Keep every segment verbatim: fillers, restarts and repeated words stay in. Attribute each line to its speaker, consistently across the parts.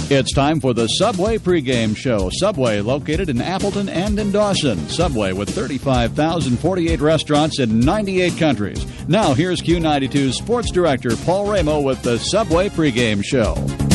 Speaker 1: It's time for the Subway pregame show. Subway, located in Appleton and in Dawson. Subway with thirty-five thousand forty-eight restaurants in ninety-eight countries. Now here's Q ninety-two's sports director Paul Ramo with the Subway pregame show.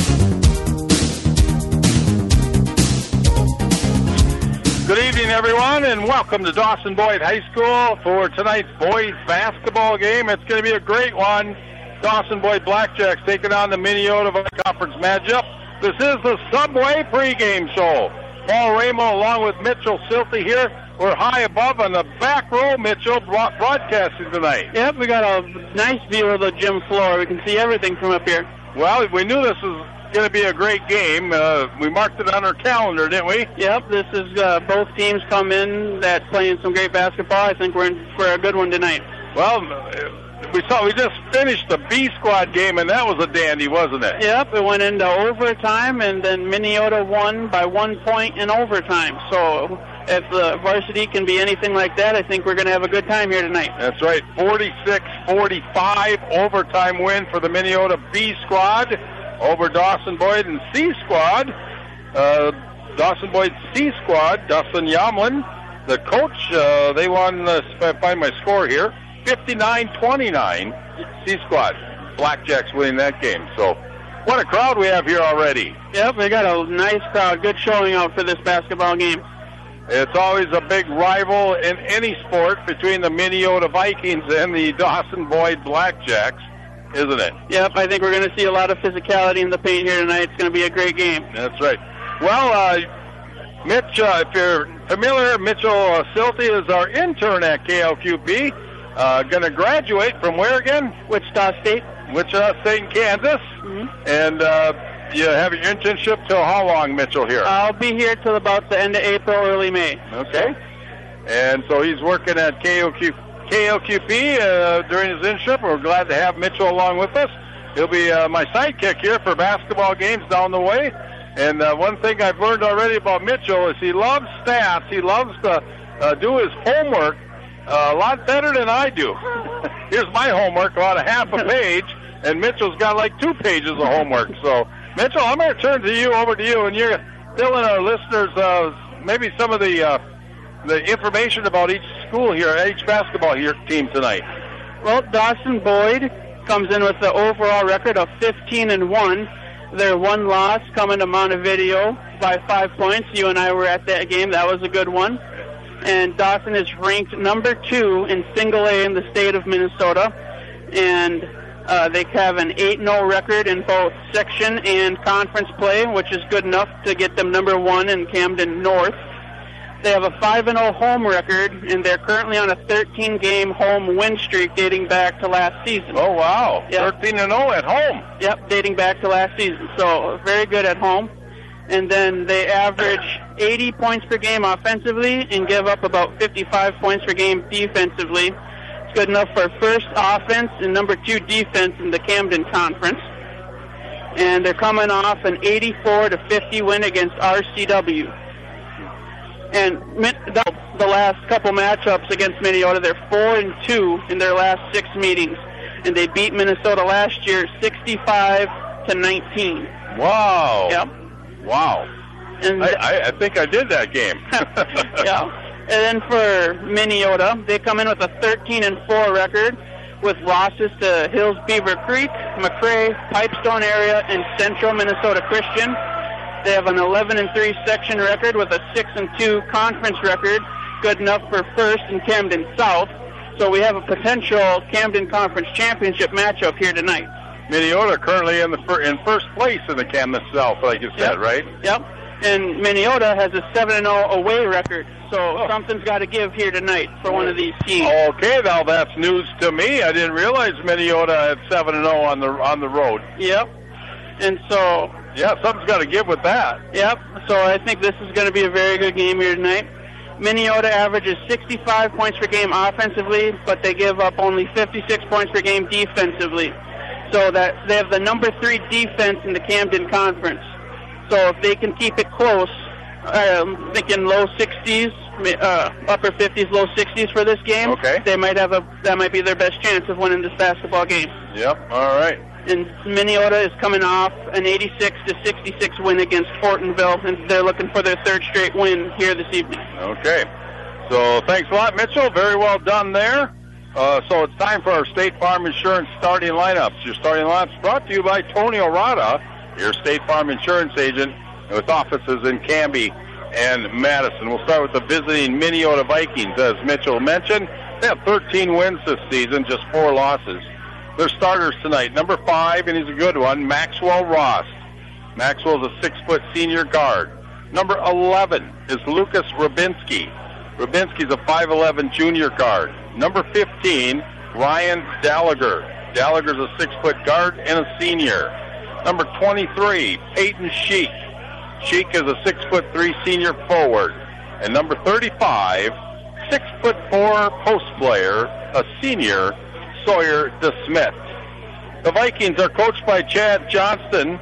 Speaker 2: Good evening, everyone, and welcome to Dawson Boyd High School for tonight's boys basketball game. It's going to be a great one. Dawson Boyd Blackjacks taking on the Minneota Conference matchup. This is the Subway pregame show. Paul Ramo along with Mitchell Silty here. We're high above on the back row, Mitchell, broadcasting tonight.
Speaker 3: Yep, we got a nice view of the gym floor. We can see everything from up here.
Speaker 2: Well, we knew this was going to be a great game. Uh, we marked it on our calendar, didn't we?
Speaker 3: Yep, this is uh, both teams come in that playing some great basketball. I think we're in for a good one tonight.
Speaker 2: Well, we saw we just finished the B squad game, and that was a dandy, wasn't it?
Speaker 3: Yep, it went into overtime, and then Minneota won by one point in overtime. So if the varsity can be anything like that, I think we're going to have a good time here tonight.
Speaker 2: That's right, forty-six forty-five overtime win for the Minneota B squad over Dawson Boyd and C squad. Uh, Dawson Boyd C squad, Dustin Yamlin, the coach, uh, they won, uh, find my score here, fifty-nine twenty-nine, C squad. Blackjacks winning that game. So what a crowd we have here already.
Speaker 3: Yep, we got a nice crowd. Good showing out for this basketball game.
Speaker 2: It's always a big rival in any sport between the Minneota Vikings and the Dawson Boyd Blackjacks, isn't it?
Speaker 3: Yep, I think we're going to see a lot of physicality in the paint here tonight. It's going to be a great game.
Speaker 2: That's right. Well, uh, Mitch, uh, if you're familiar, Mitchell uh, Silty is our intern at K L Q P. Uh, going to graduate from where again?
Speaker 3: Wichita State.
Speaker 2: Wichita State in Kansas.
Speaker 3: Mm-hmm.
Speaker 2: And uh, you have your internship till how long, Mitchell, here?
Speaker 3: I'll be here till about the end of April, early May.
Speaker 2: Okay. And so he's working at K L Q P uh, during his internship. We're glad to have Mitchell along with us. He'll be uh, my sidekick here for basketball games down the way. And uh, one thing I've learned already about Mitchell is he loves stats. He loves to uh, do his homework uh, a lot better than I do. Here's my homework, about a half a page, and Mitchell's got like two pages of homework. So, Mitchell, I'm going to turn to you, over to you, and you're filling our listeners uh, maybe some of the uh, the information about each school here, each basketball here team tonight.
Speaker 3: Well, Dawson Boyd comes in with the overall record of fifteen and one. Their one loss coming to Montevideo by five points. You and I were at that game. That was a good one. And Dawson is ranked number two in single A in the state of Minnesota. And uh, they have an eight and oh record in both section and conference play, which is good enough to get them number one in Camden North. They have a five and oh home record, and they're currently on a thirteen game home win streak dating back to last season.
Speaker 2: Oh, wow.
Speaker 3: Yep.
Speaker 2: thirteen and oh at home.
Speaker 3: Yep, dating back to last season. So very good at home. And then they average eighty points per game offensively and give up about fifty-five points per game defensively. It's good enough for first offense and number two defense in the Camden Conference. And they're coming off an eighty-four to fifty win against R C W. And the last couple matchups against Minneota, they're four and two in their last six meetings, and they beat Minnesota last year sixty-five to nineteen.
Speaker 2: Wow.
Speaker 3: Yep.
Speaker 2: Wow.
Speaker 3: And
Speaker 2: I, I, I think I did that game.
Speaker 3: Yeah. And then for Minneota, they come in with a thirteen and four record with losses to Hills Beaver Creek, McRae, Pipestone area, and Central Minnesota Christian. They have an eleven and three section record with a six and two conference record, good enough for first in Camden South. So we have a potential Camden Conference Championship matchup here tonight.
Speaker 2: Minneota currently in the fir- in first place in the Camden South, like you said,
Speaker 3: yep.
Speaker 2: right?
Speaker 3: Yep. And Minneota has a seven and oh away record, so oh. something's got to give here tonight for one of these teams.
Speaker 2: Okay, now that's news to me. I didn't realize Minneota had seven and oh on the on the road.
Speaker 3: Yep. And so...
Speaker 2: Yeah, something's got to give with that.
Speaker 3: Yep, so I think this is going to be a very good game here tonight. Minneota averages sixty-five points per game offensively, but they give up only fifty-six points per game defensively. So that they have the number three defense in the Camden Conference. So if they can keep it close, I'm thinking low sixties, uh, upper fifties, low sixties for this game.
Speaker 2: Okay.
Speaker 3: They might have a that might be their best chance of winning this basketball game.
Speaker 2: Yep. All right.
Speaker 3: And Minneota is coming off an eighty-six to sixty-six win against Ortonville, and they're looking for their third straight win here this evening.
Speaker 2: Okay. So thanks a lot, Mitchell. Very well done there. Uh, so it's time for our State Farm Insurance starting lineups. Your starting lineups brought to you by Tony Orada, your State Farm Insurance agent, with offices in Canby and Madison. We'll start with the visiting Minneota Vikings. As Mitchell mentioned, they have thirteen wins this season, just four losses. Their starters tonight, number five, and he's a good one, Maxwell Ross. Maxwell's a six-foot senior guard. Number eleven is Lucas Rubinski. Rubinski's a five eleven junior guard. Number fifteen, Ryan Gallagher. Gallagher's a six-foot guard and a senior. Number twenty-three, Peyton Sheik. Sheik is a six foot three senior forward. And number thirty-five, six foot four post player, a senior, Sawyer DeSmith. The Vikings are coached by Chad Johnston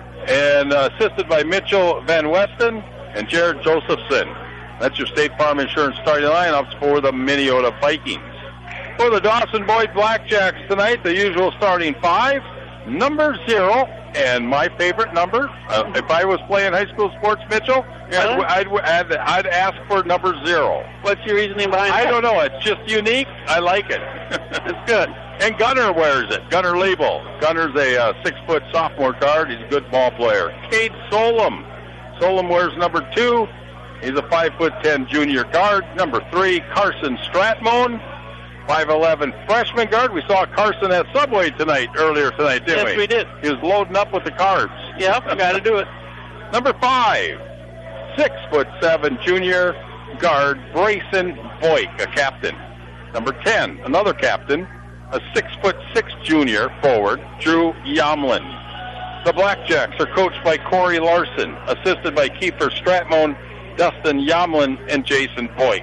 Speaker 2: and uh, assisted by Mitchell Van Westen and Jared Josephson. That's your State Farm Insurance starting lineups for the Minneota Vikings. For the Dawson Boyd Blackjacks tonight, the usual starting five, number zero, and my favorite number. Uh, if I was playing high school sports, Mitchell,
Speaker 3: Really?
Speaker 2: I'd, I'd, I'd, I'd ask for number zero.
Speaker 3: What's your reasoning behind
Speaker 2: I
Speaker 3: that?
Speaker 2: don't know. It's just unique. I like it.
Speaker 3: That's good.
Speaker 2: And Gunner wears it. Gunner Label. Gunner's a uh, six-foot sophomore guard. He's a good ball player. Cade Solom. Solom wears number two. He's a five foot ten junior guard. Number three, Carson Stratmone, five eleven freshman guard. We saw Carson at Subway tonight, earlier tonight, didn't
Speaker 3: Yes,
Speaker 2: we?
Speaker 3: we did.
Speaker 2: He was loading up with the cards.
Speaker 3: Yep, got to do it.
Speaker 2: Number five, six foot seven junior guard, Brayson Voigt, a captain. Number ten, another captain, a six foot six junior forward, Drew Yomlin. The Blackjacks are coached by Corey Larson, assisted by Kiefer Stratmone, Dustin Yomlin, and Jason Voigt.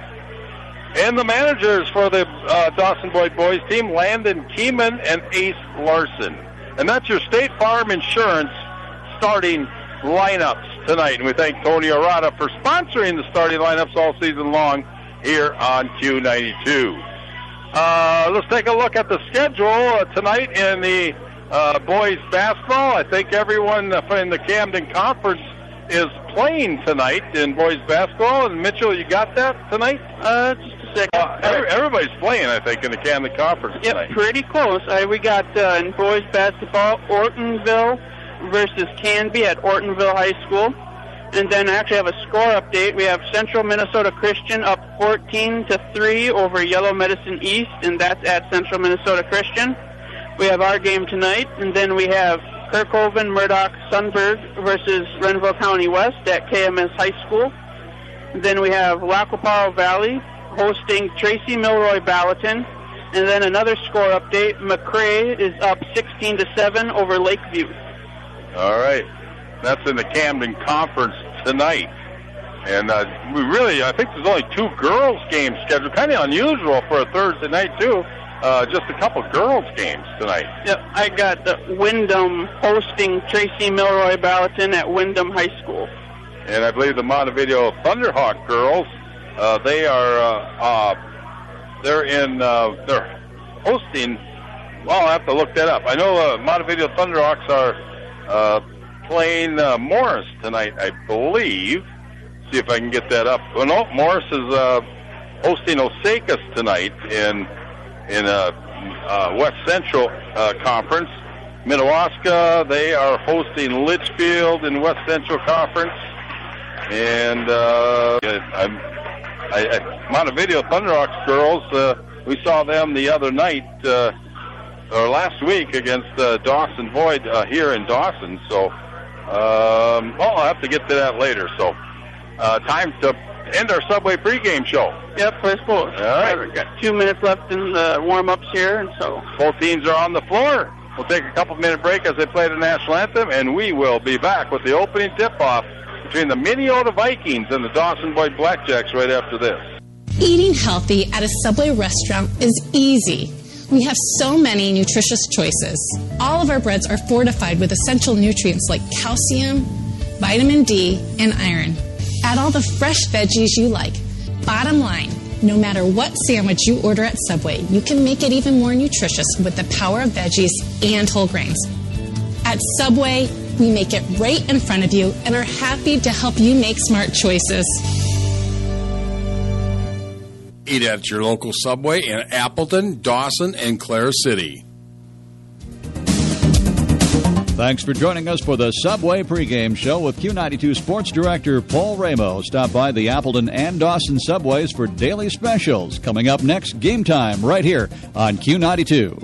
Speaker 2: And the managers for the uh, Dawson Boyd boys team, Landon Keeman and Ace Larson. And that's your State Farm Insurance starting lineups tonight. And we thank Tony Orada for sponsoring the starting lineups all season long here on Q ninety-two. Uh, let's take a look at the schedule uh, tonight in the uh, boys basketball. I think everyone in the Camden Conference is playing tonight in boys basketball. And Mitchell, you got that tonight?
Speaker 3: Uh, just a second.
Speaker 2: Uh, every, everybody's playing, I think, in the Camden Conference
Speaker 3: Yep,
Speaker 2: tonight.
Speaker 3: pretty close. Uh, we got uh, in boys basketball, Ortonville versus Canby at Ortonville High School. And then I actually have a score update. We have Central Minnesota Christian up fourteen to three over Yellow Medicine East, and that's at Central Minnesota Christian. We have our game tonight, and then we have Kirkhoven Murdoch Sunberg versus Renville County West at K M S High School. And then we have Lacopao Valley hosting Tracy Milroy Ballatin. And then another score update, McRae is up sixteen to seven over Lakeview.
Speaker 2: All right. That's in the Camden Conference tonight. And uh, we really, I think there's only two girls' games scheduled. Kind of unusual for a Thursday night, too. Uh, just a couple girls' games tonight.
Speaker 3: Yep, I got the Wyndham hosting Tracy Milroy Ballatin at Wyndham High School.
Speaker 2: And I believe the Montevideo Thunderhawk girls, uh, they are, uh, uh, they're in, uh, they're hosting, well, I'll have to look that up. I know uh, Montevideo Thunderhawks are uh, playing uh, Morris tonight, I believe. See if I can get that up. Well, no, Morris is uh, hosting Osakis tonight in in uh, uh, West Central uh, Conference. Minnewaska, they are hosting Litchfield in West Central Conference. And uh, I'm, I, I, Montevideo Thunderhawks girls, uh, we saw them the other night, uh, or last week, against uh, Dawson Boyd uh, here in Dawson. So, um, well, I'll have to get to that later. So, uh, time to end our Subway pregame show.
Speaker 3: Yep, I suppose.
Speaker 2: All right.
Speaker 3: We've got two minutes left in the warm-ups here, and so...
Speaker 2: Both teams are on the floor. We'll take a couple-minute break as they play the national anthem, and we will be back with the opening tip-off between the Minneota Vikings and the Dawson Boyd Blackjacks right after this.
Speaker 4: Eating healthy at a Subway restaurant is easy. We have so many nutritious choices. All of our breads are fortified with essential nutrients like calcium, vitamin D, and iron. Add all the fresh veggies you like. Bottom line, no matter what sandwich you order at Subway, you can make it even more nutritious with the power of veggies and whole grains. At Subway, we make it right in front of you and are happy to help you make smart choices.
Speaker 5: Eat at your local Subway in Appleton, Dawson, and Clare City.
Speaker 1: Thanks for joining us for the Subway pregame show with Q ninety-two Sports Director Paul Ramo. Stop by the Appleton and Dawson Subways for daily specials. Coming up next, Game Time, right here on Q ninety-two.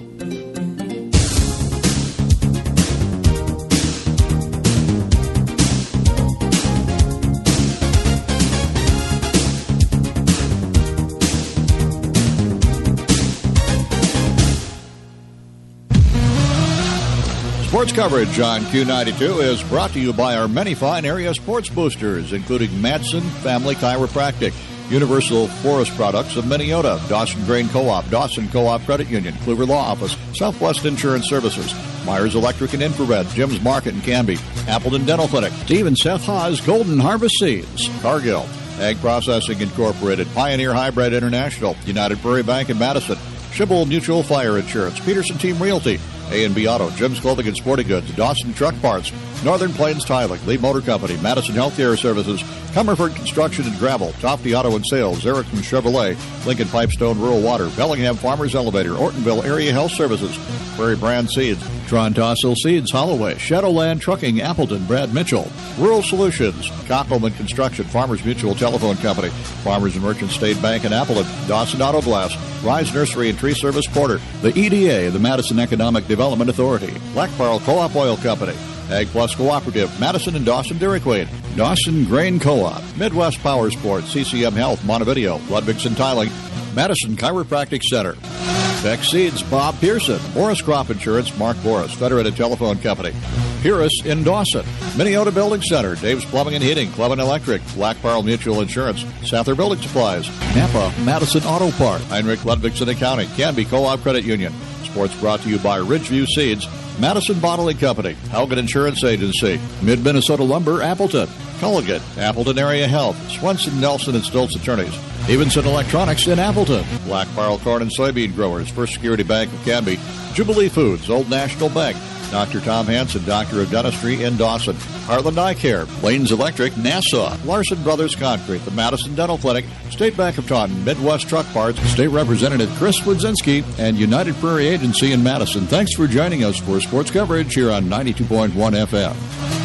Speaker 1: Sports coverage on Q ninety-two is brought to you by our many fine area sports boosters, including Madsen Family Chiropractic, Universal Forest Products of Minneota, Dawson Grain Co-op, Dawson Co-op Credit Union, Kluver Law Office, Southwest Insurance Services, Myers Electric and Infrared, Jim's Market in Canby, Appleton Dental Clinic, Steve and Seth Haas Golden Harvest Seeds, Cargill, Ag Processing Incorporated, Pioneer Hybrid International, United Prairie Bank in Madison, Schibble Mutual Fire Insurance, Peterson Team Realty, A and B Auto, Jim's Clothing and Sporting Goods, Dawson Truck Parts, Northern Plains Tiling, Lee Motor Company, Madison Healthcare Services, Comerford Construction and Gravel, Tofty Auto and Sales, Erickson Chevrolet, Lincoln Pipestone Rural Water, Bellingham Farmers Elevator, Ortonville Area Health Services, Prairie Brand Seeds, Tron Tossil Seeds, Holloway, Shadowland Trucking, Appleton, Brad Mitchell, Rural Solutions, Cockelman Construction, Farmers Mutual Telephone Company, Farmers and Merchant State Bank in Appleton, Dawson Auto Glass, Rise Nursery and Tree Service Porter, the E D A, the Madison Economic Development Authority, Black Pearl Co-op Oil Company, Ag Plus Cooperative, Madison and Dawson Dairy Queen, Dawson Grain Co-op, Midwest Power Sports, C C M Health, Montevideo, Ludwigson Tiling, Madison Chiropractic Center, Beck Seeds, Bob Pearson, Morris Crop Insurance, Mark Morris, Federated Telephone Company, Purus in Dawson, Minneota Building Center, Dave's Plumbing and Heating, Clevin Electric, Black Pearl Mutual Insurance, Sather Building Supplies, Napa, Madison Auto Park, Heinrich Ludwigson Accounting, Canby Co-op Credit Union. Sports brought to you by Ridgeview Seeds, Madison Bottling Company, Helget Insurance Agency, Mid-Minnesota Lumber, Appleton, Culligan, Appleton Area Health, Swenson, Nelson, and Stoltz Attorneys, Evenson Electronics in Appleton, Black Pearl Corn and Soybean Growers, First Security Bank of Canby, Jubilee Foods, Old National Bank, Doctor Tom Hansen, Doctor of Dentistry in Dawson, Heartland Eye Care, Lanes Electric, Nassau, Larson Brothers Concrete, the Madison Dental Clinic, State Bank of Taunton, Midwest Truck Parts, State Representative Chris Wodzinski, and United Prairie Agency in Madison. Thanks for joining us for sports coverage here on ninety-two point one F M.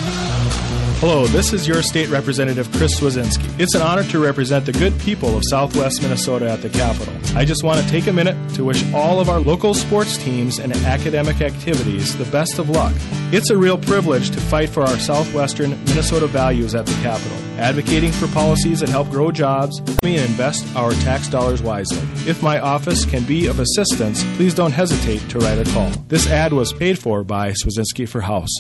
Speaker 6: Hello, this is your State Representative Chris Wodzinski. It's an honor to represent the good people of Southwest Minnesota at the Capitol. I just want to take a minute to wish all of our local sports teams and academic activities the best of luck. It's a real privilege to fight for our Southwestern Minnesota values at the Capitol, advocating for policies that help grow jobs and invest our tax dollars wisely. If my office can be of assistance, please don't hesitate to write a call. This ad was paid for by Wodzinski for House.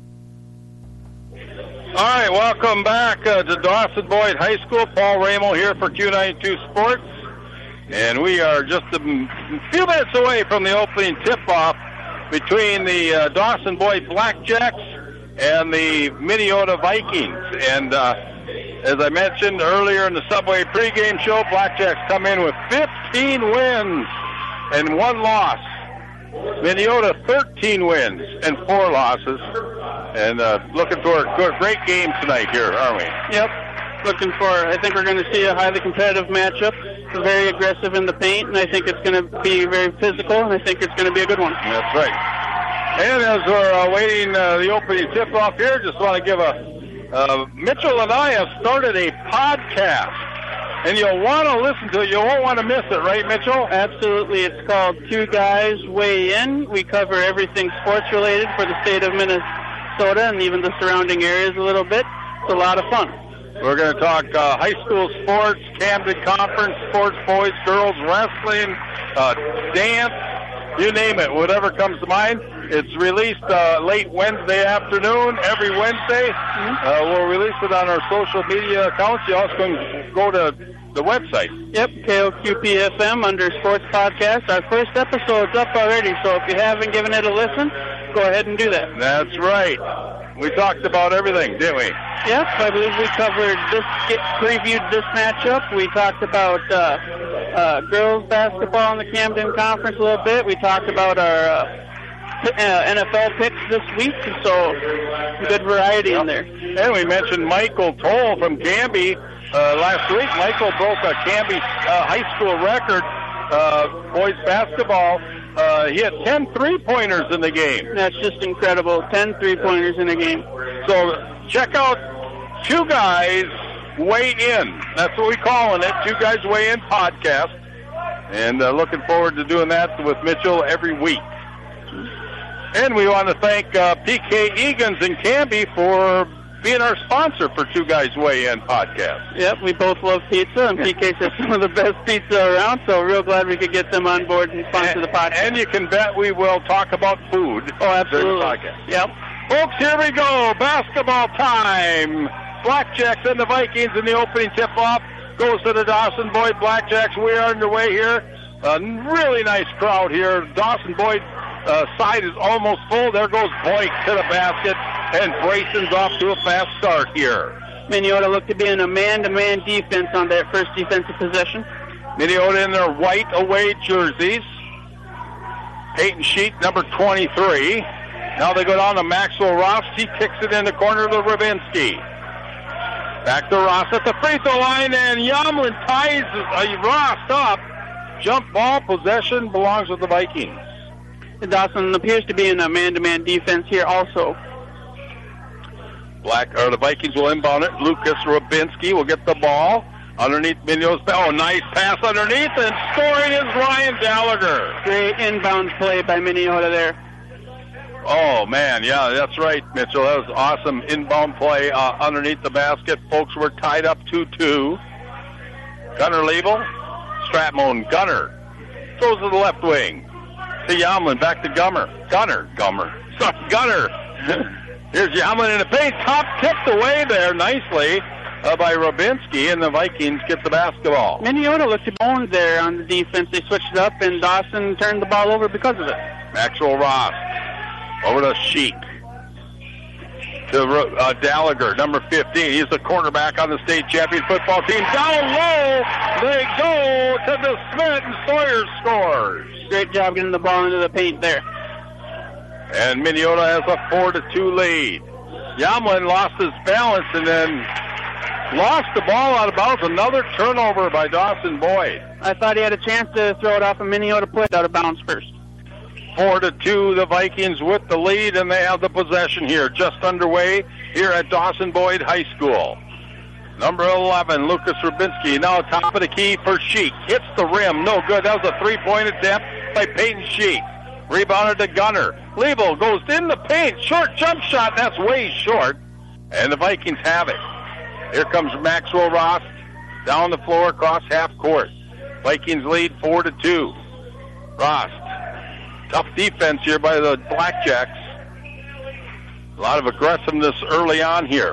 Speaker 2: All right, welcome back uh, to Dawson Boyd High School. Paul Ramo here for Q ninety-two Sports. And we are just a few minutes away from the opening tip-off between the uh, Dawson Boyd Blackjacks and the Minneota Vikings. And uh, as I mentioned earlier in the Subway pregame show, Blackjacks come in with fifteen wins and one loss. Minneota thirteen wins and four losses. And uh, looking for a good, great game tonight here, aren't we?
Speaker 3: Yep. Looking for, I think we're going to see a highly competitive matchup. It's very aggressive in the paint, and I think it's going to be very physical, and I think it's going to be a good one.
Speaker 2: That's right. And as we're uh, waiting uh, the opening tip-off here, just want to give a, uh, Mitchell and I have started a podcast. And you'll want to listen to it. You won't want to miss it, right, Mitchell?
Speaker 3: Absolutely. It's called Two Guys Weigh In. We cover everything sports-related for the state of Minnesota and even the surrounding areas a little bit. It's a lot of fun.
Speaker 2: We're going to talk uh, high school sports, Camden Conference, sports, boys, girls, wrestling, uh, dance, you name it, whatever comes to mind. It's released uh, late Wednesday afternoon, every Wednesday. Mm-hmm. Uh, we'll release it on our social media accounts. You also can go to the website.
Speaker 3: Yep, K O Q P F M under Sports Podcast. Our first episode's up already, so if you haven't given it a listen, go ahead and do that.
Speaker 2: That's right. We talked about everything, didn't we?
Speaker 3: Yep, I believe we covered this, previewed this matchup. We talked about uh, uh, girls basketball in the Camden Conference a little bit. We talked about our uh, uh, N F L picks this week, so good variety in there.
Speaker 2: And we mentioned Michael Toll from Canby uh, last week. Michael broke a Canby uh, high school record, uh, boys basketball. Uh, he had ten three-pointers in the game.
Speaker 3: That's just incredible, ten three-pointers in a game.
Speaker 2: So check out Two Guys Weigh In. That's what we're calling it, Two Guys Weigh In podcast. And uh, looking forward to doing that with Mitchell every week. And we want to thank uh, P K Egan's in Canby for being our sponsor for Two Guys Weigh In podcast.
Speaker 3: Yep, we both love pizza, and P K says some of the best pizza around, so real glad we could get them on board and sponsor
Speaker 2: and,
Speaker 3: the podcast.
Speaker 2: And you can bet we will talk about food.
Speaker 3: Oh, absolutely.
Speaker 2: During the podcast.
Speaker 3: Yep.
Speaker 2: Folks, here we go. Basketball time. Blackjacks and the Vikings in the opening tip-off. Goes to the Dawson Boyd Blackjacks. We are underway here. A really nice crowd here. Dawson Boyd uh, side is almost full. There goes Boyd to the basket, and Brayson's off to a fast start here.
Speaker 3: Minnesota looked to be in a man-to-man defense on that first defensive possession.
Speaker 2: Minnesota in their white away jerseys. Peyton Sheet, number twenty-three. Now they go down to Maxwell Ross. He kicks it in the corner to Ravinsky. Back to Ross at the free throw line, and Yamlin ties uh, Ross up. Jump ball possession belongs with the Vikings.
Speaker 3: Dawson appears to be in a man-to-man defense here also.
Speaker 2: Black or the Vikings will inbound it. Lucas Rabinsky will get the ball underneath Minio's. Oh, nice pass underneath, and scoring is Ryan Gallagher.
Speaker 3: Great inbound play by Minnesota there.
Speaker 2: Oh, man, yeah, that's right, Mitchell. That was awesome inbound play uh, underneath the basket. Folks were tied up two two. Gunnar Liebel, Stratmone, Gunnar. Throws to the left wing. To Yamlin, back to Gummer. Gunner, Gummer. Sorry, Gunner. Here's Yamlin in the paint. Top tipped away there nicely uh, by Rabinsky, and the Vikings get the basketball.
Speaker 3: Minnesota looked to own there on the defense. They switched it up, and Dawson turned the ball over because of it.
Speaker 2: Maxwell Ross. Over to Sheik. To uh, Gallagher, number fifteen. He's the quarterback on the state champion football team. Down low, they go to the Smith, and Sawyer scores.
Speaker 3: Great job getting the ball into the paint there.
Speaker 2: And Minnesota has a four to two lead. Yamlin lost his balance and then lost the ball out of bounds. Another turnover by Dawson Boyd.
Speaker 3: I thought he had a chance to throw it off, and Minnesota put it out of bounds first.
Speaker 2: Four to two, the Vikings with the lead, and they have the possession here, just underway here at Dawson Boyd High School. Number eleven, Lucas Rabinsky, now top of the key for Sheik. Hits the rim, no good. That was a three-point attempt by Peyton Sheik. Rebounded to Gunner. Liebel goes in the paint, short jump shot, that's way short. And the Vikings have it. Here comes Maxwell Ross down the floor across half court. Vikings lead four to two. Ross. Tough defense here by the Blackjacks. A lot of aggressiveness early on here.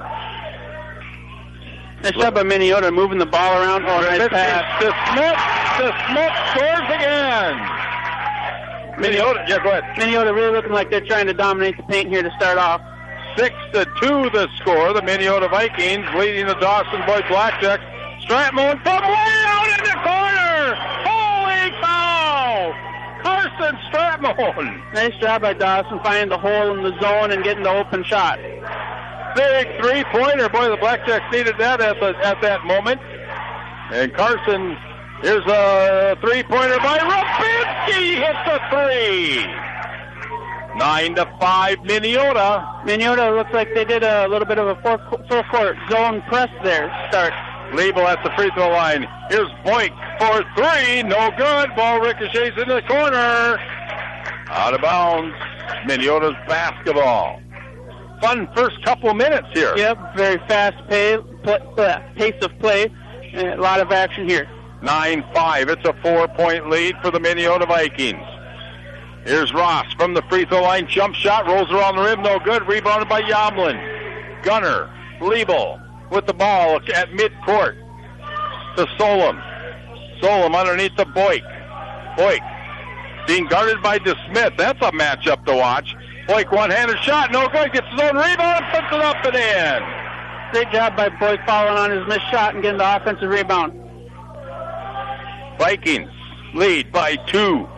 Speaker 3: Nice job by Minnesota moving the ball around. Oh, nice pass.
Speaker 2: To Smith. To Smith scores again. Minnesota, yeah, go ahead.
Speaker 3: Minnesota really looking like they're trying to dominate the paint here to start off.
Speaker 2: Six to two the score. The Minnesota Vikings leading the Dawson Boyd Blackjacks. Stratmone from way out in the corner. Holy cow! Carson Stratmone.
Speaker 3: Nice job by Dawson finding the hole in the zone and getting the open shot.
Speaker 2: Big three-pointer. Boy, the Blackjacks needed that at, the, at that moment. And Carson, here's a three-pointer by Rabinsky. Hits a three. Nine to five, Minnesota.
Speaker 3: Minnesota looks like they did a little bit of a full-court zone press there to start.
Speaker 2: Liebel at the free throw line. Here's Boyk for three. No good. Ball ricochets into the corner. Out of bounds. Minnesota's basketball. Fun first couple of minutes here.
Speaker 3: Yep, very fast pay, play, uh, pace of play. And a lot of action here.
Speaker 2: nine five. It's a four-point lead for the Minnesota Vikings. Here's Ross from the free throw line. Jump shot. Rolls around the rim. No good. Rebounded by Yamlin. Gunner. Liebel with the ball at midcourt to Solom. Solom underneath the Boyk. Boyk being guarded by DeSmith. That's a matchup to watch. Boyk one-handed shot. No good. Gets his own rebound and puts it up and in.
Speaker 3: Great job by Boyk following on his missed shot and getting the offensive rebound.
Speaker 2: Vikings lead by two.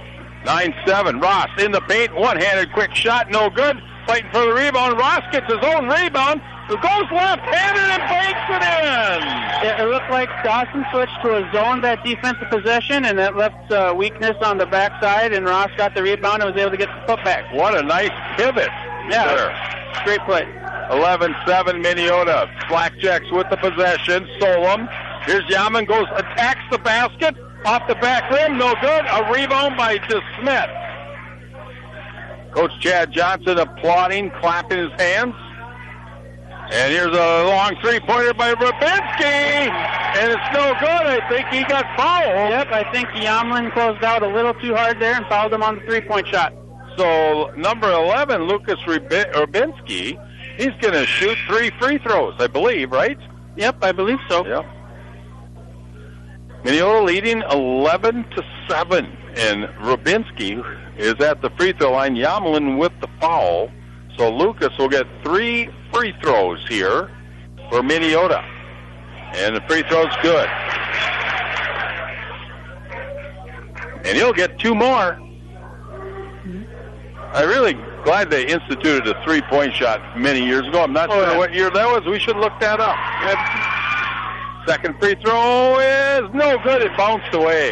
Speaker 2: nine seven. Ross in the paint. One-handed quick shot. No good. Fighting for the rebound. Ross gets his own rebound. It goes left-handed and banks it in.
Speaker 3: It, it looked like Dawson switched to a zone that defensive possession, and that left uh, weakness on the backside, and Ross got the rebound and was able to get the putback.
Speaker 2: What a nice pivot.
Speaker 3: Yeah,
Speaker 2: there.
Speaker 3: Great play.
Speaker 2: eleven seven Minneota. Blackjacks with the possession. Solom. Here's Yaman, goes, attacks the basket. Off the back rim, no good. A rebound by DeSmith. Coach Chad Johnson applauding, clapping his hands. And here's a long three-pointer by Rubinski. And it's no good. I think he got fouled.
Speaker 3: Yep, I think Yamlin closed out a little too hard there and fouled him on the three-point shot.
Speaker 2: So number eleven, Lucas Rubinski, he's going to shoot three free throws, I believe, right?
Speaker 3: Yep, I believe so.
Speaker 2: Yep. Minneota leading eleven to seven, and Rubinski is at the free throw line. Yamlin with the foul, so Lucas will get three free throws here for Minneota, and the free throw's good, and he'll get two more. I'm really glad they instituted a three-point shot many years ago. I'm not
Speaker 3: oh,
Speaker 2: sure
Speaker 3: yeah.
Speaker 2: what year that was. We should look that up. Second free throw is no good. It bounced away.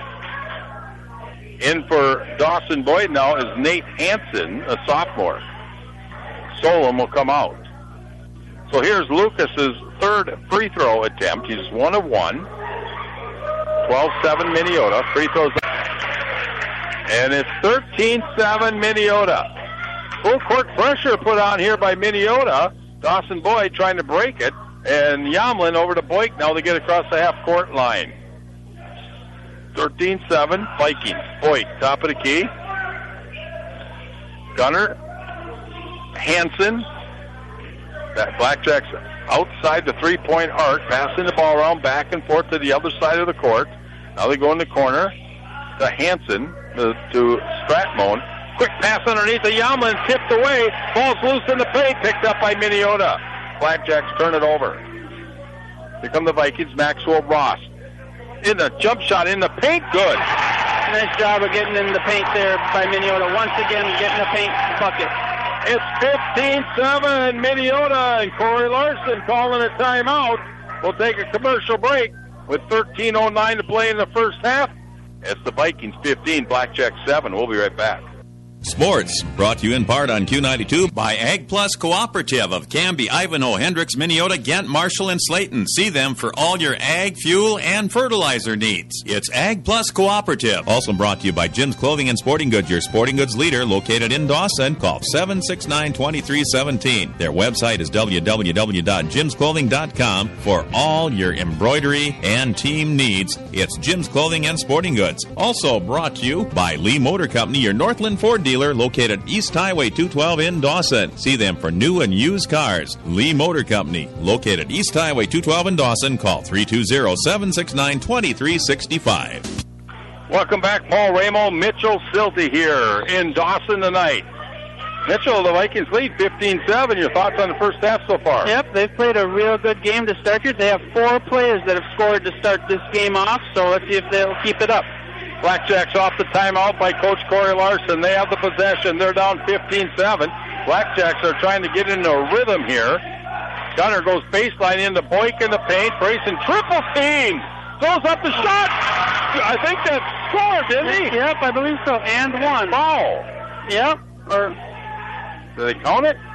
Speaker 2: In for Dawson Boyd now is Nate Hansen, a sophomore. Solom will come out. So here's Lucas's third free throw attempt. He's one of one. twelve seven Minneota. Free throws. And it's thirteen seven Minneota. Full court pressure put on here by Minneota. Dawson Boyd trying to break it. And Yamlin over to Boyk now to get across the half-court line. thirteen seven, Vikings. Boyk, top of the key. Gunner. Hansen. That Blackjacks outside the three-point arc, passing the ball around back and forth to the other side of the court. Now they go in the corner to Hansen, to, to Stratmone. Quick pass underneath the Yamlin, tipped away. Ball's loose in the paint, picked up by Minneota. Blackjacks turn it over. Here come the Vikings. Maxwell Ross in the jump shot in the paint. Good.
Speaker 3: Nice job of getting in the paint there by Minneota. Once again, getting the paint bucket.
Speaker 2: It's fifteen seven Minneota, and Corey Larson calling a timeout. We'll take a commercial break with thirteen oh nine to play in the first half. It's the Vikings fifteen, Blackjack seven. We'll be right back.
Speaker 7: Sports, brought to you in part on Q ninety-two by Ag Plus Cooperative of Canby, Ivanhoe, Hendricks, Minneota, Ghent, Marshall, and Slayton. See them for all your ag, fuel, and fertilizer needs. It's Ag Plus Cooperative. Also brought to you by Jim's Clothing and Sporting Goods, your sporting goods leader, located in Dawson. Call seven six nine, two three one seven. Their website is w w w dot jims clothing dot com for all your embroidery and team needs. It's Jim's Clothing and Sporting Goods. Also brought to you by Lee Motor Company, your Northland Ford dealer, located East Highway two twelve in Dawson. See them for new and used cars. Lee Motor Company, located East Highway two twelve in Dawson. Call three two zero, seven six nine, two three six five.
Speaker 2: Welcome back, Paul Ramo, Mitchell Silty here in Dawson tonight. Mitchell, the Vikings lead fifteen seven. Your thoughts on the first half so far?
Speaker 3: Yep, they've played a real good game to start here. They have four players that have scored to start this game off, so let's see if they'll keep it up.
Speaker 2: Blackjacks off the timeout by Coach Corey Larson. They have the possession. They're down fifteen seven. Blackjacks are trying to get into a rhythm here. Gunner goes baseline into Boyk in the paint. Brayson triple team. Throws up the shot. I think that's scored, didn't he?
Speaker 3: Yep, I believe so. And one.
Speaker 2: Foul.
Speaker 3: Yep. Or
Speaker 2: do they count it?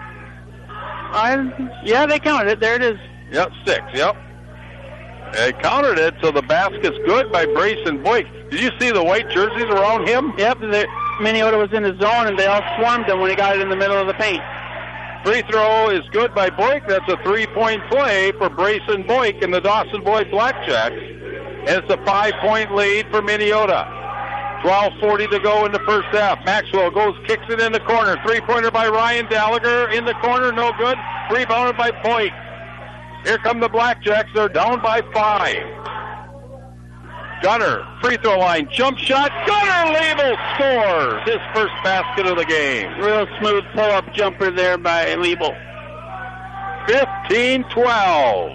Speaker 3: I yeah, they counted it. There it is.
Speaker 2: Yep, six. Yep. They counted it, so the basket's good by Brayson Boyk. Did you see the white jerseys around him?
Speaker 3: Yep, Minneota was in the zone, and they all swarmed him when he got it in the middle of the paint.
Speaker 2: Free throw is good by Boyk. That's a three-point play for Brayson Boyk and the Dawson Boyd Blackjacks. And it's a five-point lead for Minneota. twelve forty to go in the first half. Maxwell goes, kicks it in the corner. Three-pointer by Ryan Gallagher in the corner, no good. Rebounded by Boyk. Here come the Blackjacks. They're down by five. Gunner, free throw line, jump shot. Gunner Liebel scores his first basket of the game.
Speaker 3: Real smooth pull-up jumper there by Liebel.
Speaker 2: fifteen twelve.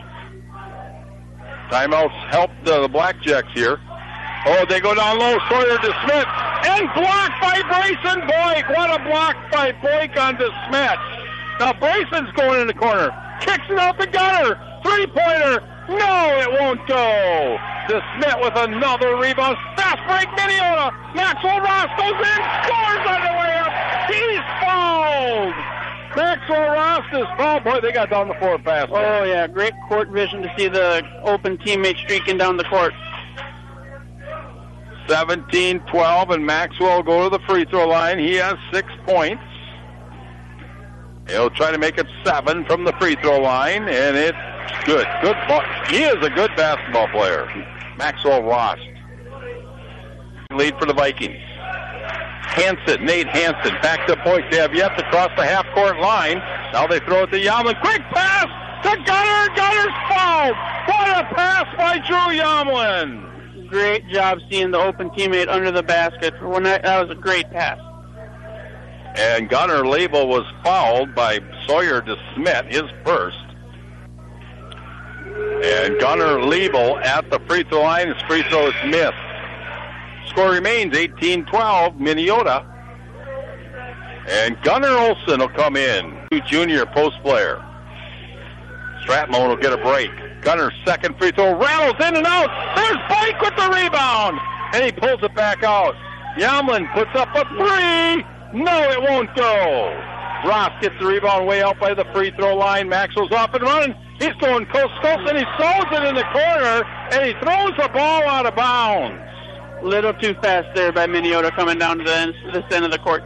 Speaker 2: Timeouts helped uh, the Blackjacks here. Oh, they go down low. Sawyer DeSmith and blocked by Brayson Boyk. What a block by Boyk on DeSmet. Now Brayson's going in the corner. Kicks it out the gutter. Three-pointer. No, it won't go. DeSmet with another rebound. Fast break, Minneota. Maxwell Ross goes in. Scores on the way up. He's fouled. Maxwell Ross is fouled. Boy, they got down the floor fast.
Speaker 3: Oh, yeah. Great court vision to see the open teammate streaking down the court.
Speaker 2: seventeen twelve, and Maxwell will go to the free throw line. He has six points. He'll try to make it seven from the free throw line, and it's good. Good ball. He is a good basketball player. Maxwell Ross. Lead for the Vikings. Hansen, Nate Hansen, back to Boyk. They have yet to cross the half-court line. Now they throw it to Yamlin. Quick pass to Gunner. Gunner's fouled. What a pass by Drew Yamlin.
Speaker 3: Great job seeing the open teammate under the basket. When that, that was a great pass.
Speaker 2: And Gunner Label was fouled by Sawyer DeSmet, his first. And Gunner Label at the free throw line. His free throw is missed. Score remains eighteen twelve, Minneota. And Gunnar Olson will come in, junior post player. Stratmon will get a break. Gunner's second free throw rattles in and out. There's Boyk with the rebound, and he pulls it back out. Yamlin puts up a three. No, it won't go. Ross gets the rebound way out by the free throw line. Maxwell's off and running. He's going coast to coast, and he throws it in the corner, and he throws the ball out of bounds.
Speaker 3: Little too fast there by Minneota coming down to the end, this end of the court.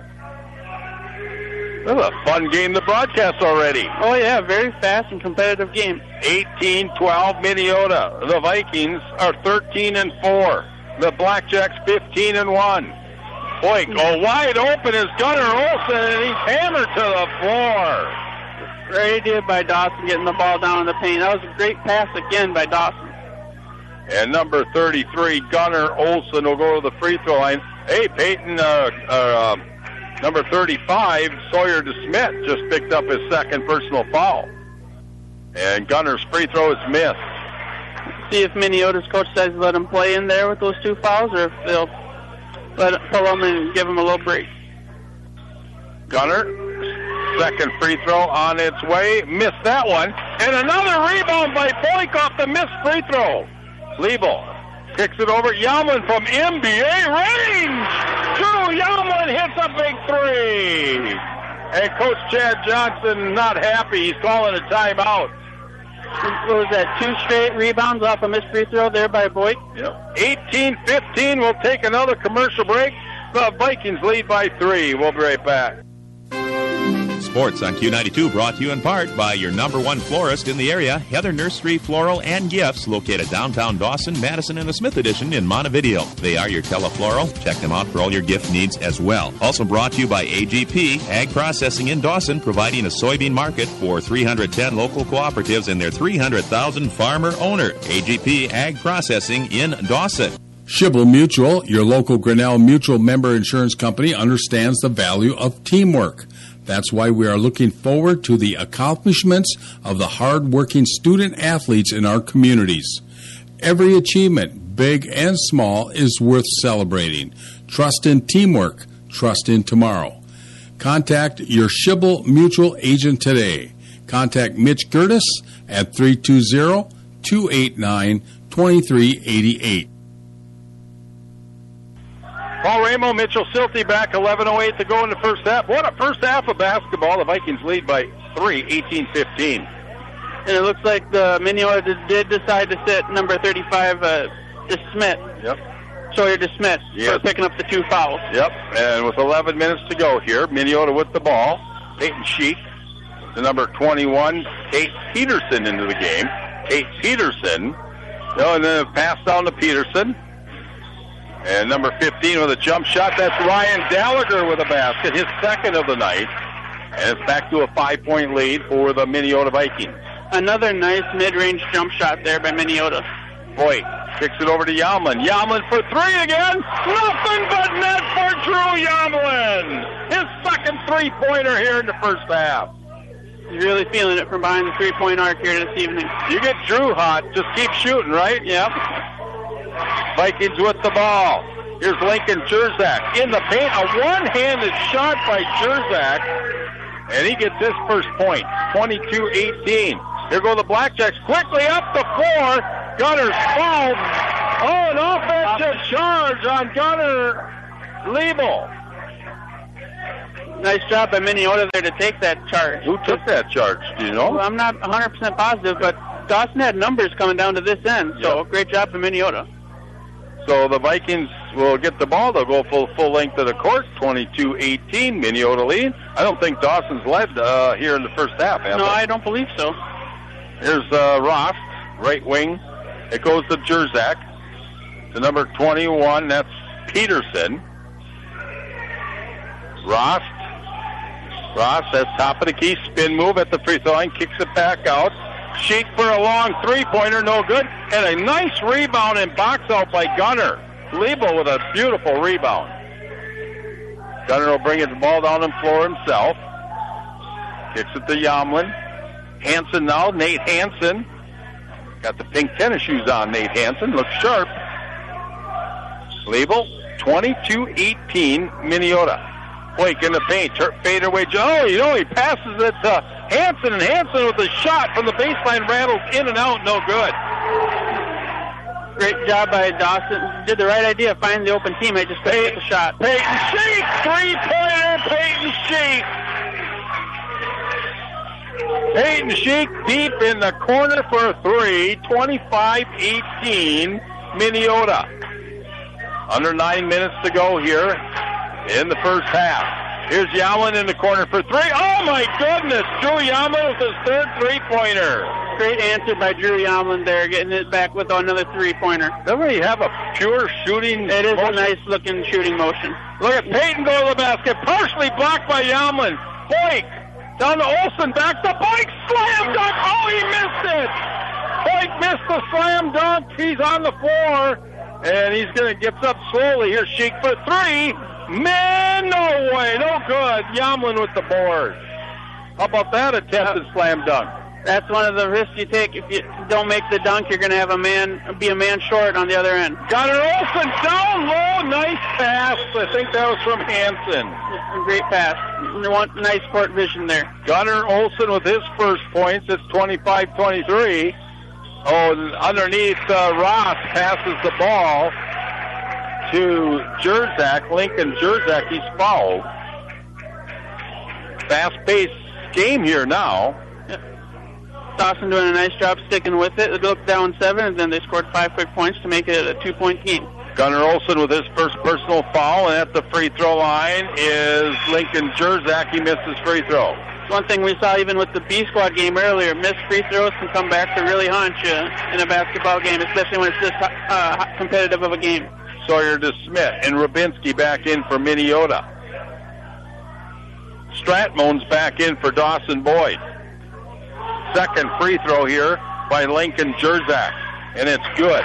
Speaker 2: This is a fun game to broadcast already.
Speaker 3: Oh, yeah, very fast and competitive game.
Speaker 2: eighteen twelve Minneota. The Vikings are thirteen and four. The Blackjacks fifteen and one. Boyk, oh, wide open is Gunnar Olson, and he's hammered to the floor.
Speaker 3: Great idea by Dawson getting the ball down in the paint. That was a great pass again by Dawson.
Speaker 2: And number thirty-three, Gunnar Olson, will go to the free throw line. Hey, Peyton, uh, uh, number thirty-five, Sawyer DeSmet, just picked up his second personal foul. And Gunnar's free throw is missed.
Speaker 3: See if Minneota's coach decides to let him play in there with those two fouls, or if they'll let it pull him and give him a little break.
Speaker 2: Gunnar, second free throw on its way. Missed that one. And another rebound by Boyk off the missed free throw. Liebel kicks it over. Yamlin from N B A range. Drew Yamlin hits a big three. And Coach Chad Johnson not happy. He's calling a timeout.
Speaker 3: What was that, two straight rebounds off a missed free throw there by Boyk?
Speaker 2: Yep. eighteen fifteen. We'll take another commercial break. The Vikings lead by three. We'll be right back.
Speaker 7: Sports on Q ninety-two brought to you in part by your number one florist in the area, Heather Nursery Floral and Gifts, located downtown Dawson, Madison, and the Smith Edition in Montevideo. They are your telefloral. Check them out for all your gift needs as well. Also brought to you by A G P, Ag Processing in Dawson, providing a soybean market for three hundred ten local cooperatives and their three hundred thousand farmer owner. A G P, Ag Processing in Dawson.
Speaker 5: Schibel Mutual, your local Grinnell Mutual member insurance company, understands the value of teamwork. That's why we are looking forward to the accomplishments of the hard-working student-athletes in our communities. Every achievement, big and small, is worth celebrating. Trust in teamwork. Trust in tomorrow. Contact your Schibel Mutual agent today. Contact Mitch Gertis at three two zero, two eight nine, two three eight eight.
Speaker 2: Paul Ramo, Mitchell Silty back, eleven oh eight to go in the first half. What a first half of basketball. The Vikings lead by three, eighteen fifteen.
Speaker 3: And it looks like the Minneota did decide to sit number thirty-five, uh, DeSmet.
Speaker 2: Yep.
Speaker 3: Sawyer DeSmet
Speaker 2: Yes.
Speaker 3: for picking up the two fouls.
Speaker 2: Yep, and with eleven minutes to go here, Minneota with the ball. Peyton Sheik, the number twenty-one, Kate Peterson into the game. Kate Peterson, no, and then a pass down to Peterson. And number fifteen with a jump shot, that's Ryan Gallagher with a basket, his second of the night. And it's back to a five-point lead for the Minneota Vikings.
Speaker 3: Another nice mid-range jump shot there by Minneota.
Speaker 2: Boyk kicks it over to Yamlin. Yamlin for three again. Nothing but net for Drew Yamlin. His second three-pointer here in the first half.
Speaker 3: He's really feeling it from behind the three-point arc here this evening.
Speaker 2: You get Drew hot, just keep shooting, right?
Speaker 3: Yep.
Speaker 2: Vikings with the ball. Here's Lincoln Jerzak in the paint. A one-handed shot by Jerzak. And he gets his first point, twenty-two eighteen. Here go the Blackjacks quickly up the floor. Gunner's fouled. Oh, an offensive charge on Gunner Liebel.
Speaker 3: Nice job by Minneota there to take that charge.
Speaker 2: Who took that charge? Do you know?
Speaker 3: Well, I'm not one hundred percent positive, but Dawson had numbers coming down to this end, so
Speaker 2: Yep.
Speaker 3: great job by Minneota.
Speaker 2: So the Vikings will get the ball. They'll go full full length of the court, twenty-two eighteen, Minneota lead. I don't think Dawson's led uh, here in the first half.
Speaker 3: No, I don't believe so.
Speaker 2: Here's uh, Ross, right wing. It goes to Jerzak. To number twenty-one, that's Peterson. Ross. Ross, that's top of the key. Spin move at the free throw line. Kicks it back out. Sheik for a long three-pointer, no good. And a nice rebound and box out by Gunner. Liebel with a beautiful rebound. Gunner will bring his ball down the floor himself. Kicks it to Yamlin. Hansen now, Nate Hansen. Got the pink tennis shoes on, Nate Hansen. Looks sharp. Liebel, twenty-two eighteen, Minneota. Blake in the paint, fade away. Oh, you know, he passes it to Hansen, and Hansen with a shot from the baseline rattles in and out, no good.
Speaker 3: Great job by Dawson. Did the right idea, find the open teammate, just couldn't get the shot.
Speaker 2: Peyton Sheik, three-pointer, Peyton Sheik. Peyton Sheik deep in the corner for a three, twenty-five eighteen, Minneota. Under nine minutes to go here in the first half. Here's Yamlin in the corner for three. Oh, my goodness. Drew Yamlin with his third three-pointer.
Speaker 3: Great answer by Drew Yamlin there, getting it back with another three-pointer.
Speaker 2: Doesn't he have a pure shooting
Speaker 3: It is
Speaker 2: motion?
Speaker 3: a nice-looking shooting motion.
Speaker 2: Look at Peyton go to the basket. Partially blocked by Yamlin. Blake down to Olsen. Back to Blake. Slam dunk. Oh, he missed it. Blake missed the slam dunk. He's on the floor. And he's going to get up slowly. Here's Sheik for three. Man, no way. No good. Yamlin with the board. How about that attempted uh, slam dunk?
Speaker 3: That's one of the risks you take. If you don't make the dunk, you're going to have a man be a man short on the other end.
Speaker 2: Gunnar Olsen down low. Nice pass. I think that was from Hansen.
Speaker 3: Great pass. One nice court vision there.
Speaker 2: Gunnar Olsen with his first points. It's twenty-five twenty-three. Oh, underneath, uh, Ross passes the ball to Jerzak. Lincoln Jerzak, he's fouled. Fast-paced game here now.
Speaker 3: Yep. Dawson doing a nice job sticking with it. They looked down seven, and then they scored five quick points to make it a two-point game.
Speaker 2: Gunnar Olsen with his first personal foul, and at the free throw line is Lincoln Jerzak. He missed his free throw.
Speaker 3: One thing we saw even with the B squad game earlier, missed free throws can come back to really haunt you in a basketball game, especially when it's this uh, competitive of a game.
Speaker 2: Sawyer to Smith and Rubinski back in for Minneota. Stratmone's back in for Dawson Boyd. Second free throw here by Lincoln Jerzak, and it's good.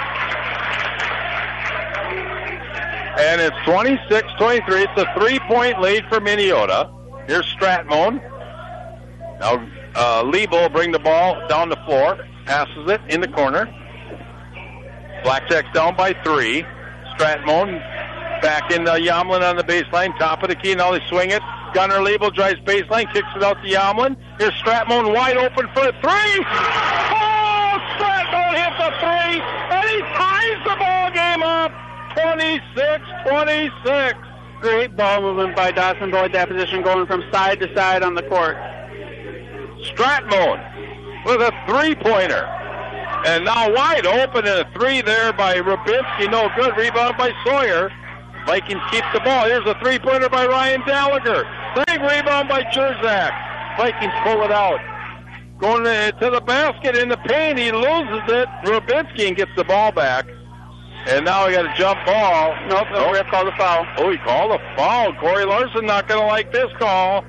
Speaker 2: And it's twenty-six twenty-three. It's a three-point lead for Minneota. Here's Stratmone. Now, uh, Liebel will bring the ball down the floor, passes it in the corner. Blackjacks down by three. Stratmone back in uh, Yamlin on the baseline, top of the key. Now they swing it. Gunnar Liebel drives baseline, kicks it out to Yamlin. Here's Stratmone wide open for a three. Oh, Stratmone hits a three, and he ties the ball game up. twenty-six twenty-six.
Speaker 3: Great ball movement by Dawson Boyd, that position going from side to side on the court.
Speaker 2: Stratmone with a three-pointer. And now wide open and a three there by Rubinski. No good. Rebound by Sawyer. Vikings keep the ball. Here's a three-pointer by Ryan Gallagher. Big rebound by Jerzak. Vikings pull it out. Going to, to the basket in the paint. He loses it. Rubinski and gets the ball back. And now we got a jump ball.
Speaker 3: Nope, the ref called a foul.
Speaker 2: Oh, he called a foul. Corey Larson not going to like this call.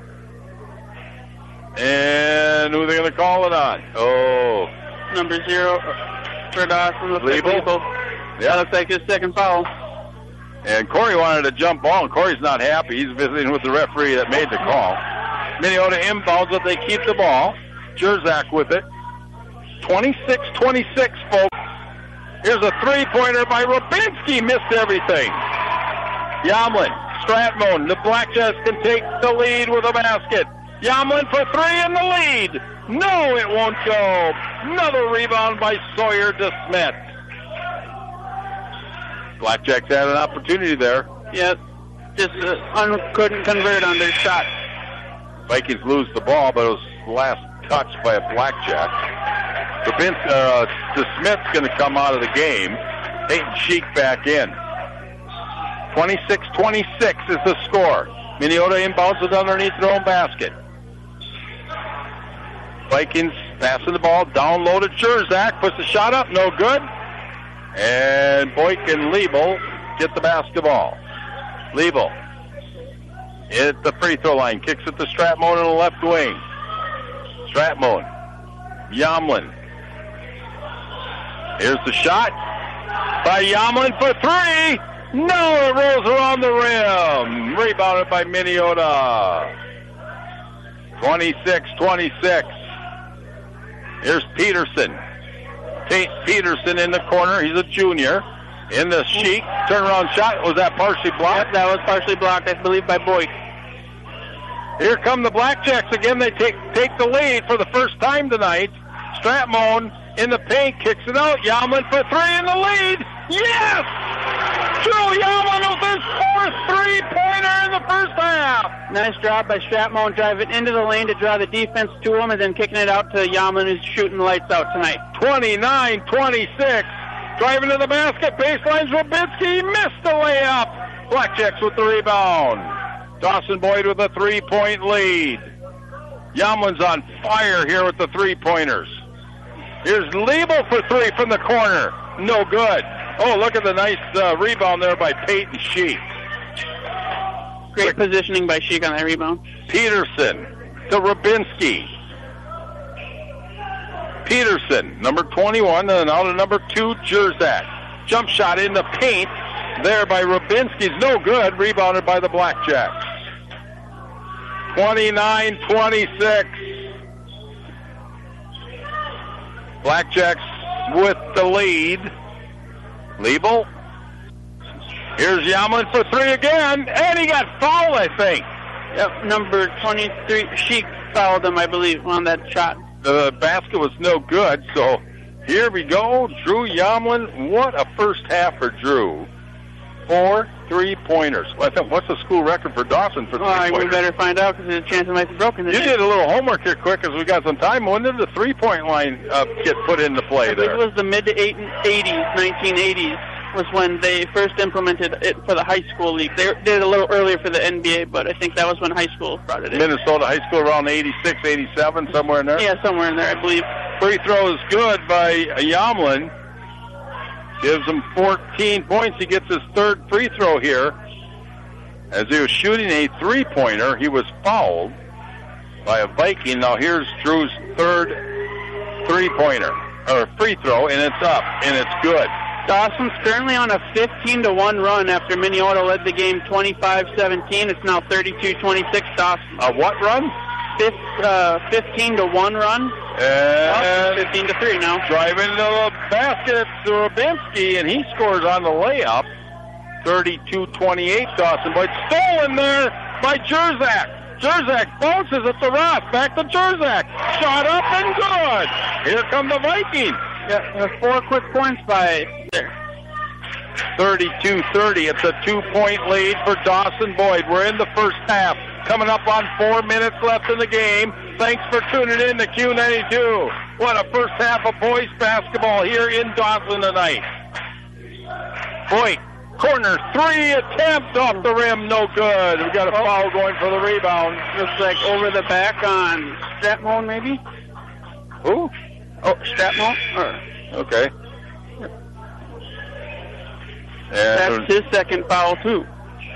Speaker 2: And who are they going to call it on? Oh.
Speaker 3: Number zero for Dawson. Looks like
Speaker 2: Liebel.
Speaker 3: Yeah,
Speaker 2: Yeah.
Speaker 3: looks like his second foul.
Speaker 2: And Corey wanted a jump ball, and Corey's not happy. He's visiting with the referee that made the call. Minneota inbounds it. They keep the ball. Jerzak with it. twenty-six twenty-six, folks. Here's a three-pointer by Rubinski. Missed everything. Yamlin, Stratmon. The Blackjacks can take the lead with a basket. Yamlin for three in the lead. No, it won't go. Another rebound by Sawyer DeSmet. Blackjacks had an opportunity there.
Speaker 3: Yeah, just uh, un- couldn't convert on their shot.
Speaker 2: Vikings lose the ball, but it was last touch by a Blackjack. Rabinski, uh, DeSmet's going to come out of the game. Peyton Sheik back in. twenty-six twenty-six is the score. Minnesota inbounds it underneath their own basket. Vikings passing the ball, down low to Jerzak, puts the shot up, no good. And Boyk and Liebel get the basketball. Liebel at the free throw line, kicks it to Stratmon in the left wing. Stratmon, Yamlin. Here's the shot by Yamlin for three. No, it rolls around the rim. Rebounded by Minnesota. twenty-six twenty-six. Here's Peterson. Tate Peterson in the corner. He's a junior. In the Sheik. Turnaround shot. Was that partially blocked?
Speaker 3: Yep, that was partially blocked, I believe, by Boyk.
Speaker 2: Here come the Blackjacks again. They take take the lead for the first time tonight. Stratmon in the paint, kicks it out. Yamlin for three in the lead. Yes! Drew Yamlin with his fourth three-pointer in the first half.
Speaker 3: Nice job by Stratmon, driving into the lane to draw the defense to him and then kicking it out to Yamlin, who's shooting lights out tonight.
Speaker 2: twenty-nine twenty-six. Driving to the basket. Baseline's Rabinski. Missed the layup. Blackjacks with the rebound. Dawson Boyd with a three-point lead. Yamlin's on fire here with the three-pointers. Here's Liebel for three from the corner. No good. Oh, look at the nice uh, rebound there by Peyton Sheik.
Speaker 3: Great positioning by Sheik on that rebound.
Speaker 2: Peterson to Rabinski. Peterson, number twenty-one, and now to number two, Jerzak. Jump shot in the paint there by Rabinski's no good. Rebounded by the Blackjacks. twenty-nine twenty-six. Blackjacks with the lead. Liebel. Here's Yamlin for three again, and he got fouled, I think.
Speaker 3: Yep, number twenty-three, Sheik fouled him, I believe, on that shot.
Speaker 2: The basket was no good, so here we go. Drew Yamlin, what a first half for Drew. Four three-pointers. What's the school record for Dawson for
Speaker 3: well,
Speaker 2: three-pointers?
Speaker 3: We better find out because there's a chance it might be broken.
Speaker 2: You
Speaker 3: Today.
Speaker 2: did a little homework here quick because we got some time. When did the three-point line uh, get put into play
Speaker 3: I
Speaker 2: there?
Speaker 3: It was the mid-eighties, nineteen eighties was when they first implemented it for the high school league. They did it a little earlier for the N B A, but I think that was when high school brought it in.
Speaker 2: Minnesota high school around eighty-six, eighty-seven, somewhere in there?
Speaker 3: Yeah, somewhere in there, I believe.
Speaker 2: Free throw is good by Yamlin. Gives him fourteen points. He gets his third free throw here. As he was shooting a three-pointer, he was fouled by a Viking. Now here's Drew's third three-pointer, or free throw, and it's up, and it's good.
Speaker 3: Dawson's currently on a fifteen to one run after Minnesota led the game twenty-five seventeen. It's now thirty-two twenty-six Dawson.
Speaker 2: A what run?
Speaker 3: Fifth, uh, fifteen to one run.
Speaker 2: And
Speaker 3: fifteen to three now.
Speaker 2: Driving to the basket to Rabinski, and he scores on the layup. thirty-two twenty-eight Dawson Boyd. Stolen there by Jerzak. Jerzak bounces at the Ross. Back to Jerzak. Shot up and good. Here come the Vikings.
Speaker 3: Yeah, four quick points by there.
Speaker 2: thirty-two thirty. It's a two-point lead for Dawson Boyd. We're in the first half. Coming up on four minutes left in the game. Thanks for tuning in to Q ninety-two. What a first half of boys basketball here in Dawson tonight. Boyd, corner three attempt off the rim. No good. We got a foul going for the rebound.
Speaker 3: Looks like over the back on Stratmon, maybe?
Speaker 2: Who?
Speaker 3: Oh, Stratmon? Or,
Speaker 2: okay.
Speaker 3: that's his second foul, too.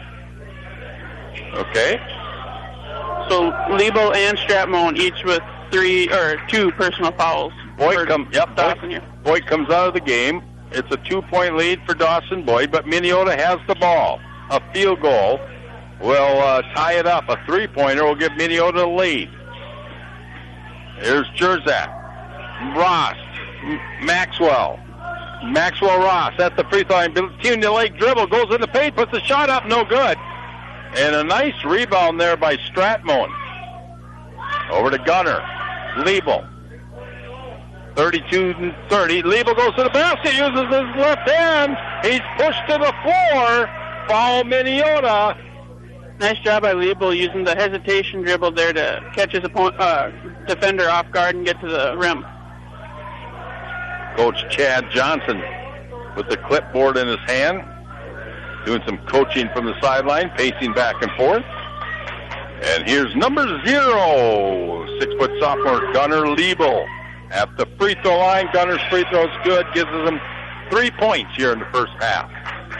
Speaker 2: Okay.
Speaker 3: So Liebel and Stratmon each with three or two personal fouls.
Speaker 2: Boyd, come, yep,
Speaker 3: Dawson
Speaker 2: Boyd,
Speaker 3: here.
Speaker 2: Boyd comes out of the game. It's a two-point lead for Dawson Boyd, but Minnesota has the ball. A field goal will uh, tie it up. A three-pointer will give Minnesota the lead. Here's Jerzak. Ross. M- Maxwell. Maxwell Ross at the free throw line. Between the leg dribble, goes in the paint, puts the shot up, no good. And a nice rebound there by Stratmon. Over to Gunner. Liebel. thirty-two thirty. Liebel goes to the basket, uses his left hand. He's pushed to the floor. Foul Minnesota.
Speaker 3: Nice job by Liebel using the hesitation dribble there to catch his opponent, uh, defender off guard and get to the rim.
Speaker 2: Coach Chad Johnson with the clipboard in his hand, doing some coaching from the sideline, pacing back and forth. And here's number zero, six-foot sophomore Gunnar Liebel at the free throw line. Gunner's free throw is good, gives them three points here in the first half.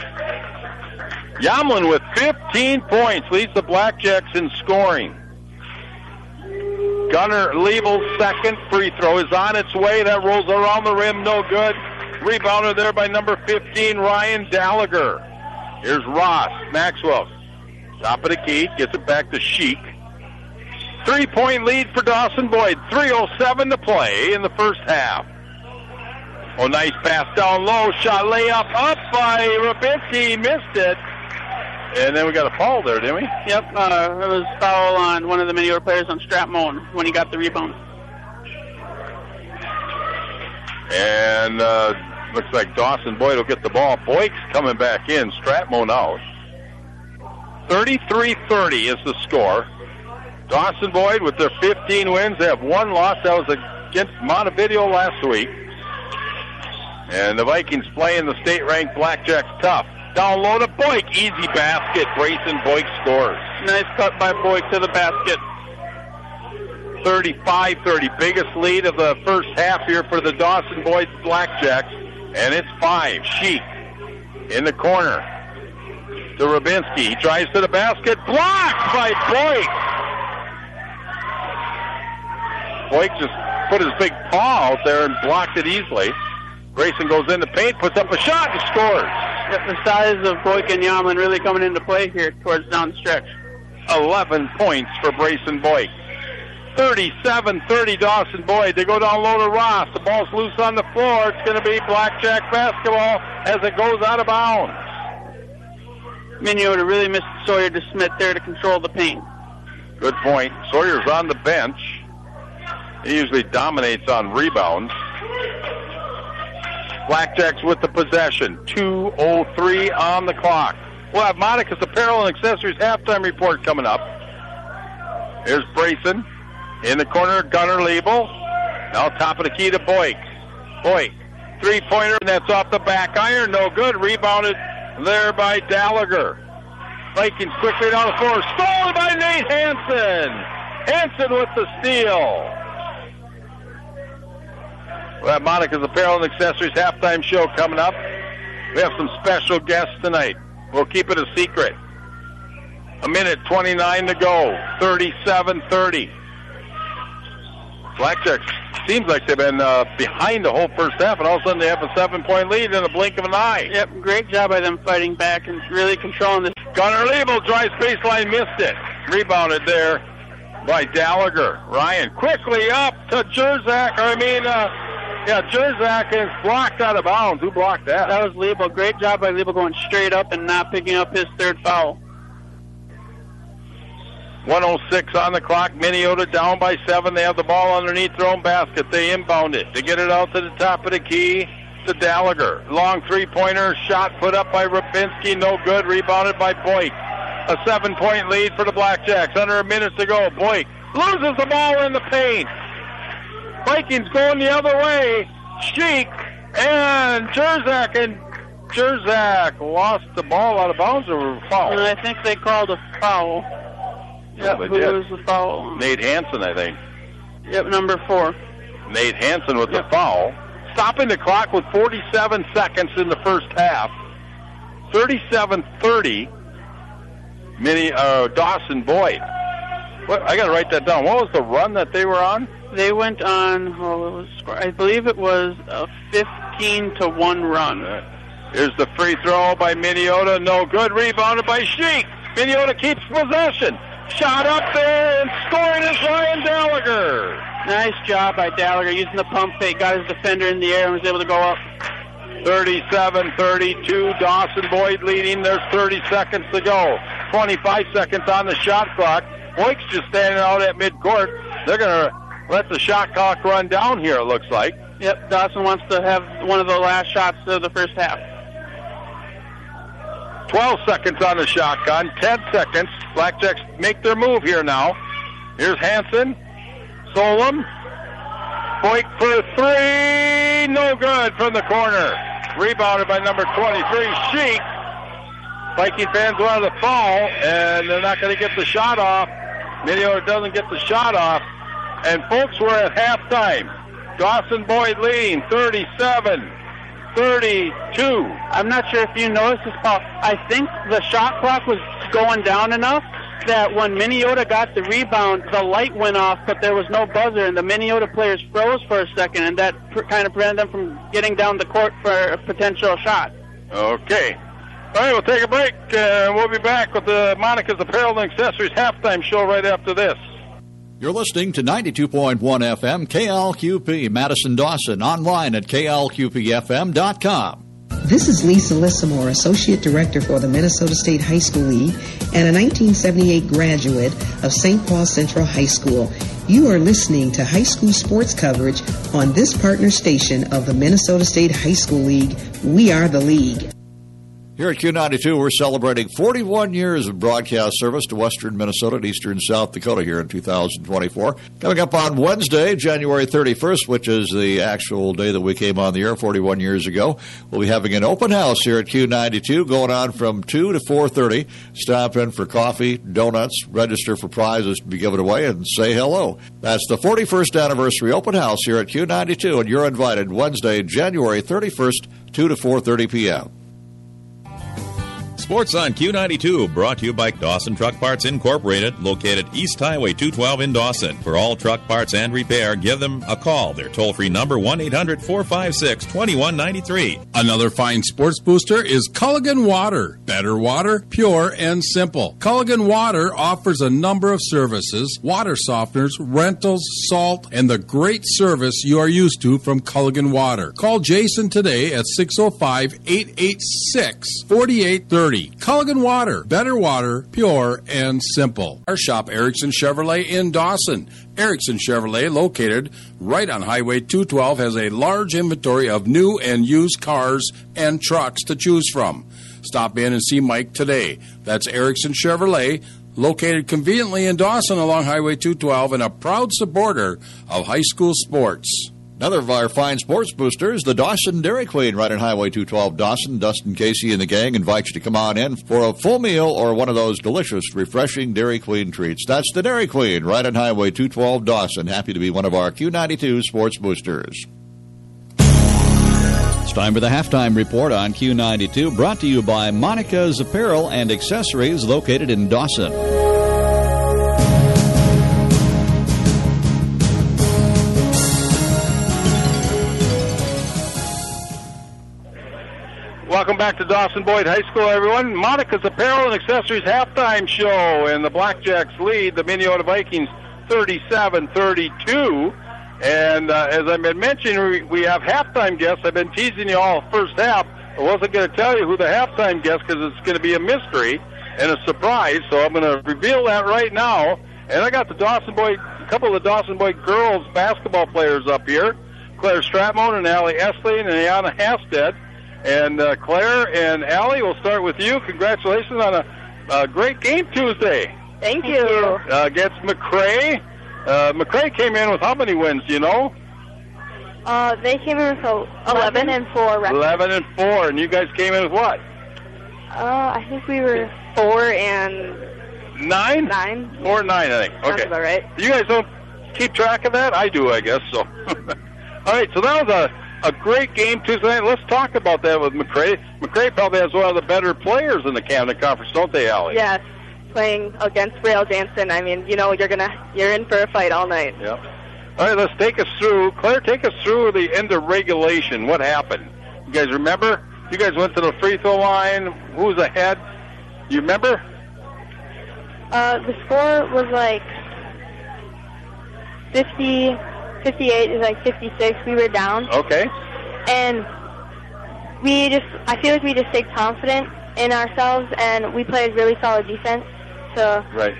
Speaker 2: Yamlin with fifteen points leads the Blackjacks in scoring. Gunnar Liebel's second free throw is on its way. That rolls around the rim, no good. Rebounder there by number fifteen, Ryan Gallagher. Here's Ross, Maxwell. Top of the key, gets it back to Sheik. Three-point lead for Dawson Boyd. three oh seven to play in the first half. Oh, nice pass down low. Shot layup up by Rabinski. Missed it. And then we got a foul there, didn't we?
Speaker 3: Yep, uh, it was foul on one of the Minnesota players on Stratmon when he got the rebound.
Speaker 2: And uh, looks like Dawson Boyd will get the ball. Boyd's coming back in. Stratmon out. thirty-three thirty is the score. Dawson Boyd with their fifteen wins. They have one loss. That was against Montevideo last week. And the Vikings playing the state-ranked Blackjacks tough. Down low to Boyk. Easy basket. Grayson Boyk scores.
Speaker 3: Nice cut by Boyk to the basket.
Speaker 2: thirty-five thirty. Biggest lead of the first half here for the Dawson Boyd Blackjacks. And it's five. Sheik in the corner to Rabinski. He tries to the basket. Blocked by Boyk. Boyk just put his big paw out there and blocked it easily. Grayson goes in the paint, puts up a shot, and scores.
Speaker 3: Yep, the size of Boyk and Yamlin really coming into play here towards down the stretch.
Speaker 2: eleven points for Grayson Boyk. thirty-seven thirty Dawson Boyd. They go down low to Ross. The ball's loose on the floor. It's going to be Blackjack basketball as it goes out of bounds.
Speaker 3: Minnesota really missed Sawyer DeSmith there to control the paint.
Speaker 2: Good point. Sawyer's on the bench. He usually dominates on rebounds. Blackjacks with the possession. two oh three on the clock. We'll have Monica's Apparel and Accessories halftime report coming up. Here's Brayson. In the corner, Gunnar Liebel. Now top of the key to Boyk. Boyk. Three-pointer, and that's off the back iron. No good. Rebounded there by Gallagher. Vikings quickly down the floor. Stolen by Nate Hansen. Hansen with the steal. We'll have Monica's Apparel and Accessories halftime show coming up. We have some special guests tonight. We'll keep it a secret. A minute twenty-nine to go. thirty-seven thirty. Blackjacks seems like they've been uh, behind the whole first half, and all of a sudden they have a seven-point lead in the blink of an eye.
Speaker 3: Yep, great job by them fighting back and really controlling this.
Speaker 2: Gunnar Liebel drives baseline, missed it. Rebounded there by Gallagher. Ryan quickly up to Jerzak. I mean, uh, yeah, Jerzak is blocked out of bounds. Who blocked that?
Speaker 3: That was Liebel. Great job by Liebel going straight up and not picking up his third foul.
Speaker 2: one oh six on the clock. Minnesota down by seven. They have the ball underneath their own basket. They inbound it. They get it out to the top of the key to Gallagher. Long three-pointer. Shot put up by Rabinski. No good. Rebounded by Boyk. A seven-point lead for the Blackjacks. Under a minute to go. Boyk loses the ball in the paint. Vikings going the other way. Sheik and Jerzak. And Jerzak lost the ball out of bounds or foul?
Speaker 3: And I think they called a foul. Yep,
Speaker 2: oh,
Speaker 3: who
Speaker 2: did.
Speaker 3: was the foul?
Speaker 2: Nate Hansen, I think.
Speaker 3: Yep, number four.
Speaker 2: Nate Hansen with
Speaker 3: yep.
Speaker 2: the foul. Stopping the clock with forty-seven seconds in the first half. thirty-seven thirty. Mini, uh, Dawson Boyd. What, I got to write that down. What was the run that they were on?
Speaker 3: They went on, oh, it was, I believe it was a fifteen to one run.
Speaker 2: Right. Here's the free throw by Minnesota. No good. Rebounded by Sheik. Minnesota keeps possession. Shot up there and scoring is Ryan Gallagher.
Speaker 3: Nice job by Gallagher using the pump fake. Got his defender in the air and was able to go up.
Speaker 2: thirty-seven thirty-two, Dawson Boyd leading. There's thirty seconds to go. twenty-five seconds on the shot clock. Boyd's just standing out at midcourt. They're going to let the shot clock run down here, it looks like.
Speaker 3: Yep, Dawson wants to have one of the last shots of the first half.
Speaker 2: twelve seconds on the shotgun, ten seconds. Blackjacks make their move here now. Here's Hansen, Solom, Boyd for three, no good from the corner. Rebounded by number twenty-three, Sheik. Viking fans want the foul, and they're not going to get the shot off. Minneota doesn't get the shot off. And folks, we're at halftime. Dawson Boyd leading thirty-seven thirty-two.
Speaker 3: I'm not sure if you noticed this, Paul. I think the shot clock was going down enough that when Minneota got the rebound, the light went off, but there was no buzzer, and the Minneota players froze for a second, and that pr- kind of prevented them from getting down the court for a potential shot.
Speaker 2: Okay. All right, we'll take a break, and uh, we'll be back with the Monica's Apparel and Accessories halftime show right after this.
Speaker 1: You're listening to ninety-two point one F M, K L Q P, Madison Dawson, online at K L Q P F M dot com.
Speaker 8: This is Lisa Lissamore, Associate Director for the Minnesota State High School League and a nineteen seventy-eight graduate of Saint Paul Central High School. You are listening to high school sports coverage on this partner station of the Minnesota State High School League. We are the league.
Speaker 1: Here at Q ninety-two, we're celebrating forty-one years of broadcast service to western Minnesota and eastern South Dakota here in two thousand twenty-four. Coming up on Wednesday, January thirty-first, which is the actual day that we came on the air forty-one years ago, we'll be having an open house here at Q ninety-two going on from two to four thirty. Stop in for coffee, donuts, register for prizes to be given away, and say hello. That's the forty-first anniversary open house here at Q ninety-two, and you're invited Wednesday, January thirty-first, two to four thirty p.m.
Speaker 7: Sports on Q ninety-two, brought to you by Dawson Truck Parts Incorporated, located East Highway two twelve in Dawson. For all truck parts and repair, give them a call. Their toll-free number, one eight hundred four five six two one nine three.
Speaker 5: Another fine sports booster is Culligan Water. Better water, pure and simple. Culligan Water offers a number of services, water softeners, rentals, salt, and the great service you are used to from Culligan Water. Call Jason today at six oh five, eight eight six, four eight three oh. Culligan Water. Better water, pure and simple. Our shop, Erickson Chevrolet in Dawson. Erickson Chevrolet, located right on Highway two twelve, has a large inventory of new and used cars and trucks to choose from. Stop in and see Mike today. That's Erickson Chevrolet, located conveniently in Dawson along Highway two twelve and a proud supporter of high school sports.
Speaker 1: Another of our fine sports boosters, the Dawson Dairy Queen, right on Highway two twelve Dawson. Dustin Casey and the gang invite you to come on in for a full meal or one of those delicious, refreshing Dairy Queen treats. That's the Dairy Queen, right on Highway two twelve Dawson. Happy to be one of our Q ninety-two sports boosters. It's time for the halftime report on Q ninety-two, brought to you by Monica's Apparel and Accessories, located in Dawson.
Speaker 2: Welcome back to Dawson Boyd High School, everyone. Monica's Apparel and Accessories halftime show, and the Blackjacks lead the Minneota Vikings thirty-seven thirty-two. And uh, as I've been mentioning, we, we have halftime guests. I've been teasing you all first half. I wasn't going to tell you who the halftime guest, because it's going to be a mystery and a surprise. So I'm going to reveal that right now. And I got the Dawson Boyd, a couple of the Dawson Boyd girls basketball players up here, Claire Stratmon and Allie Essling and Ayana Hasted. And uh, Claire and Allie, we'll start with you. Congratulations on a, a great game Tuesday.
Speaker 9: Thank you.
Speaker 2: Uh, against McRae. Uh, McRae came in with how many wins, do you know?
Speaker 9: Uh, they came in with a eleven and four record.
Speaker 2: eleven and four, and you guys came in with what?
Speaker 9: Uh, I think we were four and
Speaker 2: nine.
Speaker 9: Nine.
Speaker 2: Four and nine, I think. Okay.
Speaker 9: Sounds about right.
Speaker 2: You guys don't keep track of that? I do, I guess. So, all right. So that was a a great game Tuesday night. Let's talk about that with McRae. McRae probably has one of the better players in the Canada Conference, don't they, Allie?
Speaker 9: Yes. Playing against Braille Jansen, I mean, you know, you're gonna you're in for a fight all night.
Speaker 2: Yep. All right, let's take us through. Claire, take us through the end of regulation. What happened? You guys remember? You guys went to the free throw line. Who was ahead? You remember?
Speaker 9: Uh, the score was like fifty, fifty-eight, it was like fifty-six. We were down.
Speaker 2: Okay.
Speaker 9: And
Speaker 10: we just, I feel like we just stayed confident in ourselves, and we played really solid defense to,
Speaker 2: right.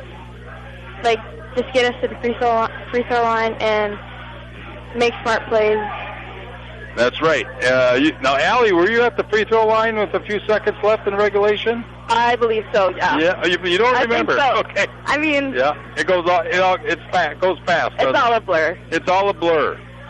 Speaker 10: like, just get us to the free throw, free throw line and make smart plays.
Speaker 2: That's right. Uh, you, now, Allie, were you at the free throw line with a few seconds left in regulation?
Speaker 10: I believe so, yeah.
Speaker 2: Yeah, you, you don't
Speaker 10: I
Speaker 2: remember?
Speaker 10: think so.
Speaker 2: Okay.
Speaker 10: I mean,
Speaker 2: yeah, it goes all, it all, it's fast, it goes fast.
Speaker 10: It's all a blur.
Speaker 2: It's all a blur.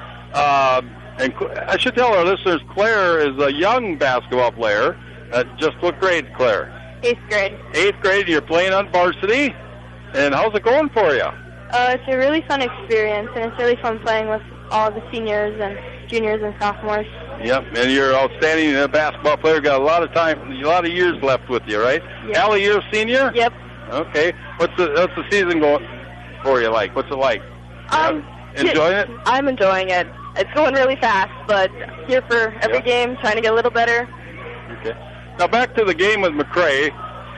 Speaker 2: Um, and I should tell our listeners, Claire is a young basketball player. Uh, just what grade, Claire?
Speaker 10: Eighth grade.
Speaker 2: Eighth grade. You're playing on varsity. And how's it going for you?
Speaker 10: Uh, it's a really fun experience, and it's really fun playing with all the seniors and juniors and sophomores.
Speaker 2: Yep, and you're outstanding basketball player. Got a lot of time, a lot of years left with you, right?
Speaker 10: Yep.
Speaker 2: Allie, you're a senior?
Speaker 10: Yep.
Speaker 2: Okay. What's the what's the season going for you like? What's it like?
Speaker 10: Um,
Speaker 2: enjoying it?
Speaker 10: I'm enjoying it. It's going really fast, but here for every
Speaker 2: Yep.
Speaker 10: game, trying to get a little better.
Speaker 2: Okay. Now back to the game with McRae.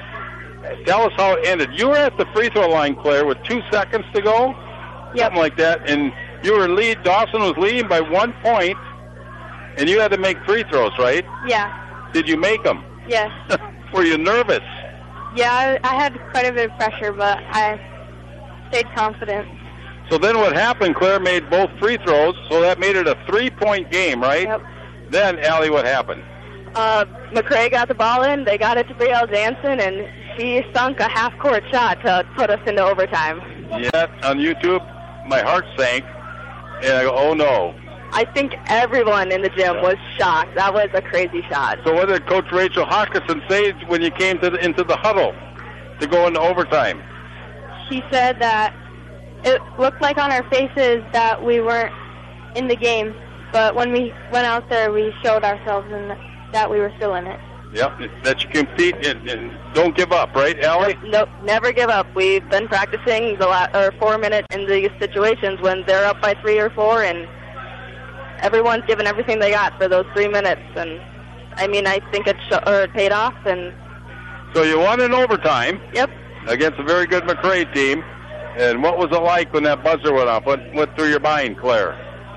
Speaker 2: Tell us how it ended. You were at the free throw line, Claire, with two seconds to go,
Speaker 10: Yep.
Speaker 2: something like that, and you were lead. Dawson was leading by one point, and you had to make free throws, right?
Speaker 10: Yeah.
Speaker 2: Did you make them?
Speaker 10: Yes.
Speaker 2: Were you nervous?
Speaker 10: Yeah, I, I had quite a bit of pressure, but I stayed confident.
Speaker 2: So then what happened, Claire made both free throws, so that made it a three-point game, right?
Speaker 10: Yep.
Speaker 2: Then, Allie, what happened?
Speaker 10: Uh, McRae got the ball in. They got it to Brielle Jansen, and she sunk a half-court shot to put us into overtime.
Speaker 2: Yet, on YouTube, my heart sank, and I go, oh, no.
Speaker 10: I think everyone in the gym was shocked. That was a crazy shot.
Speaker 2: So what did Coach Rachel Hawkinson say when you came to the, into the huddle to go into overtime?
Speaker 10: She said that it looked like on our faces that we weren't in the game, but when we went out there, we showed ourselves and that we were still in it.
Speaker 2: Yep, that you compete and, and don't give up, right, Allie?
Speaker 10: Nope, never give up. We've been practicing the la- or four minutes in these situations when they're up by three or four, and everyone's given everything they got for those three minutes. And I mean, I think it, sh- or it paid off. And
Speaker 2: so you won in overtime.
Speaker 10: Yep.
Speaker 2: Against a very good McRae team. And what was it like when that buzzer went off? What went through your mind, Claire?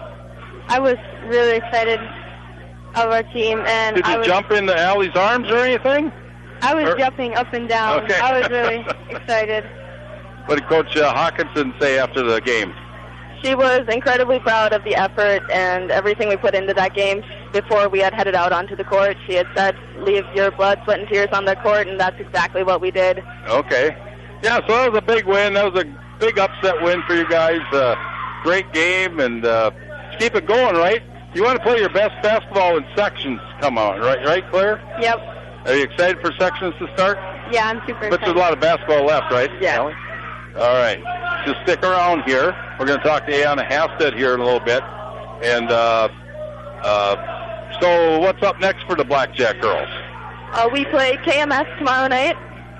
Speaker 10: I was really excited of our team, and
Speaker 2: Did you
Speaker 10: I was,
Speaker 2: jump into Allie's arms or anything?
Speaker 10: I was
Speaker 2: or,
Speaker 10: jumping up and down.
Speaker 2: Okay.
Speaker 10: I was really excited.
Speaker 2: What did Coach uh, Hawkinson say after the game?
Speaker 10: She was incredibly proud of the effort and everything we put into that game. Before we had headed out onto the court, she had said, leave your blood, sweat, and tears on the court, and that's exactly what we did.
Speaker 2: Okay. Yeah, so that was a big win. That was a big upset win for you guys. Uh, great game, and uh, keep it going, right? You want to play your best basketball when sections come on, right, right, Claire?
Speaker 10: Yep.
Speaker 2: Are you excited for sections to start?
Speaker 10: Yeah, I'm super
Speaker 2: But
Speaker 10: excited.
Speaker 2: there's a lot of basketball left, right?
Speaker 10: Yeah.
Speaker 2: Allie? All right. Just stick around here. We're going to talk to Ayanna Halstead here in a little bit. And uh, uh, so what's up next for the Blackjack girls?
Speaker 10: Uh, we play K M S tomorrow night.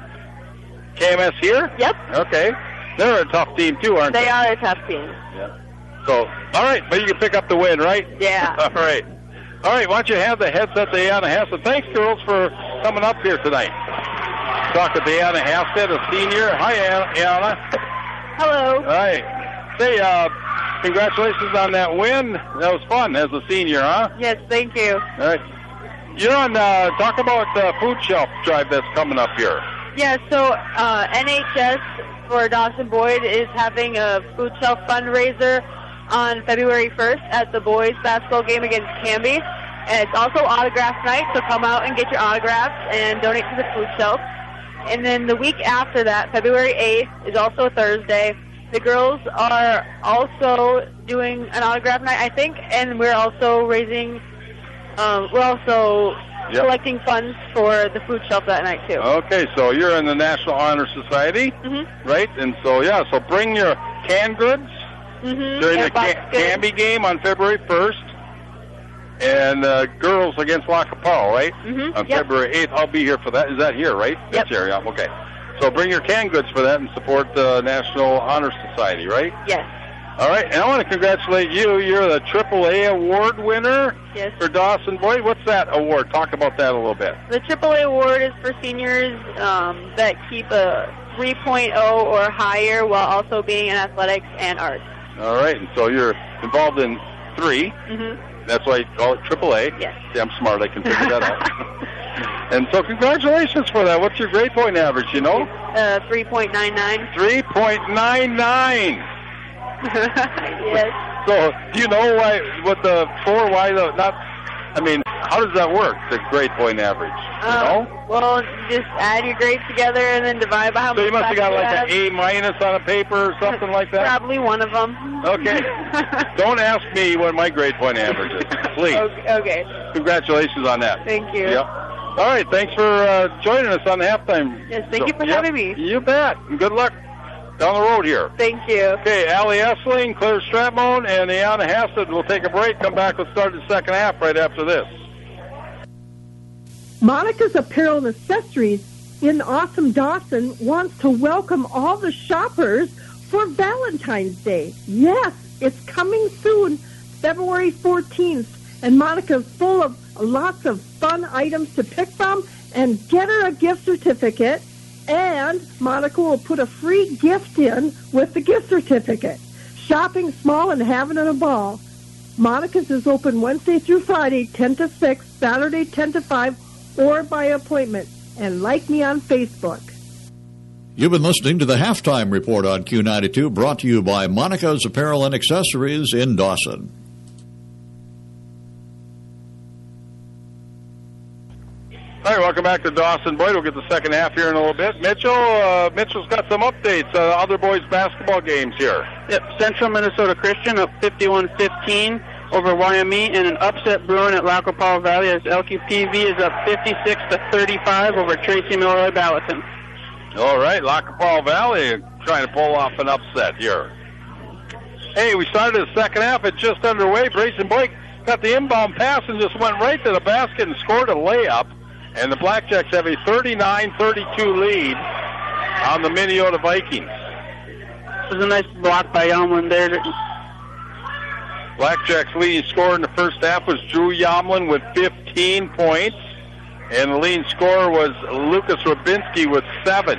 Speaker 2: K M S here?
Speaker 10: Yep.
Speaker 2: Okay. They're a tough team, too, aren't they?
Speaker 10: They are a tough team.
Speaker 2: Yeah. So, all right, but you can pick up the win, right?
Speaker 10: Yeah.
Speaker 2: All right. All right, why don't you have the headset to Ayanna Halstead. Thanks, girls, for coming up here tonight. Talk to Ayanna Halstead, a senior. Hi, Ayanna.
Speaker 10: Hello.
Speaker 2: Hi. Say, uh, congratulations on that win. That was fun as a senior, huh?
Speaker 10: Yes, thank you.
Speaker 2: All right. You're on, uh, talk about the food shelf drive that's coming up here.
Speaker 10: Yeah, so uh, N H S for Dawson Boyd is having a food shelf fundraiser on February first at the boys basketball game against Canby. And it's also autograph night, so come out and get your autographs and donate to the food shelf. And then the week after that, February eighth, is also a Thursday. The girls are also doing an autograph night, I think, and we're also raising, um, we're also
Speaker 2: Yep.
Speaker 10: collecting funds for the food shelf that night, too.
Speaker 2: Okay, so you're in the National Honor Society,
Speaker 10: Mm-hmm.
Speaker 2: right? And so, yeah, so bring your canned goods
Speaker 10: Mm-hmm.
Speaker 2: during
Speaker 10: Yeah,
Speaker 2: the
Speaker 10: box
Speaker 2: Cam-
Speaker 10: goods.
Speaker 2: Canby game on February first. And uh, girls against Lacapau, right?
Speaker 10: Mhm,
Speaker 2: On
Speaker 10: yep.
Speaker 2: February eighth. I'll be here for that. Is that here, right?
Speaker 10: Yep.
Speaker 2: That's here, yeah. Okay. So bring your canned goods for that and support the National Honor Society, right?
Speaker 10: Yes.
Speaker 2: All right. And I want to congratulate you. You're the triple A award winner
Speaker 10: Yes.
Speaker 2: for Dawson Boyd. What's that award? Talk about that a little bit.
Speaker 10: The triple A award is for seniors um, that keep a three point oh or higher while also being in athletics and arts.
Speaker 2: All right. And so you're involved in three.
Speaker 10: Mm-hmm.
Speaker 2: That's why you call it triple A.
Speaker 10: Yes.
Speaker 2: See, I'm smart. I can figure that out. And so congratulations for that. What's your grade point average, you know?
Speaker 10: Uh, three point nine nine.
Speaker 2: three point nine nine.
Speaker 10: Yes.
Speaker 2: So do you know why, what the, for why the, not, I mean, how does that work, the grade point average? You
Speaker 10: Uh,
Speaker 2: know?
Speaker 10: Well, just add your grades together and then divide by how
Speaker 2: So
Speaker 10: much
Speaker 2: you must have got
Speaker 10: classes
Speaker 2: like
Speaker 10: you
Speaker 2: an A minus on a paper or something like that?
Speaker 10: Probably one of them.
Speaker 2: Okay. Don't ask me what my grade point average is, please.
Speaker 10: Okay. okay.
Speaker 2: Congratulations on that.
Speaker 10: Thank you.
Speaker 2: Yep. All right, thanks for uh, joining us on the halftime.
Speaker 10: Yes, thank you for
Speaker 2: Yep.
Speaker 10: having me.
Speaker 2: You bet. And good luck down the road here.
Speaker 10: Thank you.
Speaker 2: Okay, Allie Essling, Claire Stratmone, and Ayanna Hassett will take a break. Come back. We'll start the second half right after this.
Speaker 11: Monica's Apparel and Accessories in Awesome Dawson wants to welcome all the shoppers for Valentine's Day. Yes, it's coming soon, February fourteenth, and Monica's full of lots of fun items to pick from, and get her a gift certificate, and Monica will put a free gift in with the gift certificate. Shopping small and having a ball. Monica's is open Wednesday through Friday, ten to six, Saturday, ten to five, or by appointment. And like me on Facebook.
Speaker 1: You've been listening to the Halftime Report on Q ninety-two, brought to you by Monica's Apparel and Accessories in Dawson.
Speaker 2: All right, welcome back to Dawson Boyd. We'll get the second half here in a little bit. Mitchell, uh, Mitchell's got some updates. Uh, other boys' basketball games here.
Speaker 3: Yep, Central Minnesota Christian up fifty-one fifteen over Y M E, and an upset brewing at Lacopal Valley as L Q P V is up fifty-six to thirty-five over Tracy Milroy Ballatin.
Speaker 2: All right, Lacopal Valley trying to pull off an upset here. Hey, we started the second half. It's just underway. Brayson Blake got the inbound pass and just went right to the basket and scored a layup. And the Blackjacks have a thirty-nine thirty-two lead on the Minnesota Vikings.
Speaker 3: It was a nice block by Yomlin there.
Speaker 2: Blackjacks' leading scorer in the first half was Drew Yomlin with fifteen points. And the leading scorer was Lucas Rabinski with seven.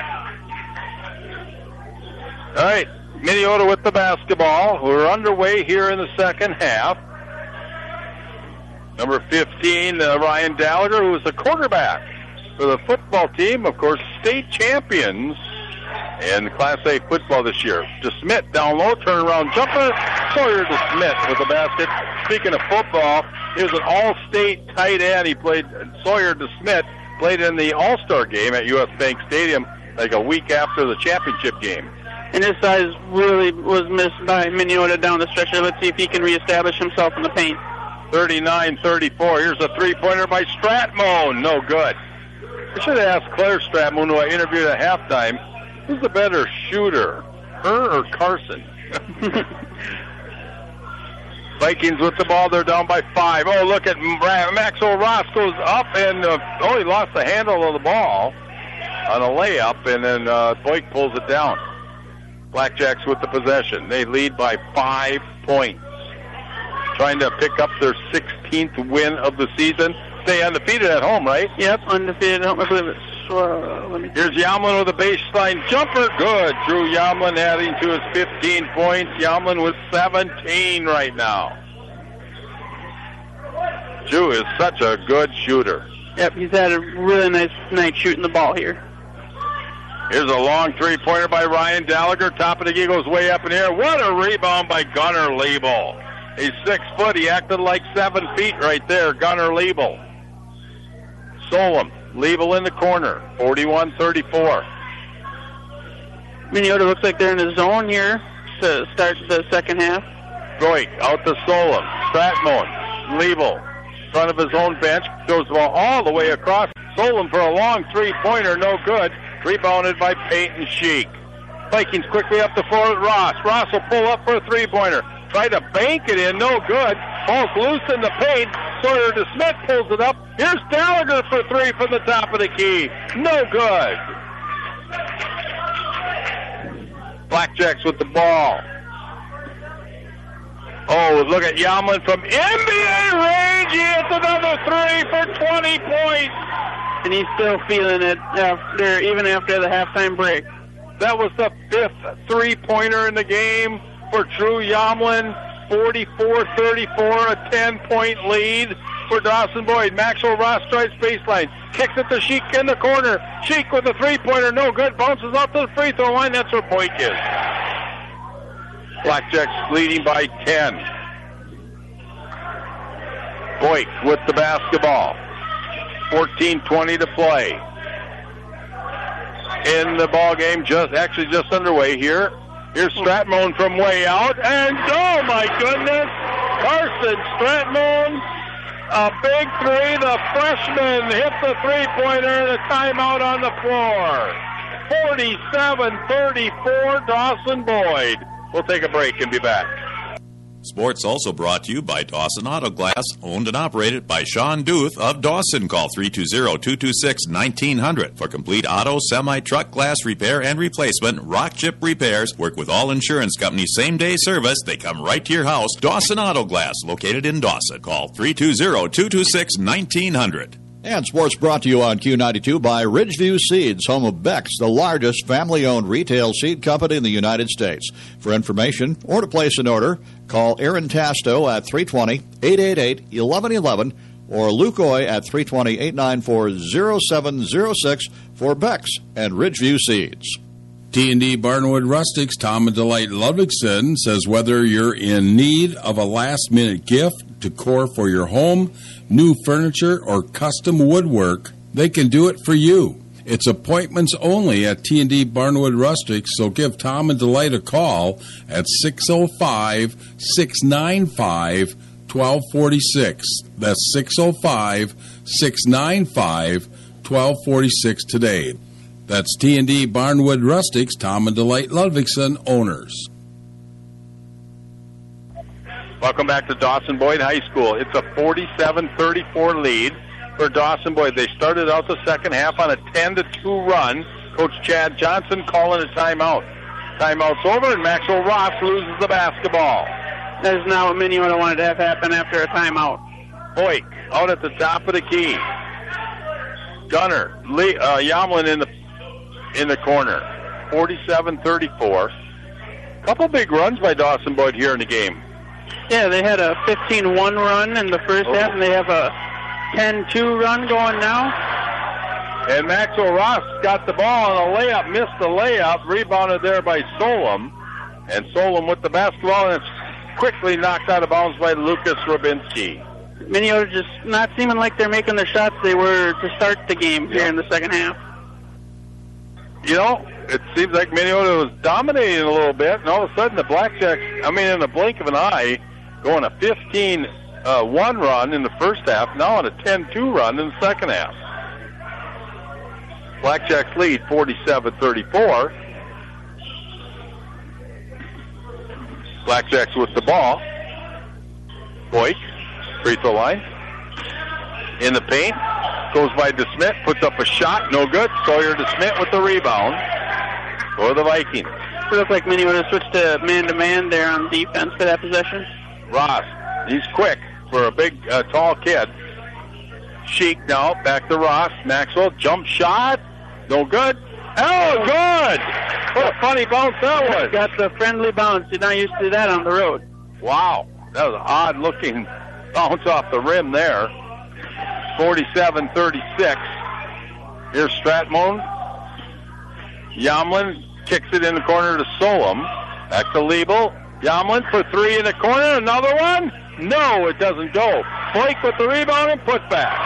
Speaker 2: All right, Minnesota with the basketball. We're underway here in the second half. Number fifteen, uh, Ryan Gallagher, who was the quarterback for the football team, of course, state champions in Class A football this year. DeSmit down low, turnaround jumper. Sawyer DeSmit with the basket. Speaking of football, he was an all-state tight end. He played, Sawyer DeSmit played in the All-Star game at U S Bank Stadium like a week after the championship game.
Speaker 3: And his size really was missed by Minnesota down the stretch. Let's see if he can reestablish himself in the paint.
Speaker 2: thirty-nine thirty-four. Here's a three-pointer by Stratmone. No good. I should have asked Claire Stratmone, who I interviewed at halftime, who's the better shooter, her or Carson? Vikings with the ball. They're down by five. Oh, look at Maxwell Ross goes up and uh, oh, he lost the handle of the ball on a layup, and then uh, Boyk pulls it down. Blackjacks with the possession. They lead by five points. Trying to pick up their sixteenth win of the season. Stay undefeated at home, right?
Speaker 3: Yep, undefeated at home. I believe it's... Uh, let me...
Speaker 2: Here's Yomlin with a baseline jumper. Good. Drew Yomlin adding to his fifteen points. Yomlin with seventeen right now. Drew is such a good shooter.
Speaker 3: Yep, he's had a really nice night shooting the ball here.
Speaker 2: Here's a long three-pointer by Ryan Gallagher. Top of the key goes way up in the air. What a rebound by Gunnar Liebel. He's six foot. He acted like seven feet right there. Gunnar Liebel. Solom. Liebel in the corner. forty-one thirty-four.
Speaker 3: Minnesota looks like they're in the zone here to start the second half.
Speaker 2: Goik out to Solom. Stratmone. Liebel. Front of his own bench. Throws the ball all the way across. Solom for a long three-pointer. No good. Rebounded by Peyton Sheik. Vikings quickly up the floor with Ross. Ross will pull up for a three-pointer. Try to bank it in, no good. Ball's loose in the paint. Sawyer DeSmit pulls it up. Here's Gallagher for three from the top of the key. No good. Blackjacks with the ball. Oh, look at Yomlin from N B A range. He hits another three for twenty points.
Speaker 3: And he's still feeling it after, even after the halftime break.
Speaker 2: That was the fifth three-pointer in the game for Drew Yomlin. forty-four thirty-four, a ten-point lead for Dawson Boyd. Maxwell Ross drives baseline, kicks it to Sheik in the corner. Sheik with a three-pointer, no good, bounces out to the free throw line. That's where Boyd is. Blackjacks leading by ten. Boyd with the basketball. fourteen twenty to play. In the ball game, just actually just underway here. Here's Stratmone from way out, and oh my goodness, Carson Stratmone, a big three. The freshman hit the three-pointer. The timeout on the floor. forty-seven thirty-four, Dawson Boyd. We'll take a break and be back.
Speaker 7: Sports also brought to you by Dawson Auto Glass, owned and operated by Sean Duth of Dawson. Call three two zero, two two six, one nine zero zero for complete auto, semi-truck glass repair and replacement. Rock Chip Repairs work with all insurance companies, same-day service. They come right to your house. Dawson Auto Glass, located in Dawson. Call three two zero, two two six, one nine zero zero.
Speaker 1: And sports brought to you on Q ninety-two by Ridgeview Seeds, home of Beck's, the largest family-owned retail seed company in the United States. For information or to place an order, call Aaron Tasto at three two zero, eight eight eight, one one one one or Luke Oy at three two zero, eight nine four, zero seven zero six for Beck's and Ridgeview Seeds.
Speaker 5: T and D Barnwood Rustics, Tom and Delight Ludwigson says whether you're in need of a last-minute gift, decor for your home, new furniture, or custom woodwork, they can do it for you. It's appointments only at T and D Barnwood Rustics, so give Tom and Delight a call at six oh five, six nine five, one two four six. That's six oh five, six nine five, one two four six today. That's T and D Barnwood Rustics, Tom and Delight Ludwigson, owners.
Speaker 2: Welcome back to Dawson Boyd High School. It's a forty-seven thirty-four lead for Dawson Boyd. They started out the second half on a ten to two run. Coach Chad Johnson calling a timeout. Timeout's over, and Maxwell Ross loses the basketball.
Speaker 3: That is not what Minneota wanted to have happen after a timeout.
Speaker 2: Boyd out at the top of the key. Gunner, Lee, uh, Yamlin in the in the corner. forty-seven thirty-four. Couple big runs by Dawson Boyd here in the game.
Speaker 3: Yeah, they had a fifteen one run in the first oh. half, and they have a ten two run going now.
Speaker 2: And Maxwell Ross got the ball on a layup, missed the layup, rebounded there by Solom. And Solom with the basketball, and it's quickly knocked out of bounds by Lucas Rabinski.
Speaker 3: Minneota just not seeming like they're making the shots they were to start the game here yep. in the second half.
Speaker 2: You know, it seems like Minneota was dominating a little bit, and all of a sudden the Blackjacks, I mean, in the blink of an eye, going a fifteen one run in the first half, now on a ten two run in the second half. Blackjacks lead forty-seven thirty-four. Blackjacks with the ball. Boyd, free throw line. In the paint. Goes by DeSmit, puts up a shot, no good. Sawyer DeSmit with the rebound for the Vikings.
Speaker 3: It looks like Minneota switched to man-to-man there on defense for that possession.
Speaker 2: Ross, he's quick for a big, uh, tall kid. Sheik now, back to Ross. Maxwell, jump shot, no good. Oh, good! What a funny bounce that was.
Speaker 3: Got the friendly bounce. You're not used to that on the road.
Speaker 2: Wow, that was an odd-looking bounce off the rim there. forty-seven thirty-six. Here's Stratmone. Yamlin kicks it in the corner to Solom. Back to Liebel. Yamlin for three in the corner. Another one? No, it doesn't go. Blake with the rebound and put back.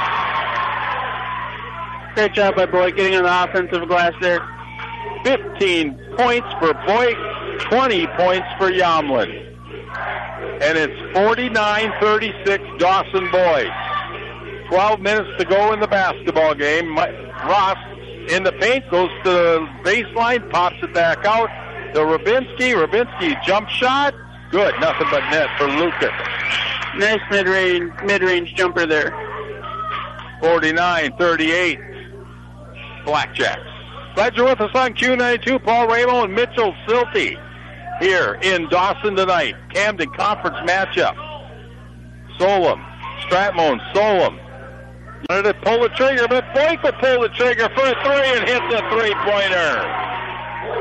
Speaker 3: Great job by Boyd getting on the offensive glass there.
Speaker 2: fifteen points for Boyd, twenty points for Yamlin. And it's forty-nine thirty-six Dawson Boyd. twelve minutes to go in the basketball game. Ross in the paint, goes to the baseline, pops it back out to Rabinski. Rabinski jump shot. Good. Nothing but net for Lucas.
Speaker 3: Nice mid-range, mid-range jumper there.
Speaker 2: forty-nine thirty-eight. Blackjacks. Glad you're with us on Q ninety-two. Paul Ramo and Mitchell Silty here in Dawson tonight. Camden Conference matchup. Solom. Stratmone. Solom. Wanted to pull the trigger, but Blake will pull the trigger for a three and hit the three-pointer.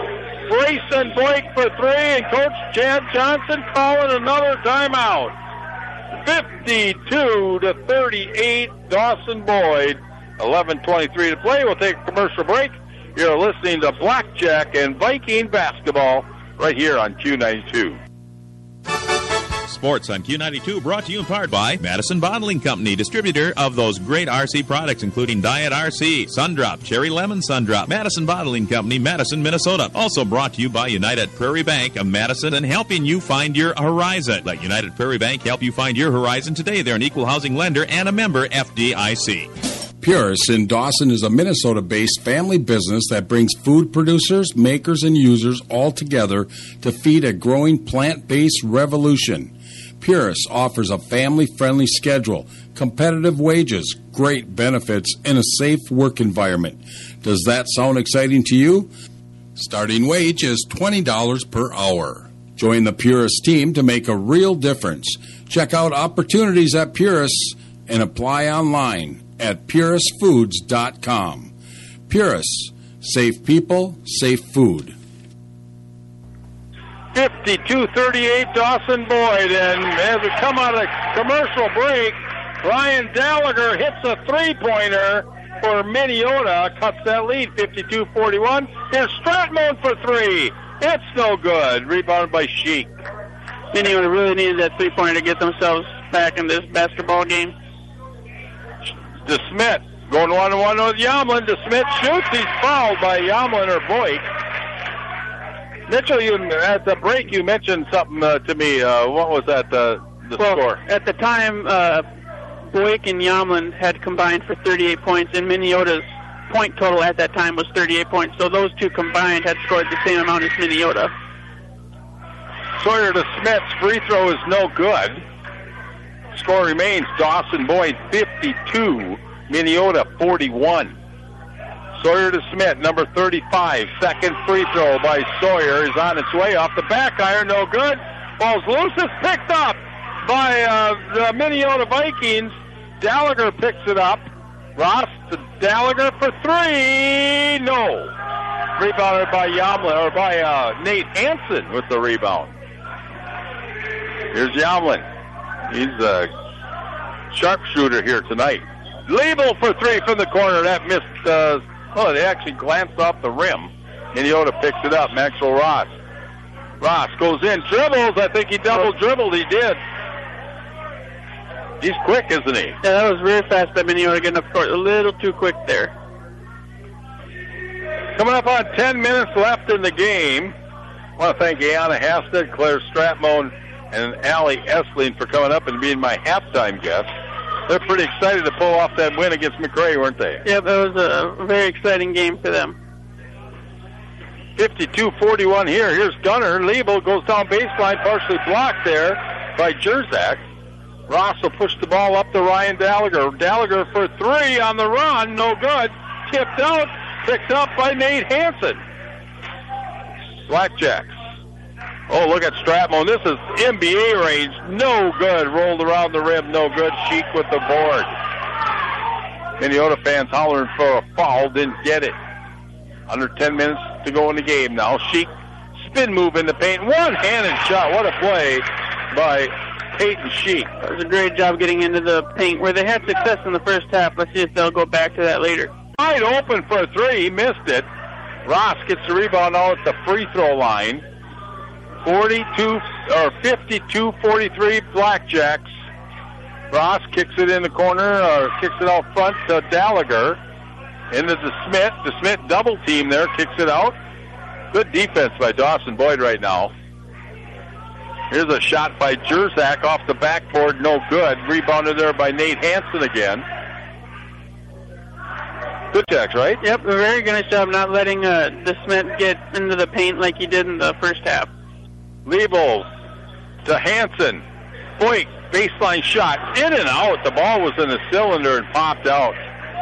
Speaker 2: Grayson Blake for three, and Coach Chad Johnson calling another timeout. fifty-two to thirty-eight, Dawson Boyd. eleven twenty-three to play. We'll take a commercial break. You're listening to Blackjack and Viking basketball right here on Q ninety-two.
Speaker 7: Sports on Q ninety-two brought to you in part by Madison Bottling Company, distributor of those great R C products, including Diet R C, Sundrop, Cherry Lemon Sundrop. Madison Bottling Company, Madison, Minnesota. Also brought to you by United Prairie Bank of Madison and helping you find your horizon. Let United Prairie Bank help you find your horizon today. They're an equal housing lender and a member F D I C.
Speaker 5: Purus in Dawson is a Minnesota-based family business that brings food producers, makers, and users all together to feed a growing plant-based revolution. Purus offers a family-friendly schedule, competitive wages, great benefits, and a safe work environment. Does that sound exciting to you? Starting wage is twenty dollars per hour. Join the Purus team to make a real difference. Check out opportunities at Purus and apply online at purus foods dot com. Purus, safe people, safe food.
Speaker 2: fifty-two thirty-eight, Dawson Boyd. And as we come out of commercial break, Ryan Gallagher hits a three-pointer for Minneota, cuts that lead, fifty-two forty-one. Here's Stratmon for three. It's no good. Rebounded by Sheik.
Speaker 3: Minneota really needed that three-pointer to get themselves back in this basketball game.
Speaker 2: DeSmit going one-on-one with Yamlin. DeSmit shoots. He's fouled by Yamlin or Boyd. Mitchell, you, at the break, you mentioned something uh, to me. Uh, what was that, uh, the
Speaker 3: well,
Speaker 2: score?
Speaker 3: At the time, uh, Boyk and Yamlin had combined for thirty-eight points, and Minneota's point total at that time was thirty-eight points. So those two combined had scored the same amount as Minneota.
Speaker 2: Sawyer DeSmith's free throw is no good. Score remains Dawson Boyd fifty-two, Minneota forty-one. Sawyer DeSmith, number thirty-five, second free throw by Sawyer is on its way off the back iron, no good. Ball's loose, is picked up by uh, the Minneota Vikings. Gallagher picks it up. Ross to Gallagher for three, no. Rebounded by Yamlin, or by uh, Nate Hansen with the rebound. Here's Yamlin. He's a sharpshooter here tonight. Liebel for three from the corner. That missed. Uh, oh, they actually glanced off the rim. Minneota picks it up. Maxwell Ross. Ross goes in, dribbles. I think he double dribbled. He did. He's quick, isn't he?
Speaker 3: Yeah, that was really fast by Minneota, getting up court a little too quick there.
Speaker 2: Coming up on ten minutes left in the game. I want to thank Ayanna Hasted, Claire Stratmon, and Allie Essling for coming up and being my halftime guest. They're pretty excited to pull off that win against McRae, weren't they?
Speaker 3: Yeah, that was a very exciting game for them.
Speaker 2: fifty-two forty-one here. Here's Gunner. Liebel goes down baseline, partially blocked there by Jerzak. Ross will push the ball up to Ryan Gallagher. Gallagher for three on the run. No good. Tipped out. Picked up by Nate Hansen. Blackjacks. Oh, look at Stratmon. This is N B A range. No good. Rolled around the rim. No good. Sheik with the board. Minneota fans hollering for a foul. Didn't get it. Under ten minutes to go in the game now. Sheik spin move in the paint. One-handed shot. What a play by Peyton Sheik.
Speaker 3: That was a great job getting into the paint where they had success in the first half. Let's see if they'll go back to that later.
Speaker 2: Wide open for a three. He missed it. Ross gets the rebound out at the free throw line. forty-two or fifty-two forty-three Blackjacks. Ross kicks it in the corner, or kicks it out front to Gallagher. Into DeSmith. DeSmith double team there, kicks it out. Good defense by Dawson Boyd right now. Here's a shot by Jerzak off the backboard, no good. Rebounded there by Nate Hansen again. Good checks, right?
Speaker 3: Yep, a very good job not letting uh, DeSmith get into the paint like he did in the first half.
Speaker 2: Liebel to Hansen. Boyk, baseline shot. In and out. The ball was in the cylinder and popped out.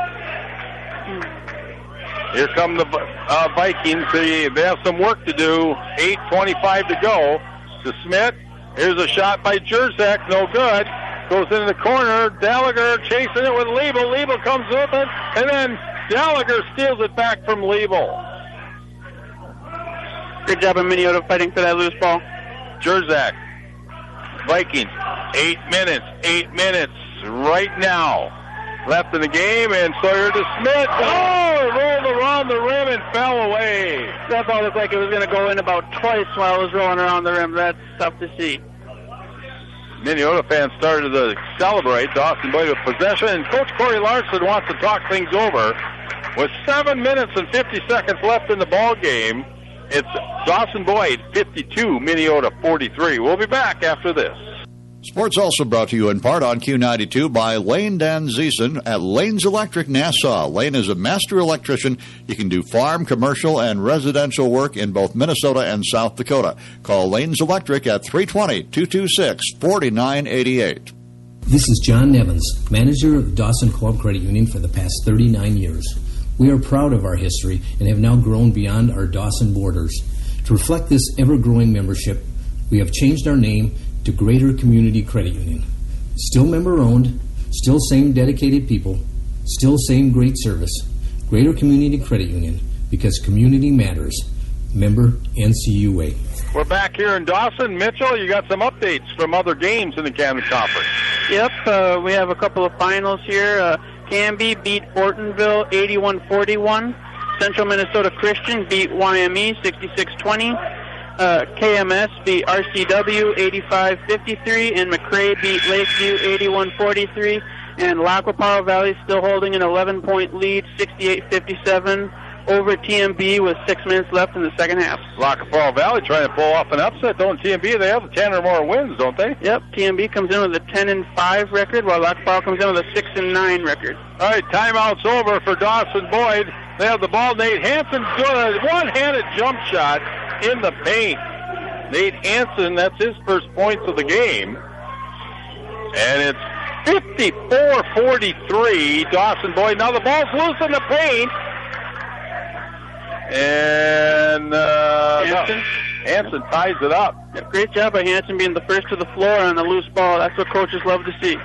Speaker 2: Here come the uh, Vikings. They, they have some work to do. eight twenty-five to go. To Smith. Here's a shot by Jerzak. No good. Goes into the corner. Gallagher chasing it with Liebel. Liebel comes with it. And then Gallagher steals it back from Liebel.
Speaker 3: Good job of Minnesota fighting for that loose ball.
Speaker 2: Jerzak. Vikings, eight minutes, eight minutes right now left in the game, and Sawyer to Smith. Oh, rolled around the rim and fell away.
Speaker 3: That ball looked like it was going to go in about twice while it was rolling around the rim. That's tough to see.
Speaker 2: Minnesota fans started to celebrate. Dawson Boyd with possession, and Coach Corey Larson wants to talk things over. With seven minutes and fifty seconds left in the ball game, it's Dawson Boyd fifty-two, Minnesota forty-three. We'll be back after this.
Speaker 1: Sports also brought to you in part on Q ninety-two by Lane Dan Ziesen at Lane's Electric Nassau. Lane is a master electrician. He can do farm, commercial, and residential work in both Minnesota and South Dakota. Call Lane's Electric at three two zero, two two six, four nine eight eight.
Speaker 12: This is John Nevins, manager of Dawson Co-op Credit Union for the past thirty-nine years. We are proud of our history and have now grown beyond our Dawson borders. To reflect this ever-growing membership, we have changed our name to Greater Community Credit Union. Still member-owned, still same dedicated people, still same great service. Greater Community Credit Union, because community matters. Member N C U A.
Speaker 2: We're back here in Dawson. Mitchell, you got some updates from other games in the Canby Conference.
Speaker 3: Yep, uh, we have a couple of finals here. Uh, Canby beat Ortonville eighty-one forty-one. Central Minnesota Christian beat Y M E sixty-six twenty. Uh, K M S beat R C W eighty-five fifty-three, and McRae beat Lakeview eighty-one forty-three. And Lackawanna Valley still holding an eleven-point lead, sixty-eight fifty-seven, over T M B with six minutes left in the second half.
Speaker 2: Lackawanna Valley trying to pull off an upset, don't T M B? They have ten or more wins, don't they?
Speaker 3: Yep, T M B comes in with a ten and five record, while Lackawanna comes in with a six and nine record.
Speaker 2: All right, timeout's over for Dawson Boyd. They have the ball. Nate Hansen doing a one-handed jump shot in the paint. Nate Hansen, that's his first points of the game. And it's fifty-four forty-three, Dawson Boyd. Now the ball's loose in the paint. And uh, Hansen. No, Hansen ties it up.
Speaker 3: Yeah, great job by Hansen being the first to the floor on the loose ball. That's what coaches love to see.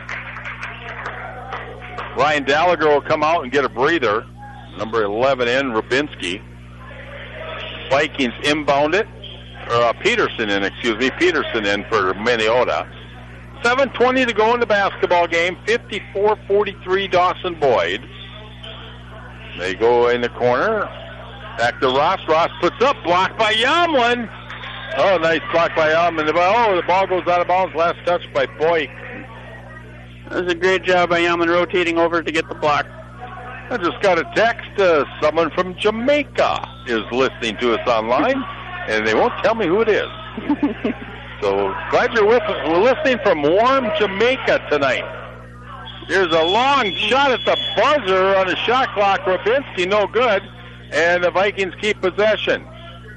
Speaker 2: Ryan Gallagher will come out and get a breather. Number eleven in, Rubinski. Vikings inbound it. Or uh, Peterson in, excuse me. Peterson in for Minnesota. seven twenty to go in the basketball game. fifty-four forty-three Dawson Boyd. They go in the corner. Back to Ross. Ross puts up. Blocked by Yamlin. Oh, nice block by Yamlin. Oh, the ball goes out of bounds. Last touch by Boyd.
Speaker 3: That was a great job by Yamlin rotating over to get the block.
Speaker 2: I just got a text. Uh, someone from Jamaica is listening to us online, and they won't tell me who it is. So glad you're with us. We're listening from warm Jamaica tonight. Here's a long shot at the buzzer on a shot clock. Rubinski, no good. And the Vikings keep possession.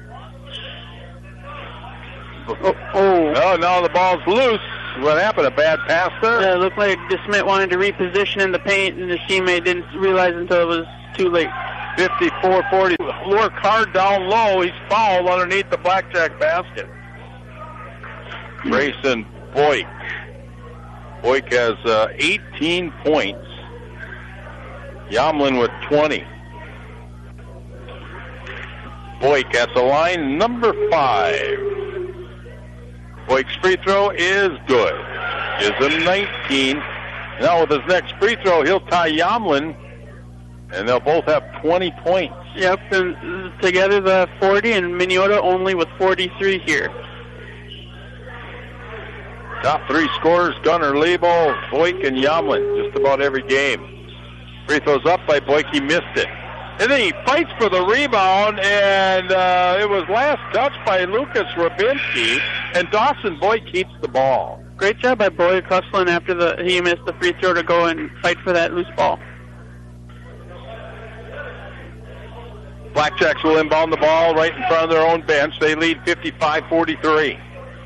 Speaker 2: Oh, oh. oh now the ball's loose. What happened? A bad pass there?
Speaker 3: Yeah, it looked like DeSmit wanted to reposition in the paint, and his teammate didn't realize until it was too late.
Speaker 2: fifty-four forty. Work hard down low. He's fouled underneath the blackjack basket. Grayson Boyk. Boyk has uh, eighteen points. Yamlin with twenty. Boyk at the line, number five. Boyk's free throw is good. Is a nineteen. Now with his next free throw, he'll tie Yamlin, and they'll both have twenty points.
Speaker 3: Yep, and together the forty, and Minnesota only with forty-three here.
Speaker 2: Top three scorers, Gunnar, Lebo, Boyk, and Yamlin, just about every game. Free throws up by Boyk, he missed it. And then he fights for the rebound, and uh, it was last touched by Lucas Rubinski, and Dawson Boyd keeps the ball.
Speaker 3: Great job by Boyd hustling after the he missed the free throw to go and fight for that loose ball.
Speaker 2: Blackjacks will inbound the ball right in front of their own bench. They lead fifty-five forty-three.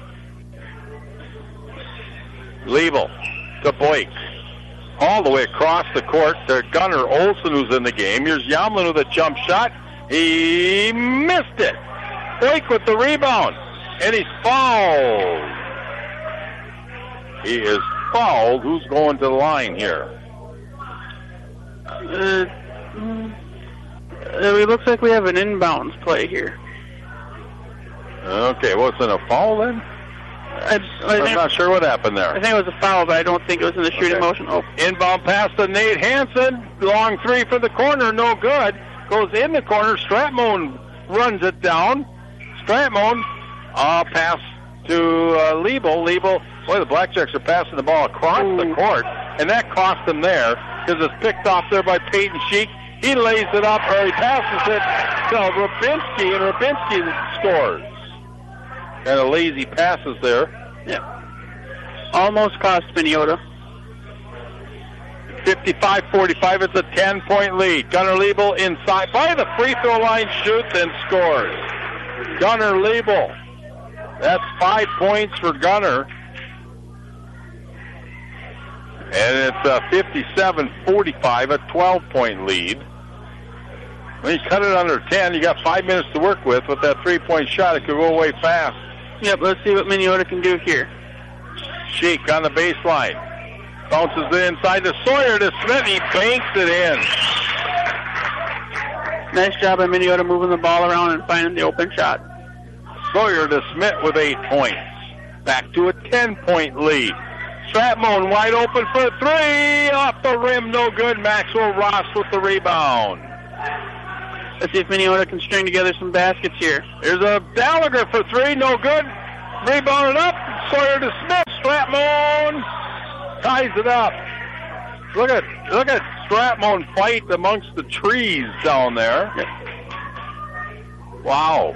Speaker 2: Liebel to Boyd. All the way across the court to Gunnar Olsen, who's in the game. Here's Yamlin with a jump shot. He missed it. Boyk with the rebound. And he's fouled. He is fouled. Who's going to the line here?
Speaker 3: Uh, it looks like we have an inbounds play here.
Speaker 2: Okay, was it a foul then?
Speaker 3: I, I
Speaker 2: I'm
Speaker 3: think,
Speaker 2: not sure what happened there.
Speaker 3: I think it was a foul, but I don't think it was in the shooting
Speaker 2: Okay.
Speaker 3: motion. Oh,
Speaker 2: Inbound pass to Nate Hansen. Long three for the corner, no good. Goes in the corner. Stratmone runs it down. Stratmone, uh, pass to uh, Liebel. Liebel, boy, the Blackjacks are passing the ball across
Speaker 3: Ooh.
Speaker 2: the court, and that cost them there because it's picked off there by Peyton Sheik. He lays it up, or he passes it to Rubinski, and Rubinski scores. Kind of lazy passes there.
Speaker 3: yeah. Almost cost Minneota.
Speaker 2: fifty-five forty-five, it's a ten-point lead. Gunnar Liebel inside by the free throw line, shoots and scores. Gunnar Liebel. That's five points for Gunnar. And it's a fifty-seven forty-five, a twelve-point lead. When you cut it under ten, you got five minutes to work with. With that three-point shot, it could go away fast.
Speaker 3: Yep, let's see what Minneota can do here.
Speaker 2: Sheik on the baseline. Bounces it inside to Sawyer to Smith. He banks it in.
Speaker 3: Nice job by Minneota moving the ball around and finding the open shot.
Speaker 2: Sawyer to Smith with eight points. Back to a ten-point lead. Stratmone wide open for three. Off the rim, no good. Maxwell Ross with the rebound.
Speaker 3: Let's see if Minneota can string together some baskets here.
Speaker 2: Here's a Gallagher for three, no good. Rebounded up. Sawyer to Smith. Stratmone ties it up. Look at look at Stratmone fight amongst the trees down there. Wow.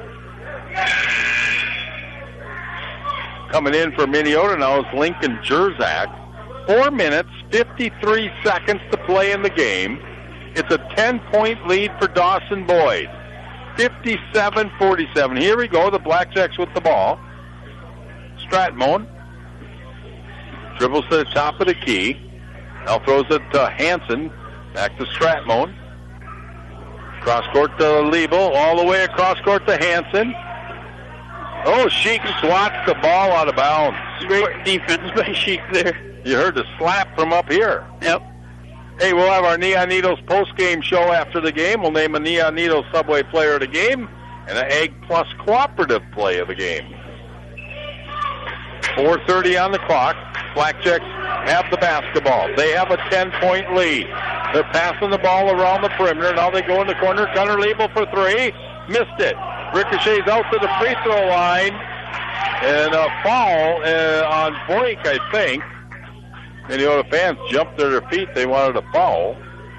Speaker 2: Coming in for Minneota now is Lincoln Jerzak. Four minutes, fifty-three seconds to play in the game. It's a ten-point lead for Dawson Boyd. fifty-seven forty-seven. Here we go, the Blackjacks with the ball. Stratmone dribbles to the top of the key. Now throws it to Hansen. Back to Stratmone. Cross court to Liebel. All the way across court to Hansen. Oh, Sheik swats the ball out of bounds.
Speaker 3: Great defense by Sheik there.
Speaker 2: You heard the slap from up here.
Speaker 3: Yep.
Speaker 2: Hey, we'll have our Neon Needles post-game show after the game. We'll name a Neon Needles Subway player of the game and an Egg Plus cooperative play of the game. four thirty on the clock. Blackjacks have the basketball. They have a ten-point lead. They're passing the ball around the perimeter. Now they go in the corner. Gunnar Liebel for three. Missed it. Ricochets out to the free throw line. And a foul uh, on Boyk, I think. Minneota fans jumped to their feet. They wanted a foul.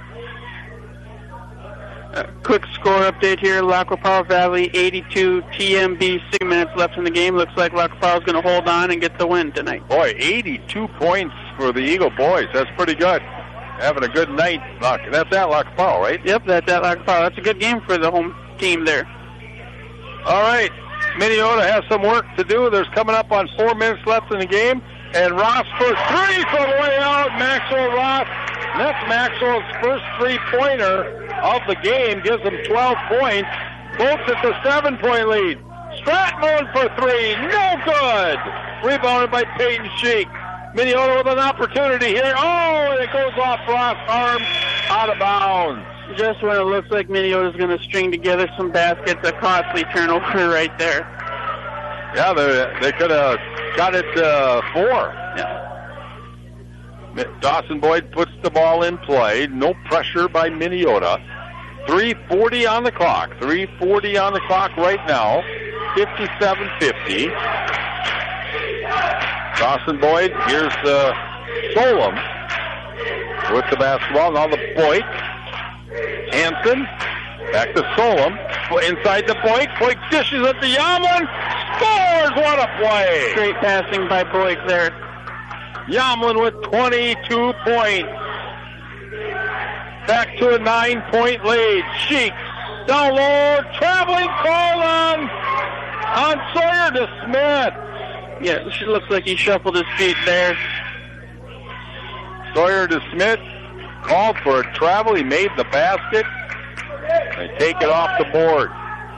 Speaker 3: Uh, quick score update here. Lacroix Valley eighty-two, T M B six minutes left in the game. Looks like Lacroix is going to hold on and get the win tonight.
Speaker 2: Boy, eighty-two points for the Eagle boys. That's pretty good. Having a good night. That's at Lacroix, right?
Speaker 3: Yep, that's at Lacroix. That's a good game for the home team there.
Speaker 2: All right. Minneota has some work to do. There's coming up on four minutes left in the game. And Ross for three from way out. Maxwell Ross. That's Maxwell's first three-pointer of the game. Gives him twelve points. Bolts at the seven-point lead. Stratmone for three. No good. Rebounded by Peyton Sheik. Minneota with an opportunity here. Oh, and it goes off Ross' arm out of bounds.
Speaker 3: Just when it looks like Minneota's going to string together some baskets, a costly turnover right there.
Speaker 2: Yeah, they, they could have got it uh, four.
Speaker 3: Yeah.
Speaker 2: Dawson Boyd puts the ball in play. No pressure by Minneota. three forty on the clock. three forty on the clock right now. fifty-seven fifty. Dawson Boyd, here's uh, Solom with the basketball. Now the Boyd. Hansen, back to Solom. Inside the Boyd. Boyd dishes it to Yamlin. Scores! What a play!
Speaker 3: Great passing by Boyd there.
Speaker 2: Yamlin with twenty-two points. Back to a nine-point lead. Sheik down low. Traveling call on, on Sawyer to Smith.
Speaker 3: Yeah, it looks like he shuffled his feet there.
Speaker 2: Sawyer to Smith called for a travel. He made the basket. They take it off the board.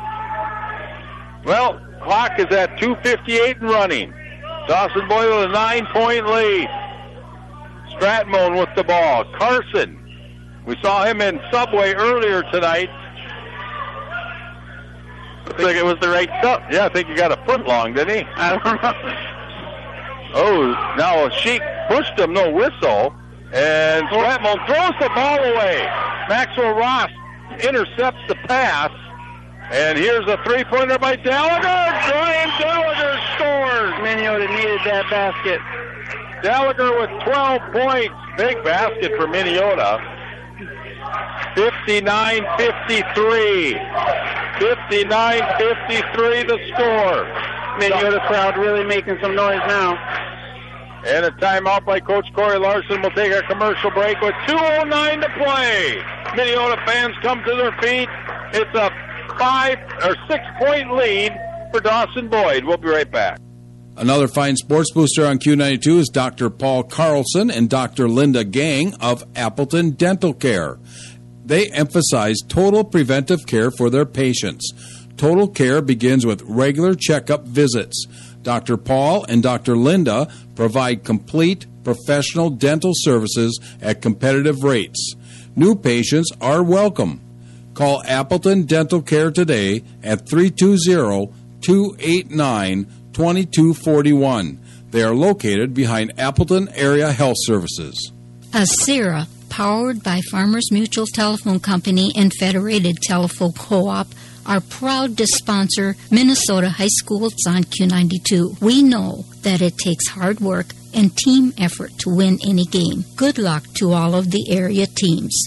Speaker 2: Well, clock is at two fifty-eight and running. Dawson Boyd with a nine-point lead. Stratmone with the ball. Carson. We saw him in Subway earlier tonight.
Speaker 3: Looks like it was the right stuff.
Speaker 2: Yeah, I think he got a foot long, didn't he?
Speaker 3: I don't know.
Speaker 2: Oh, now Sheik pushed him, no whistle. And Stratmon throws the ball away. Maxwell Ross intercepts the pass. And here's a three-pointer by Gallagher. Brian Gallagher scores.
Speaker 3: Minnesota needed that basket.
Speaker 2: Gallagher with twelve points. Big basket for Minnesota. fifty-nine fifty-three. fifty-nine fifty-three the score.
Speaker 3: Minnesota crowd really making some noise now.
Speaker 2: And a timeout by Coach Corey Larson. We'll take a commercial break with two oh nine to play. Minnesota fans come to their feet. It's a five or six point lead for Dawson Boyd. We'll be right back.
Speaker 5: Another fine sports booster on Q ninety-two is Doctor Paul Carlson and Doctor Linda Gang of Appleton Dental Care. They emphasize total preventive care for their patients. Total care begins with regular checkup visits. Doctor Paul and Doctor Linda provide complete professional dental services at competitive rates. New patients are welcome. Call Appleton Dental Care today at three two zero, two eight nine, two two four one. They are located behind Appleton Area Health Services.
Speaker 13: Acera, powered by Farmers Mutual Telephone Company and Federated Telephone Co-op, are proud to sponsor Minnesota high schools on Q ninety-two. We know that it takes hard work and team effort to win any game. Good luck to all of the area teams.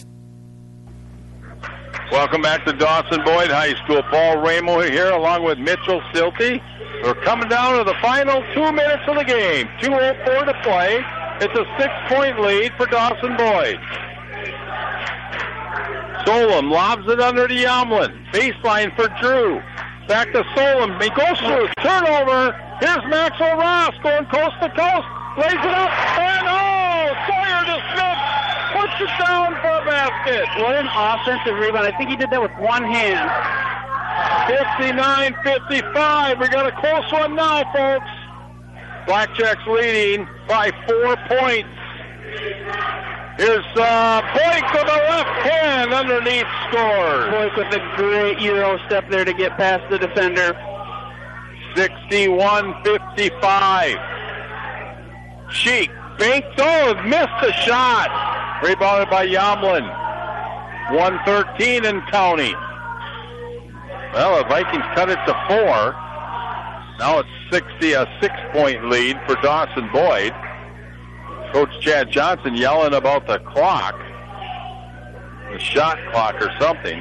Speaker 2: Welcome back to Dawson Boyd High School. Paul Ramo here along with Mitchell Silty. We're coming down to the final two minutes of the game. two oh four to play. It's a six-point lead for Dawson Boyd. Solom lobs it under to Yomlin. Baseline for Drew. Back to Solom. He goes through. Turnover. Here's Maxwell Ross going coast to coast. Lays it up. And oh, Sawyer DeSmith puts it down for a basket.
Speaker 3: What an offensive rebound. I think he did that with one hand.
Speaker 2: fifty-nine fifty-five. We got a close one now, folks. Blackjacks leading by four points. Here's uh, Boyk with a left hand underneath scores.
Speaker 3: Boyk with a great Euro step there to get past the defender.
Speaker 2: sixty-one fifty-five. Sheik banked, oh, missed the shot. Rebounded by Yomlin. one thirteen in counting. Well, the Vikings cut it to four. Now it's sixty, a six-point lead for Dawson Boyd. Coach Chad Johnson yelling about the clock, the shot clock or something.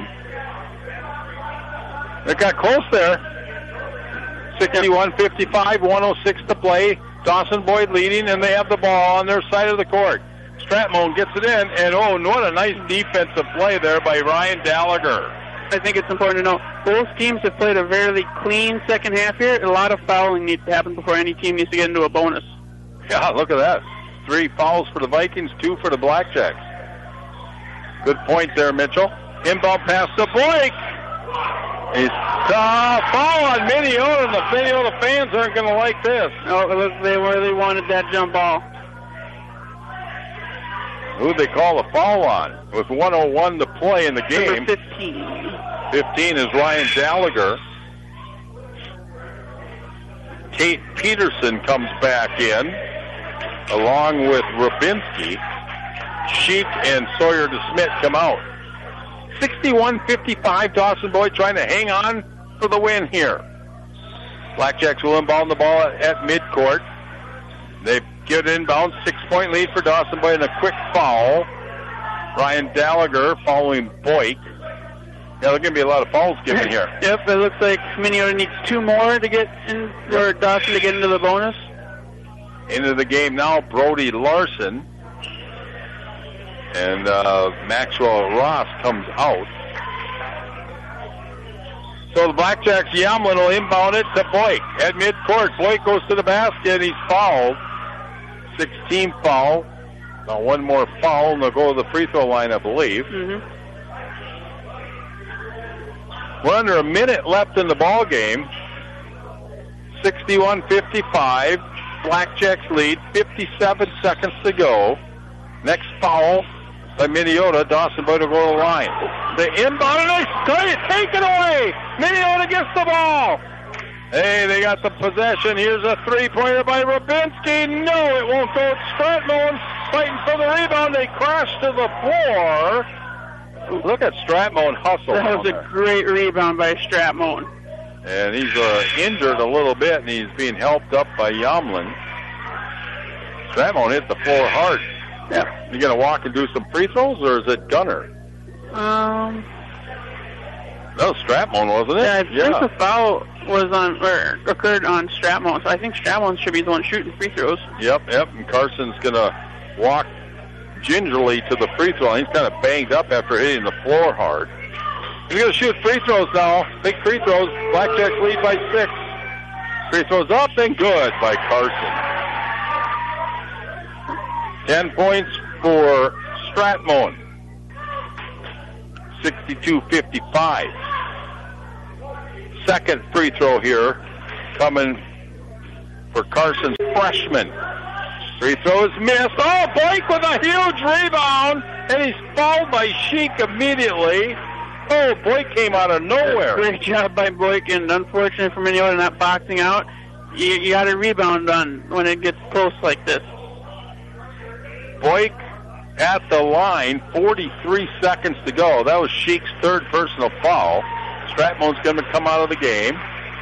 Speaker 2: It got close there. sixty-one fifty-five, one oh six to play. Dawson Boyd leading, and they have the ball on their side of the court. Stratmon gets it in, and oh, what a nice defensive play there by Ryan Gallagher.
Speaker 3: I think it's important to know both teams have played a fairly clean second half here. A lot of fouling needs to happen before any team needs to get into a bonus.
Speaker 2: Yeah, look at that. Three fouls for the Vikings, two for the Blackjacks. Good point there, Mitchell. Inbound pass to Boyk. He's uh, foul on Minnesota, and the Minnesota fans aren't going to like this.
Speaker 3: Oh, it looks they really wanted that jump ball.
Speaker 2: Who'd they call a foul on? With one oh one to play in the game.
Speaker 3: Number fifteen.
Speaker 2: fifteen is Ryan Gallagher. Tate Peterson comes back in, along with Rubinski. Sheik and Sawyer DeSmith come out. sixty-one fifty-five, Dawson Boyd trying to hang on for the win here. Blackjacks will inbound the ball at, at midcourt. They get inbound, six-point lead for Dawson Boyd, and a quick foul. Ryan Gallagher following Boyk. Yeah, there's going to be a lot of fouls given here.
Speaker 3: Yep, it looks like Minnesota needs two more to get in, or Dawson to get into the bonus.
Speaker 2: Into the game now, Brody Larson. And uh, Maxwell Ross comes out. So the Blackjacks, Yomlin will inbound it to Boyk at midcourt. Boyk goes to the basket. He's fouled. sixteen foul. Now one more foul, and they'll go to the free throw line, I believe.
Speaker 3: Mm-hmm.
Speaker 2: We're under a minute left in the ball game. sixty-one fifty-five. Blackjacks lead. fifty-seven seconds to go. Next foul by Minneota. Dawson Boyd will go to the line. The inbound, and they take it away. Minneota gets the ball. Hey, they got the possession. Here's a three-pointer by Rabinski. No, it won't go. Stratmon fighting for the rebound. They crash to the floor. Look at Stratmon hustle.
Speaker 3: That was a great rebound by Stratmon.
Speaker 2: And he's uh, injured a little bit, and he's being helped up by Yamlin. Stratmon hit the floor hard.
Speaker 3: Yeah.
Speaker 2: You going to walk and do some free throws, or is it Gunner?
Speaker 3: Um,
Speaker 2: that was Stratmon, wasn't it?
Speaker 3: Yeah, I think
Speaker 2: yeah.
Speaker 3: the foul was on, or occurred on Stratmon, so I think Stratmon should be the one shooting free throws.
Speaker 2: Yep, yep, and Carson's going to walk gingerly to the free throw line. He's kind of banged up after hitting the floor hard. He's going to shoot free throws now. Big free throws. Blackjacks lead by six. Free throws up and good by Carson. Ten points for Stratmon. sixty-two fifty-five. Second free throw here coming for Carson's freshman. Free throw is missed. Oh, Blake with a huge rebound, and he's fouled by Sheik immediately. Oh, Blake came out of nowhere.
Speaker 3: Great job by Blake, and unfortunate for Minneota not boxing out. You, you got to rebound on when it gets close like this.
Speaker 2: Blake at the line, forty-three seconds to go. That was Sheik's third personal foul. Stratmon's going to come out of the game.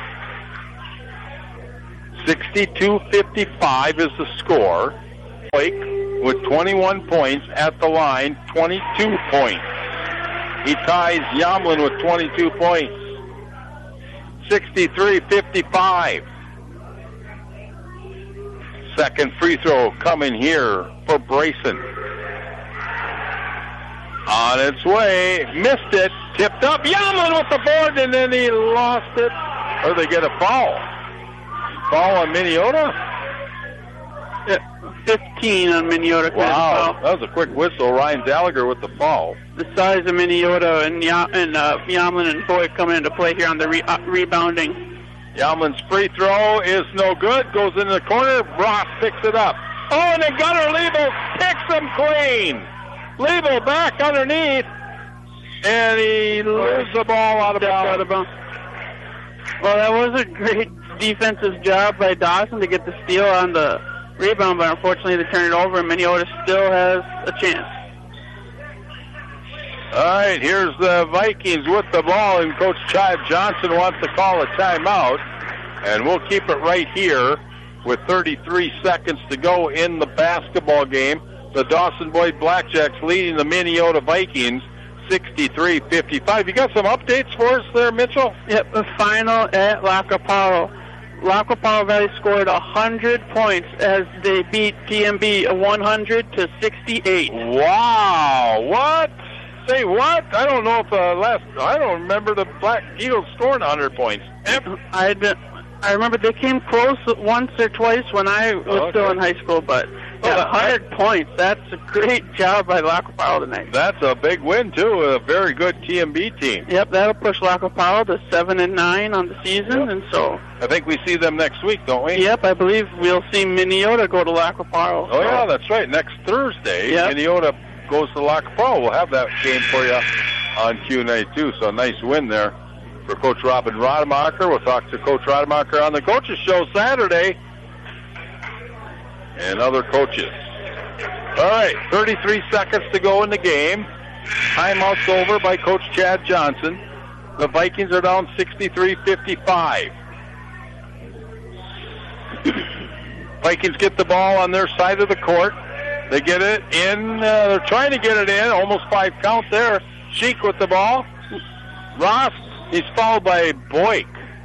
Speaker 2: sixty-two fifty-five is the score. Blake with twenty-one points at the line, twenty-two points. He ties Yamlin with twenty-two points. sixty-three fifty-five. Second free throw coming here for Brayson. On its way, missed it, tipped up. Yamlin with the board, and then he lost it. Or they get a foul. Foul on Minneota?
Speaker 3: Yeah, fifteen on Minneota.
Speaker 2: Wow, that was a quick whistle. Ryan Gallagher with the foul.
Speaker 3: The size of Minneota and, ya- and uh, Yamlin and Boyd come into play here on the re- uh, rebounding.
Speaker 2: Yamlin's free throw is no good. Goes into the corner. Ross picks it up. Oh, and then Gunnar Liebel picks him clean. Liebel back underneath, and he loses the ball out of bounds.
Speaker 3: Well, that was a great defensive job by Dawson to get the steal on the rebound, but unfortunately they turned it over, and Minneota still has a chance.
Speaker 2: All right, here's the Vikings with the ball, and Coach Chad Johnson wants to call a timeout, and we'll keep it right here with thirty-three seconds to go in the basketball game. The Dawson Boyd Blackjacks leading the Minneota Vikings sixty-three fifty-five. You got some updates for us there, Mitchell?
Speaker 3: Yep, the final at La Caparo. La Caparo Valley scored one hundred points as they beat T M B one hundred to sixty-eight.
Speaker 2: Wow, what? Say what? I don't know if uh, last, I don't remember the Black Eagles scoring one hundred points.
Speaker 3: I I remember they came close once or twice when I was
Speaker 2: okay.
Speaker 3: still in high school, but yeah, one hundred points. That's a great job by La Caparo tonight.
Speaker 2: That's a big win, too. A very good T M B team.
Speaker 3: Yep, that'll push La Caparo to seven and nine on the season,
Speaker 2: yep.
Speaker 3: and so
Speaker 2: I think we see them next week, don't we?
Speaker 3: Yep, I believe we'll see Minneota go to La Caparo.
Speaker 2: Oh, yeah, that's right. Next Thursday,
Speaker 3: yep.
Speaker 2: Minneota goes to La Caparo. We'll have that game for you on Q ninety-two, so a nice win there for Coach Robin Rademacher. We'll talk to Coach Rademacher on the Coaches Show Saturday and other coaches. All right, thirty-three seconds to go in the game. Timeout's over by Coach Chad Johnson. The Vikings are down sixty-three fifty-five. Vikings get the ball on their side of the court. They get it in. Uh, they're trying to get it in. Almost five count there. Sheik with the ball. Ross, he's fouled by Boyk.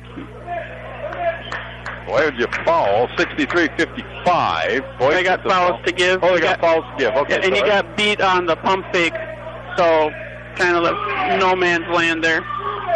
Speaker 2: Why would you foul? sixty-three fifty-five. Boyk
Speaker 3: they got fouls to give.
Speaker 2: Oh, they got, got fouls to give. Okay,
Speaker 3: yeah, and
Speaker 2: sorry.
Speaker 3: he got beat on the pump fake, so kind of left no man's land there.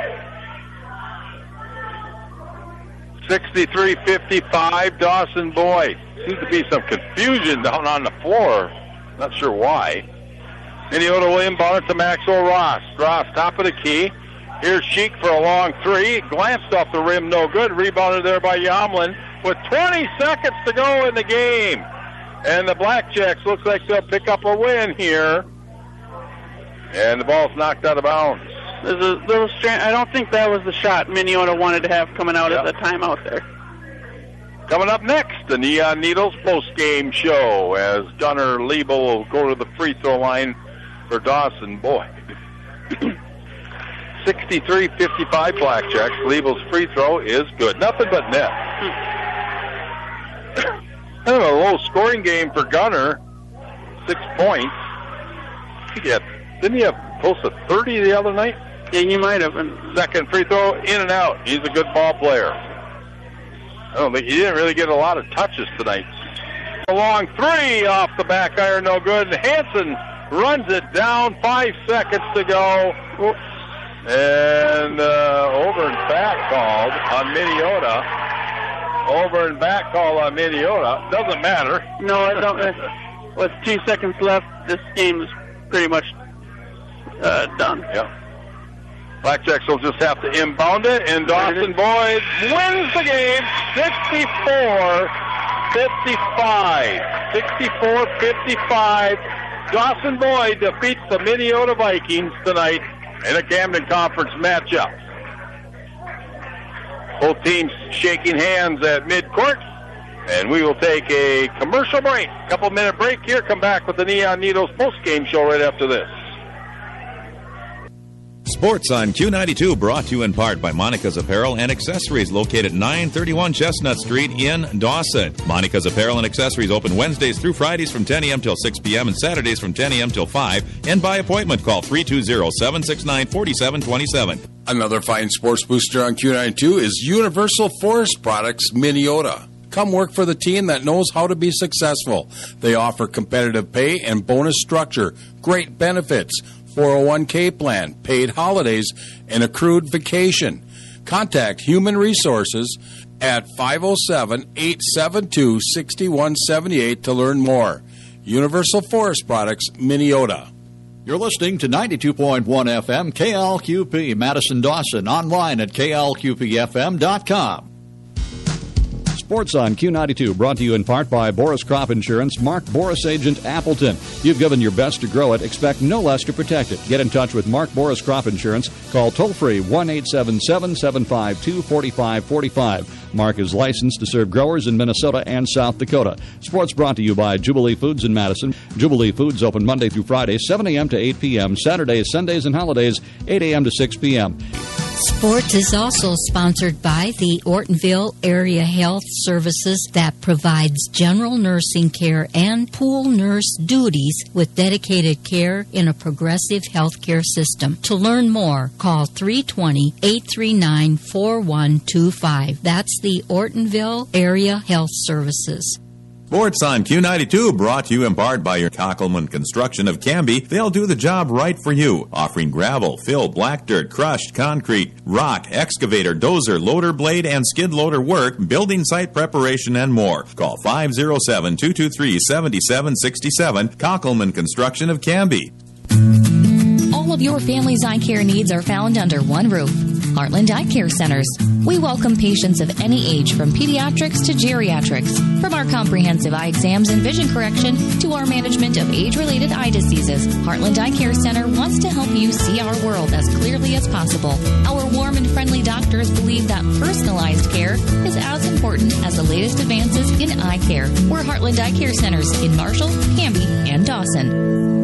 Speaker 2: sixty-three fifty-five, Dawson Boyd. Seems to be some confusion down on the floor. Not sure why. Minneota will inbound it to Maxwell Ross. Ross, top of the key. Here's Sheik for a long three. Glanced off the rim, no good. Rebounded there by Yamlin with twenty seconds to go in the game. And the Blackjacks looks like they'll pick up a win here And the ball's knocked out of bounds.
Speaker 3: There's a little strand. I don't think that was the shot Minnesota wanted to have coming out
Speaker 2: Yep.
Speaker 3: as a timeout there.
Speaker 2: Coming up next, the Neon Needles post-game show as Gunnar Liebel will go to the free throw line for Dawson Boyd. sixty-three fifty-five Blackjacks. Liebel's free throw is good. Nothing but net. Kind of a low-scoring game for Gunnar. Six points. He had, didn't he have close to thirty the other night?
Speaker 3: Yeah, you might have. Been.
Speaker 2: Second free throw, in and out. He's a good ball player. I don't think he didn't really get a lot of touches tonight. A long three off the back iron, no good. Hansen runs it down. Five seconds to go. And uh, over and back called on Minnesota. Over and back call on Minnesota. Doesn't matter.
Speaker 3: No, I don't. Uh, with two seconds left, this game's pretty much uh, done.
Speaker 2: Yep. Blackjacks will just have to inbound it, and Dawson Boyd wins the game sixty-four fifty-five. sixty-four fifty-five. Dawson Boyd defeats the Minnesota Vikings tonight in a Camden Conference matchup. Both teams shaking hands at midcourt, and we will take a commercial break. Couple minute break here. Come back with the Neon Needles post-game show right after this.
Speaker 7: Sports on Q ninety-two brought to you in part by Monica's Apparel and Accessories, located at nine thirty-one Chestnut Street in Dawson. Monica's Apparel and Accessories open Wednesdays through Fridays from ten a.m. till six p.m. and Saturdays from ten a.m. till five. And by appointment, call three two zero, seven six nine, four seven two seven.
Speaker 5: Another fine sports booster on Q ninety-two is Universal Forest Products Minnesota. Come work for the team that knows how to be successful. They offer competitive pay and bonus structure, great benefits, four oh one k plan, paid holidays, and accrued vacation. Contact Human Resources at five oh seven, eight seven two, six one seven eight to learn more. Universal Forest Products, Minnesota.
Speaker 1: You're listening to ninety-two point one F M K L Q P, Madison Dawson, online at K L Q P F M dot com. Sports on Q ninety-two, brought to you in part by Boris Crop Insurance, Mark Boris Agent Appleton. You've given your best to grow it. Expect no less to protect it. Get in touch with Mark Boris Crop Insurance. Call toll-free one eight seven seven, seven five two, four five four five. Mark is licensed to serve growers in Minnesota and South Dakota. Sports brought to you by Jubilee Foods in Madison. Jubilee Foods open Monday through Friday, seven a.m. to eight p.m., Saturdays, Sundays, and holidays, eight a.m. to six p.m.
Speaker 13: Sports is also sponsored by the Ortonville Area Health Services that provides general nursing care and pool nurse duties with dedicated care in a progressive health care system. To learn more, call three two zero, eight three nine, four one two five. That's the Ortonville Area Health Services.
Speaker 7: Sports on Q ninety-two brought to you in part by your Cockelman Construction of Canby. They'll do the job right for you, offering gravel, fill, black dirt, crushed concrete, rock, excavator, dozer, loader blade, and skid loader work, building site preparation, and more. Call five oh seven, two two three, seven seven six seven, Cockelman Construction of Canby.
Speaker 14: All of your family's eye care needs are found under one roof. Heartland Eye Care Centers. We welcome patients of any age, from pediatrics to geriatrics. From our comprehensive eye exams and vision correction to our management of age-related eye diseases, Heartland Eye Care Center wants to help you see our world as clearly as possible. Our warm and friendly doctors believe that personalized care is as important as the latest advances in eye care. We're Heartland Eye Care Centers in Marshall, Canby, and Dawson.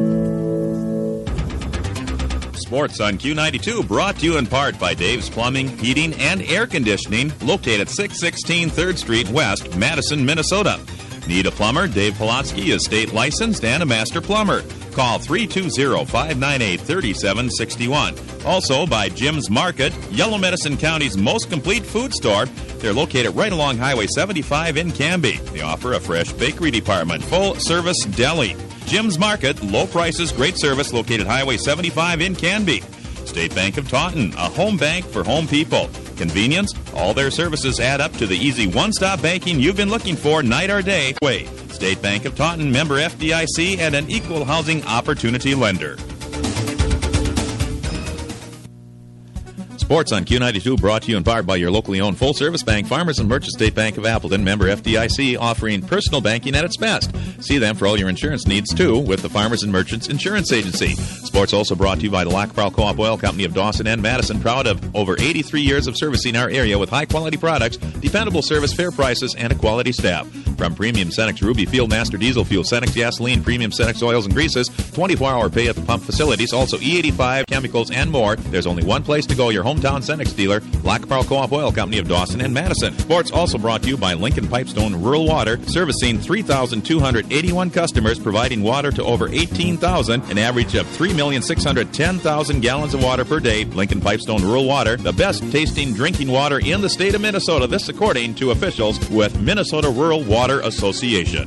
Speaker 7: Sports on Q ninety-two brought to you in part by Dave's Plumbing, Heating, and Air Conditioning, located at six sixteen third Street West, Madison, Minnesota. Need a plumber? Dave Polotsky is state licensed and a master plumber. Call three two zero, five nine eight, three seven six one. Also by Jim's Market, Yellow Medicine County's most complete food store. They're located right along Highway seventy-five in Canby. They offer a fresh bakery department, full-service deli. Jim's Market, low prices, great service, located Highway seventy-five in Canby. State Bank of Taunton, a home bank for home people. Convenience, all their services add up to the easy one-stop banking you've been looking for night or day. Wait, State Bank of Taunton, member F D I C, and an equal housing opportunity lender. Sports on Q ninety-two brought to you in part by your locally owned full-service bank, Farmers and Merchant State Bank of Appleton, member F D I C, offering personal banking at its best. See them for all your insurance needs, too, with the Farmers and Merchants Insurance Agency. Sports also brought to you by the Lac-Pearl Co-op Oil Company of Dawson and Madison, proud of over eighty-three years of servicing our area with high-quality products, dependable service, fair prices, and a quality staff. From premium Cenex Ruby Field Master Diesel Fuel, Cenex Gasoline, premium Cenex Oils and Greases, twenty-four hour pay at the pump facilities, also E eighty-five, chemicals, and more. There's only one place to go, your hometown Cenex dealer, Lac-Pearl Co-op Oil Company of Dawson and Madison. Sports also brought to you by Lincoln Pipestone Rural Water, servicing three thousand two hundred eighty-one customers, providing water to over eighteen thousand, an average of three million six hundred ten thousand gallons of water per day. Lincoln Pipestone Rural Water, the best tasting drinking water in the state of Minnesota. This according to officials with Minnesota Rural Water Association.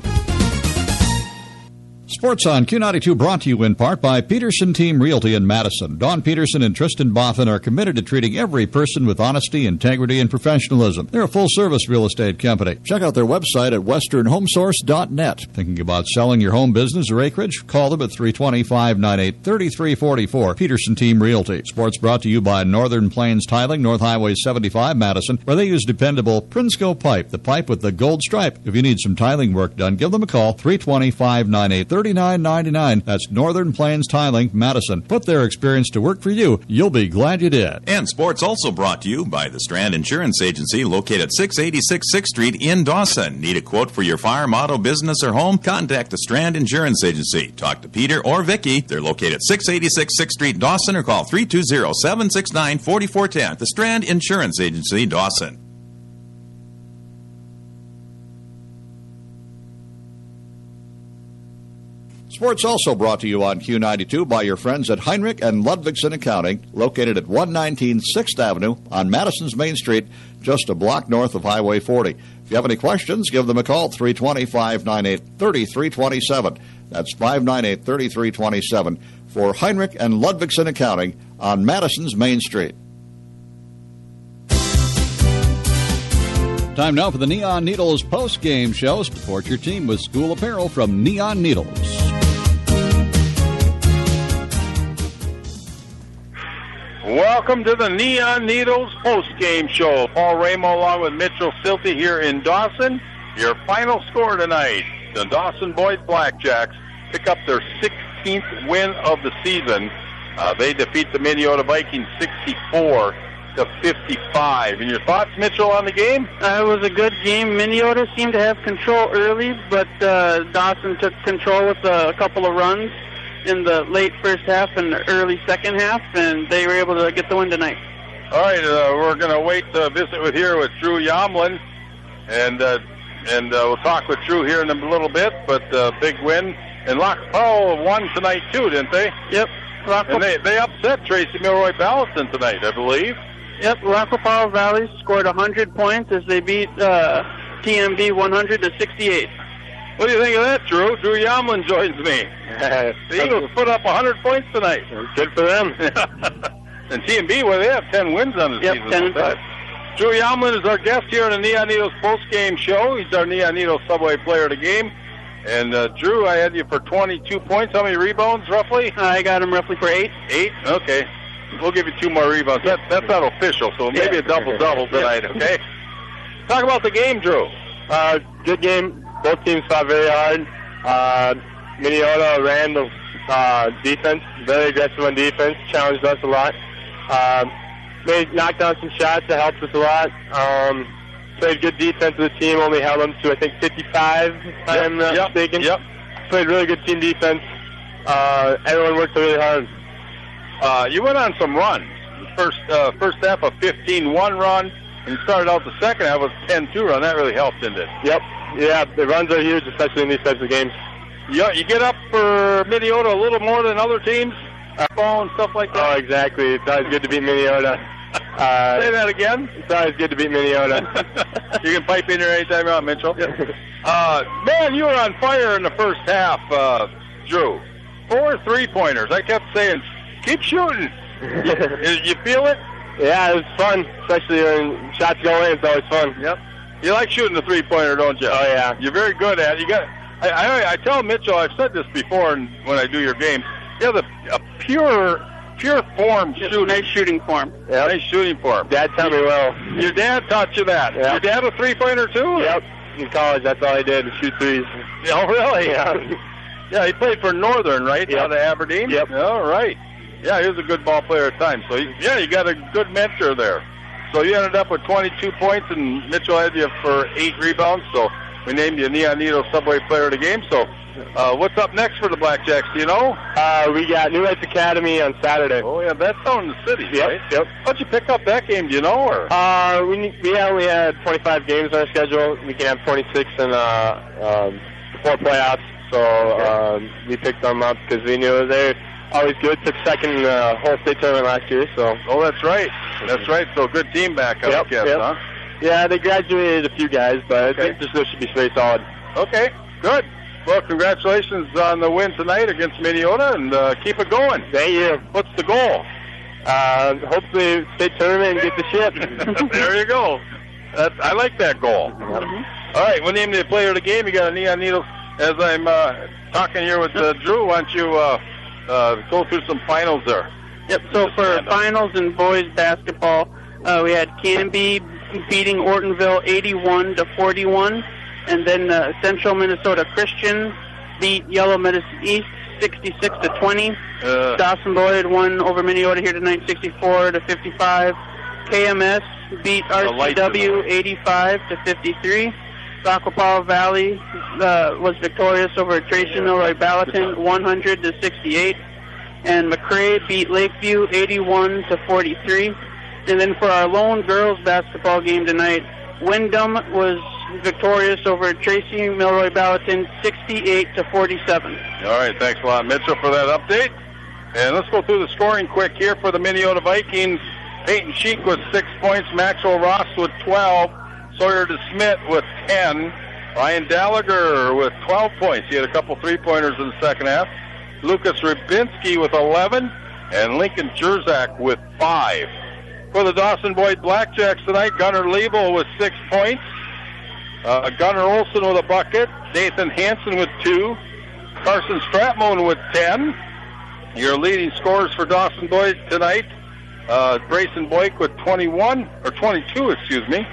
Speaker 1: Sports on Q ninety-two brought to you in part by Peterson Team Realty in Madison. Don Peterson and Tristan Boffin are committed to treating every person with honesty, integrity, and professionalism. They're a full-service real estate company. Check out their website at western home source dot net. Thinking about selling your home business or acreage? Call them at three two zero, five nine eight, three three four four. Peterson Team Realty. Sports brought to you by Northern Plains Tiling, North Highway seventy-five, Madison, where they use dependable Prinsco pipe, the pipe with the gold stripe. If you need some tiling work done, give them a call, three two zero, five nine eight, three nine nine nine. That's Northern Plains Tiling, Madison. Put their experience to work for you. You'll be glad you did.
Speaker 7: And sports also brought to you by the Strand Insurance Agency, located at six eighty-six sixth Street in Dawson. Need a quote for your farm, auto, business, or home? Contact the Strand Insurance Agency. Talk to Peter or Vicky. They're located at six eighty-six sixth Street, Dawson, or call three two zero, seven six nine, four four one zero. The Strand Insurance Agency, Dawson.
Speaker 1: Sports also brought to you on Q ninety-two by your friends at Heinrich and Ludvigsen Accounting, located at one nineteen sixth Avenue on Madison's Main Street, just a block north of Highway forty. If you have any questions, give them a call, three two zero, five nine eight, three three two seven. That's five nine eight, three three two seven for Heinrich and Ludvigsen Accounting on Madison's Main Street. Time now for the Neon Needles post-game show. Support your team with school apparel from Neon Needles.
Speaker 2: Welcome to the Neon Needles post-game show. Paul Ramo along with Mitchell Silty here in Dawson. Your final score tonight, the Dawson Boys Blackjacks pick up their sixteenth win of the season. Uh, they defeat the Minnesota Vikings sixty-four to fifty-five. And your thoughts, Mitchell, on the game?
Speaker 3: Uh, it was a good game. Minnesota seemed to have control early, but uh, Dawson took control with a couple of runs in the late first half and early second half, and they were able to get the win tonight.
Speaker 2: All right, uh, we're going to wait to visit with here with Drew Yomlin, and uh, and uh, we'll talk with Drew here in a little bit. But uh, big win, and Lac-Pearl won tonight too, didn't they?
Speaker 3: Yep.
Speaker 2: And they they upset Tracy Milroy Ballaston tonight, I believe.
Speaker 3: Yep. Lac-Pearl Valley scored one hundred points as they beat uh, T M B one hundred to sixty-eight.
Speaker 2: What do you think of that, Drew? Drew Yomlin joins me. The Eagles put up one hundred points tonight.
Speaker 3: Good for them.
Speaker 2: And T M B, well, they have ten wins on the
Speaker 3: yep,
Speaker 2: season.
Speaker 3: ten and five.
Speaker 2: Drew Yomlin is our guest here on the Neon Needles post-game show. He's our Neon Needles Subway player of the game. And, uh, Drew, I had you for twenty-two points. How many rebounds, roughly?
Speaker 3: I got him roughly for eight.
Speaker 2: Eight? Okay. We'll give you two more rebounds. That, that's not official, so maybe
Speaker 3: yeah.
Speaker 2: a double-double tonight, okay? Talk about the game, Drew.
Speaker 15: Uh, good game. Both teams fought very hard. Uh, Minnesota ran the uh, defense, very aggressive on defense, challenged us a lot. Um, made knocked down some shots that helped us a lot. Um, played good defense with the team, only held them to, I think, fifty-five, if
Speaker 2: yep,
Speaker 15: I'm not
Speaker 2: yep,
Speaker 15: mistaken.
Speaker 2: Yep.
Speaker 15: Played really good team defense. Uh, everyone worked really hard.
Speaker 2: Uh, you went on some runs. First uh, first half a fifteen one run, and you started out the second half with a ten two run. That really helped, didn't it?
Speaker 15: Yep. Yeah, the runs are huge, especially in these types of games.
Speaker 2: You, you get up for Minnesota a little more than other teams? Phone, stuff like that?
Speaker 15: Oh, exactly. It's always good to beat Minnesota. Uh,
Speaker 2: Say that again?
Speaker 15: It's always good to beat Minnesota.
Speaker 2: You can pipe in here anytime you want, Mitchell. uh, man, you were on fire in the first half, uh, Drew. Four three-pointers. I kept saying, keep shooting. you, you feel it?
Speaker 15: Yeah, it was fun, especially when shots go in. It's always fun.
Speaker 2: Yep. You like shooting the three-pointer, don't you?
Speaker 15: Oh, yeah.
Speaker 2: You're very good at it. You got. I, I, I tell Mitchell, I've said this before when I do your games, you have a, a pure pure form shooting.
Speaker 3: Nice shooting form.
Speaker 15: Yep.
Speaker 2: Nice shooting form.
Speaker 15: Dad taught me well.
Speaker 2: Your dad taught you that.
Speaker 15: Yep.
Speaker 2: Your dad a three-pointer too?
Speaker 15: Yep. In college, that's all I did, was shoot threes.
Speaker 2: Oh, really?
Speaker 15: Yeah.
Speaker 2: Yeah, he played for Northern, right?
Speaker 15: Yep.
Speaker 2: Out of Aberdeen?
Speaker 15: Yep.
Speaker 2: All right. Yeah, he was a good ball player at times. So, he, yeah, you got a good mentor there. So you ended up with twenty-two points, and Mitchell had you for eight rebounds. So we named you Neon Needle Subway Player of the Game. So uh, what's up next for the Blackjacks? Do you know?
Speaker 15: Uh, we got New Heights Academy on Saturday.
Speaker 2: Oh, yeah, that's down in the city,
Speaker 15: Yep.
Speaker 2: right?
Speaker 15: Yep.
Speaker 2: How'd you pick up that game? Do you know? Or?
Speaker 15: Uh, we we only had twenty-five games on our schedule. We can have twenty-six in uh, um, before playoffs. So um, we picked them up because we knew they're always good. Took second in the whole state tournament last year. So.
Speaker 2: Oh, that's right. That's right. So good team back up,
Speaker 15: Yep,
Speaker 2: I guess,
Speaker 15: yep.
Speaker 2: huh?
Speaker 15: Yeah, they graduated a few guys, but
Speaker 2: Okay.
Speaker 15: I think this should be very solid.
Speaker 2: Okay, good. Well, congratulations on the win tonight against Minneota, and uh, keep it going.
Speaker 15: Thank you.
Speaker 2: What's the goal?
Speaker 15: Uh, hopefully state tournament and get the ship.
Speaker 2: There you go. That's, I like that goal. All right, we'll name the player of the game. You got a Neon Needle. As I'm uh, talking here with uh, Drew, why don't you uh, uh, go through some finals there?
Speaker 3: Yep, so for finals in boys basketball, uh, we had Canby beating Ortonville eighty-one to forty-one, and then uh, Central Minnesota Christian beat Yellow Medicine East sixty-six to twenty.
Speaker 2: Uh,
Speaker 3: Dawson Boyd won over Minneota here tonight sixty-four to fifty-five. K M S beat R C W eighty-five to fifty-three. Aquapava Valley uh, was victorious over Tracy Milroy Ballatin one hundred to sixty-eight. And McRae beat Lakeview eighty-one to forty-three. And then for our lone girls basketball game tonight, Wyndham was victorious over Tracy Milroy Ballatin sixty-eight to forty-seven.
Speaker 2: All right, thanks a lot, Mitchell, for that update. And let's go through the scoring quick here for the Minneota Vikings. Peyton Sheik with six points, Maxwell Ross with twelve, Sawyer DeSmit with ten, Ryan Gallagher with twelve points. He had a couple three-pointers in the second half. Lucas Rybinski with eleven, and Lincoln Jerzak with five. For the Dawson Boyd Blackjacks tonight, Gunnar Liebel with six points, uh, Gunnar Olson with a bucket, Nathan Hansen with two, Carson Stratmon with ten. Your leading scorers for Dawson Boyd tonight, uh, Grayson Boyk with twenty-one, or twenty-two, excuse me,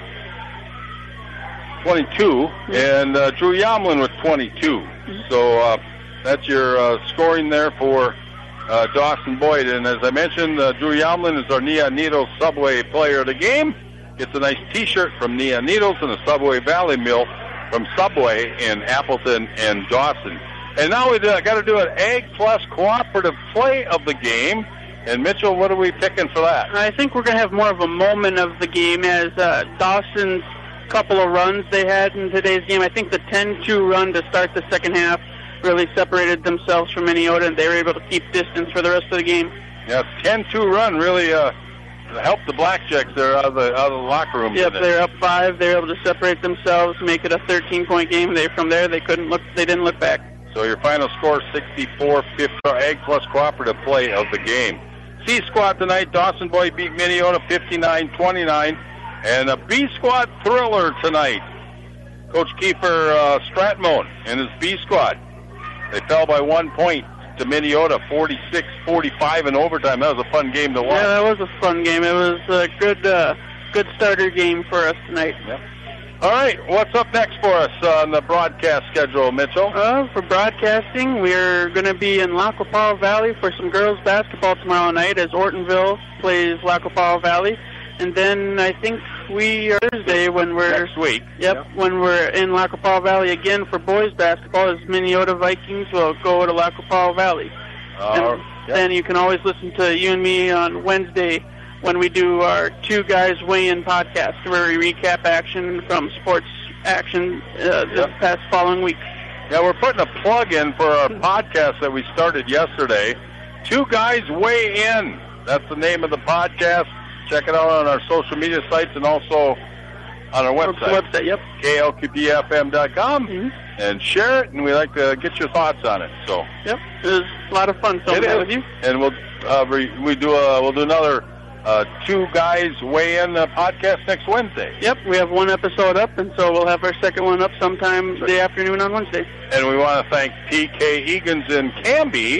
Speaker 2: twenty-two, and uh, Drew Yomlin with twenty-two. So uh, that's your uh, scoring there for uh, Dawson Boyd. And as I mentioned, uh, Drew Yomlin is our Neon Needles Subway Player of the Game. Gets a nice T-shirt from Neon Needles and a Subway Valley Meal from Subway in Appleton and Dawson. And now we uh, got to do an Ag Plus Cooperative Play of the Game. And Mitchell, what are we picking for that?
Speaker 3: I think we're going to have more of a moment of the game as uh, Dawson's couple of runs they had in today's game. I think the ten two run to start the second half really separated themselves from Minneota, and they were able to keep distance for the rest of the game.
Speaker 2: Yeah, ten two run really uh, helped the Blackjacks there out of the, out of the locker room.
Speaker 3: Yep,
Speaker 2: didn't it?
Speaker 3: they're up five. They were able to separate themselves, make it a thirteen-point game. They from there they couldn't look. They didn't look back.
Speaker 2: So your final score, sixty-four fifty, Ag Plus Cooperative Play of the Game. C Squad tonight, Dawson Boyd beat Minneota fifty-nine twenty-nine. And a B Squad thriller tonight. Coach Kiefer uh, Stratmon and his B Squad. They fell by one point to Minneota, forty-six forty-five in overtime. That was a fun game to watch.
Speaker 3: Yeah, that was a fun game. It was a good, uh, good starter game for us tonight.
Speaker 2: Yep. All right, what's up next for us on the broadcast schedule, Mitchell?
Speaker 3: Uh, for broadcasting, we're going to be in Lac-Qui-Parle Valley for some girls basketball tomorrow night as Ortonville plays Lac-Qui-Parle Valley. And then I think we are Thursday when we're...
Speaker 2: Next week.
Speaker 3: Yep,
Speaker 2: yep.
Speaker 3: when we're in Lac-Qui-Parle Valley again for boys basketball as Minneota Vikings will go to Lac-Qui-Parle Valley.
Speaker 2: Uh,
Speaker 3: and
Speaker 2: yep.
Speaker 3: then you can always listen to you and me on Wednesday when we do our Two Guys Weigh-In podcast, where we recap action from sports action uh, this
Speaker 2: yep.
Speaker 3: past following week.
Speaker 2: Yeah, we're putting a plug in for our podcast that we started yesterday. Two Guys Weigh In. That's the name of the podcast. Check it out on our social media sites and also on our website.
Speaker 3: Our website, yep.
Speaker 2: K L Q P F M dot com.
Speaker 3: Mm-hmm.
Speaker 2: And share it, and we like to get your thoughts on it. So
Speaker 3: Yep, it was a lot of fun filming that with you.
Speaker 2: And we'll uh, re- we do a, we'll do another uh, Two Guys Weigh In uh, podcast next Wednesday.
Speaker 3: Yep, we have one episode up, and so we'll have our second one up sometime the afternoon on Wednesday.
Speaker 2: And we want to thank P K Egan's in Canby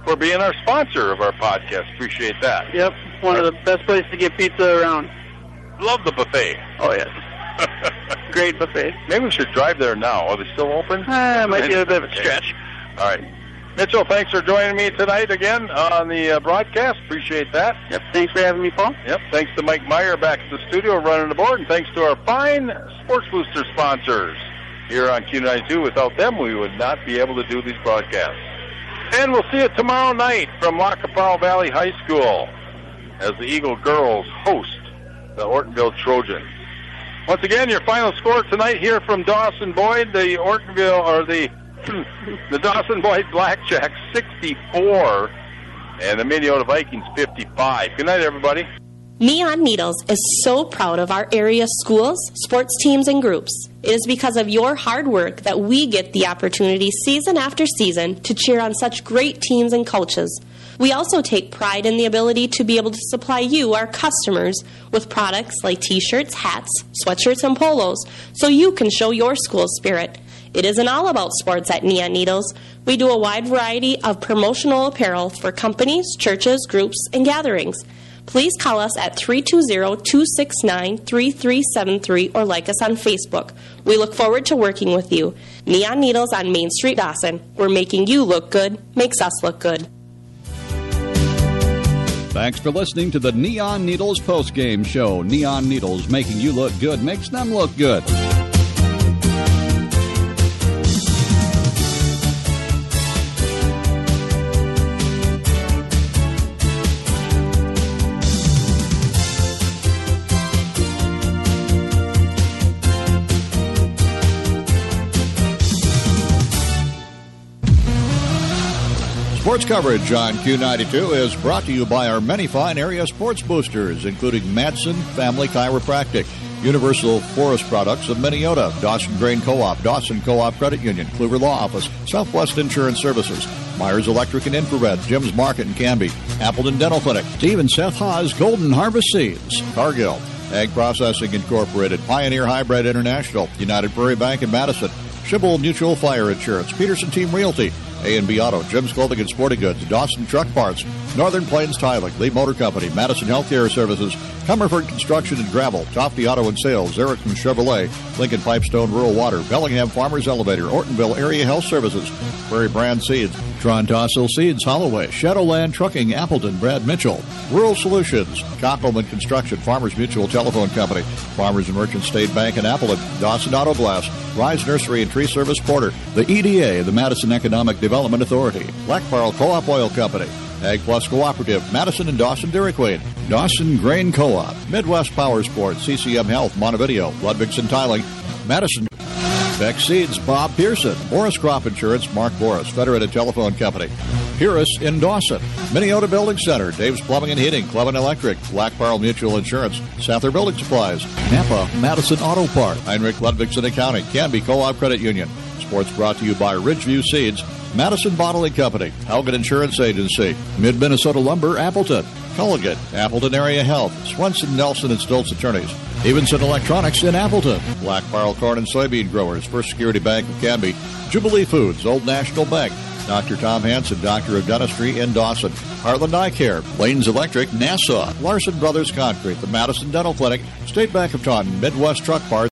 Speaker 2: for being our sponsor of our podcast. Appreciate that.
Speaker 3: Yep, one of the best places to get pizza around.
Speaker 2: Love the buffet.
Speaker 3: Oh, yes. Great buffet.
Speaker 2: Maybe we should drive there now. Are they still open?
Speaker 3: Uh, might be a bit of a stretch.
Speaker 2: All right. Mitchell, thanks for joining me tonight again on the uh, broadcast. Appreciate that.
Speaker 3: Yep, thanks for having me, Paul.
Speaker 2: Yep, thanks to Mike Meyer back at the studio running the board, and thanks to our fine Sports Booster sponsors here on Q ninety-two. Without them, we would not be able to do these broadcasts. And we'll see you tomorrow night from Lacapao Valley High School as the Eagle girls host the Ortonville Trojans. Once again, your final score tonight here from Dawson Boyd, the Ortonville, or the the Dawson Boyd Blackjacks sixty-four, and the Minneota Vikings fifty-five. Good night, everybody.
Speaker 16: Neon Needles is so proud of our area schools, sports teams, and groups. It is because of your hard work that we get the opportunity season after season to cheer on such great teams and coaches. We also take pride in the ability to be able to supply you, our customers, with products like t-shirts, hats, sweatshirts, and polos, so you can show your school spirit. It isn't all about sports at Neon Needles. We do a wide variety of promotional apparel for companies, churches, groups, and gatherings. Please call us at three two zero, two six nine, three three seven three or like us on Facebook. We look forward to working with you. Neon Needles on Main Street, Dawson. We're making you look good, makes us look good.
Speaker 1: Thanks for listening to the Neon Needles postgame show. Neon Needles, making you look good, makes them look good. Sports coverage on Q ninety-two is brought to you by our many fine area sports boosters, including Madsen Family Chiropractic, Universal Forest Products of Minneota, Dawson Grain Co-op, Dawson Co-op Credit Union, Kluver Law Office, Southwest Insurance Services, Myers Electric and Infrared, Jim's Market in Canby, Appleton Dental Clinic, Steve and Seth Haas Golden Harvest Seeds, Cargill, Ag Processing Incorporated, Pioneer Hybrid International, United Prairie Bank in Madison, Schibble Mutual Fire Insurance, Peterson Team Realty, A and B Auto, Jim's Clothing and Sporting Goods, Dawson Truck Parts, Northern Plains Tiling, Lee Motor Company, Madison Healthcare Services, Cumberford Construction and Gravel, Tofty Auto and Sales, Erickson Chevrolet, Lincoln Pipestone Rural Water, Bellingham Farmers Elevator, Ortonville Area Health Services, Prairie Brand Seeds, Tron Tossil Seeds, Holloway, Shadowland Trucking, Appleton, Brad Mitchell, Rural Solutions, Koppelman Construction, Farmers Mutual Telephone Company, Farmers and Merchant State Bank in Appleton, Dawson Auto Glass, Rise Nursery and Tree Service Porter, the E D A, the Madison Economic Development Authority, Black Pearl Co-op Oil Company, Ag Plus Cooperative, Madison and Dawson Dairy Queen, Dawson Grain Co-op, Midwest Power Sports, C C M Health, Montevideo, Ludwigson Tiling, Madison, Beck Seeds, Bob Pearson, Boris Crop Insurance, Mark Boris, Federated Telephone Company, Purus in Dawson, Minneota Building Center, Dave's Plumbing and Heating, Clevin Electric, Black Pearl Mutual Insurance, Sather Building Supplies, Napa, Madison Auto Park, Heinrich Ludwigson Accounting, Canby Co-op Credit Union. Sports brought to you by Ridgeview Seeds, Madison Bottling Company, Helgen Insurance Agency, Mid-Minnesota Lumber, Appleton, Culligan, Appleton Area Health, Swenson, Nelson and Stoltz Attorneys, Evenson Electronics in Appleton, Black Pearl Corn and Soybean Growers, First Security Bank of Canby, Jubilee Foods, Old National Bank, Doctor Tom Hansen, Doctor of Dentistry in Dawson, Heartland Eye Care, Lanes Electric, Nassau, Larson Brothers Concrete, the Madison Dental Clinic, State Bank of Taunton, Midwest Truck Parts,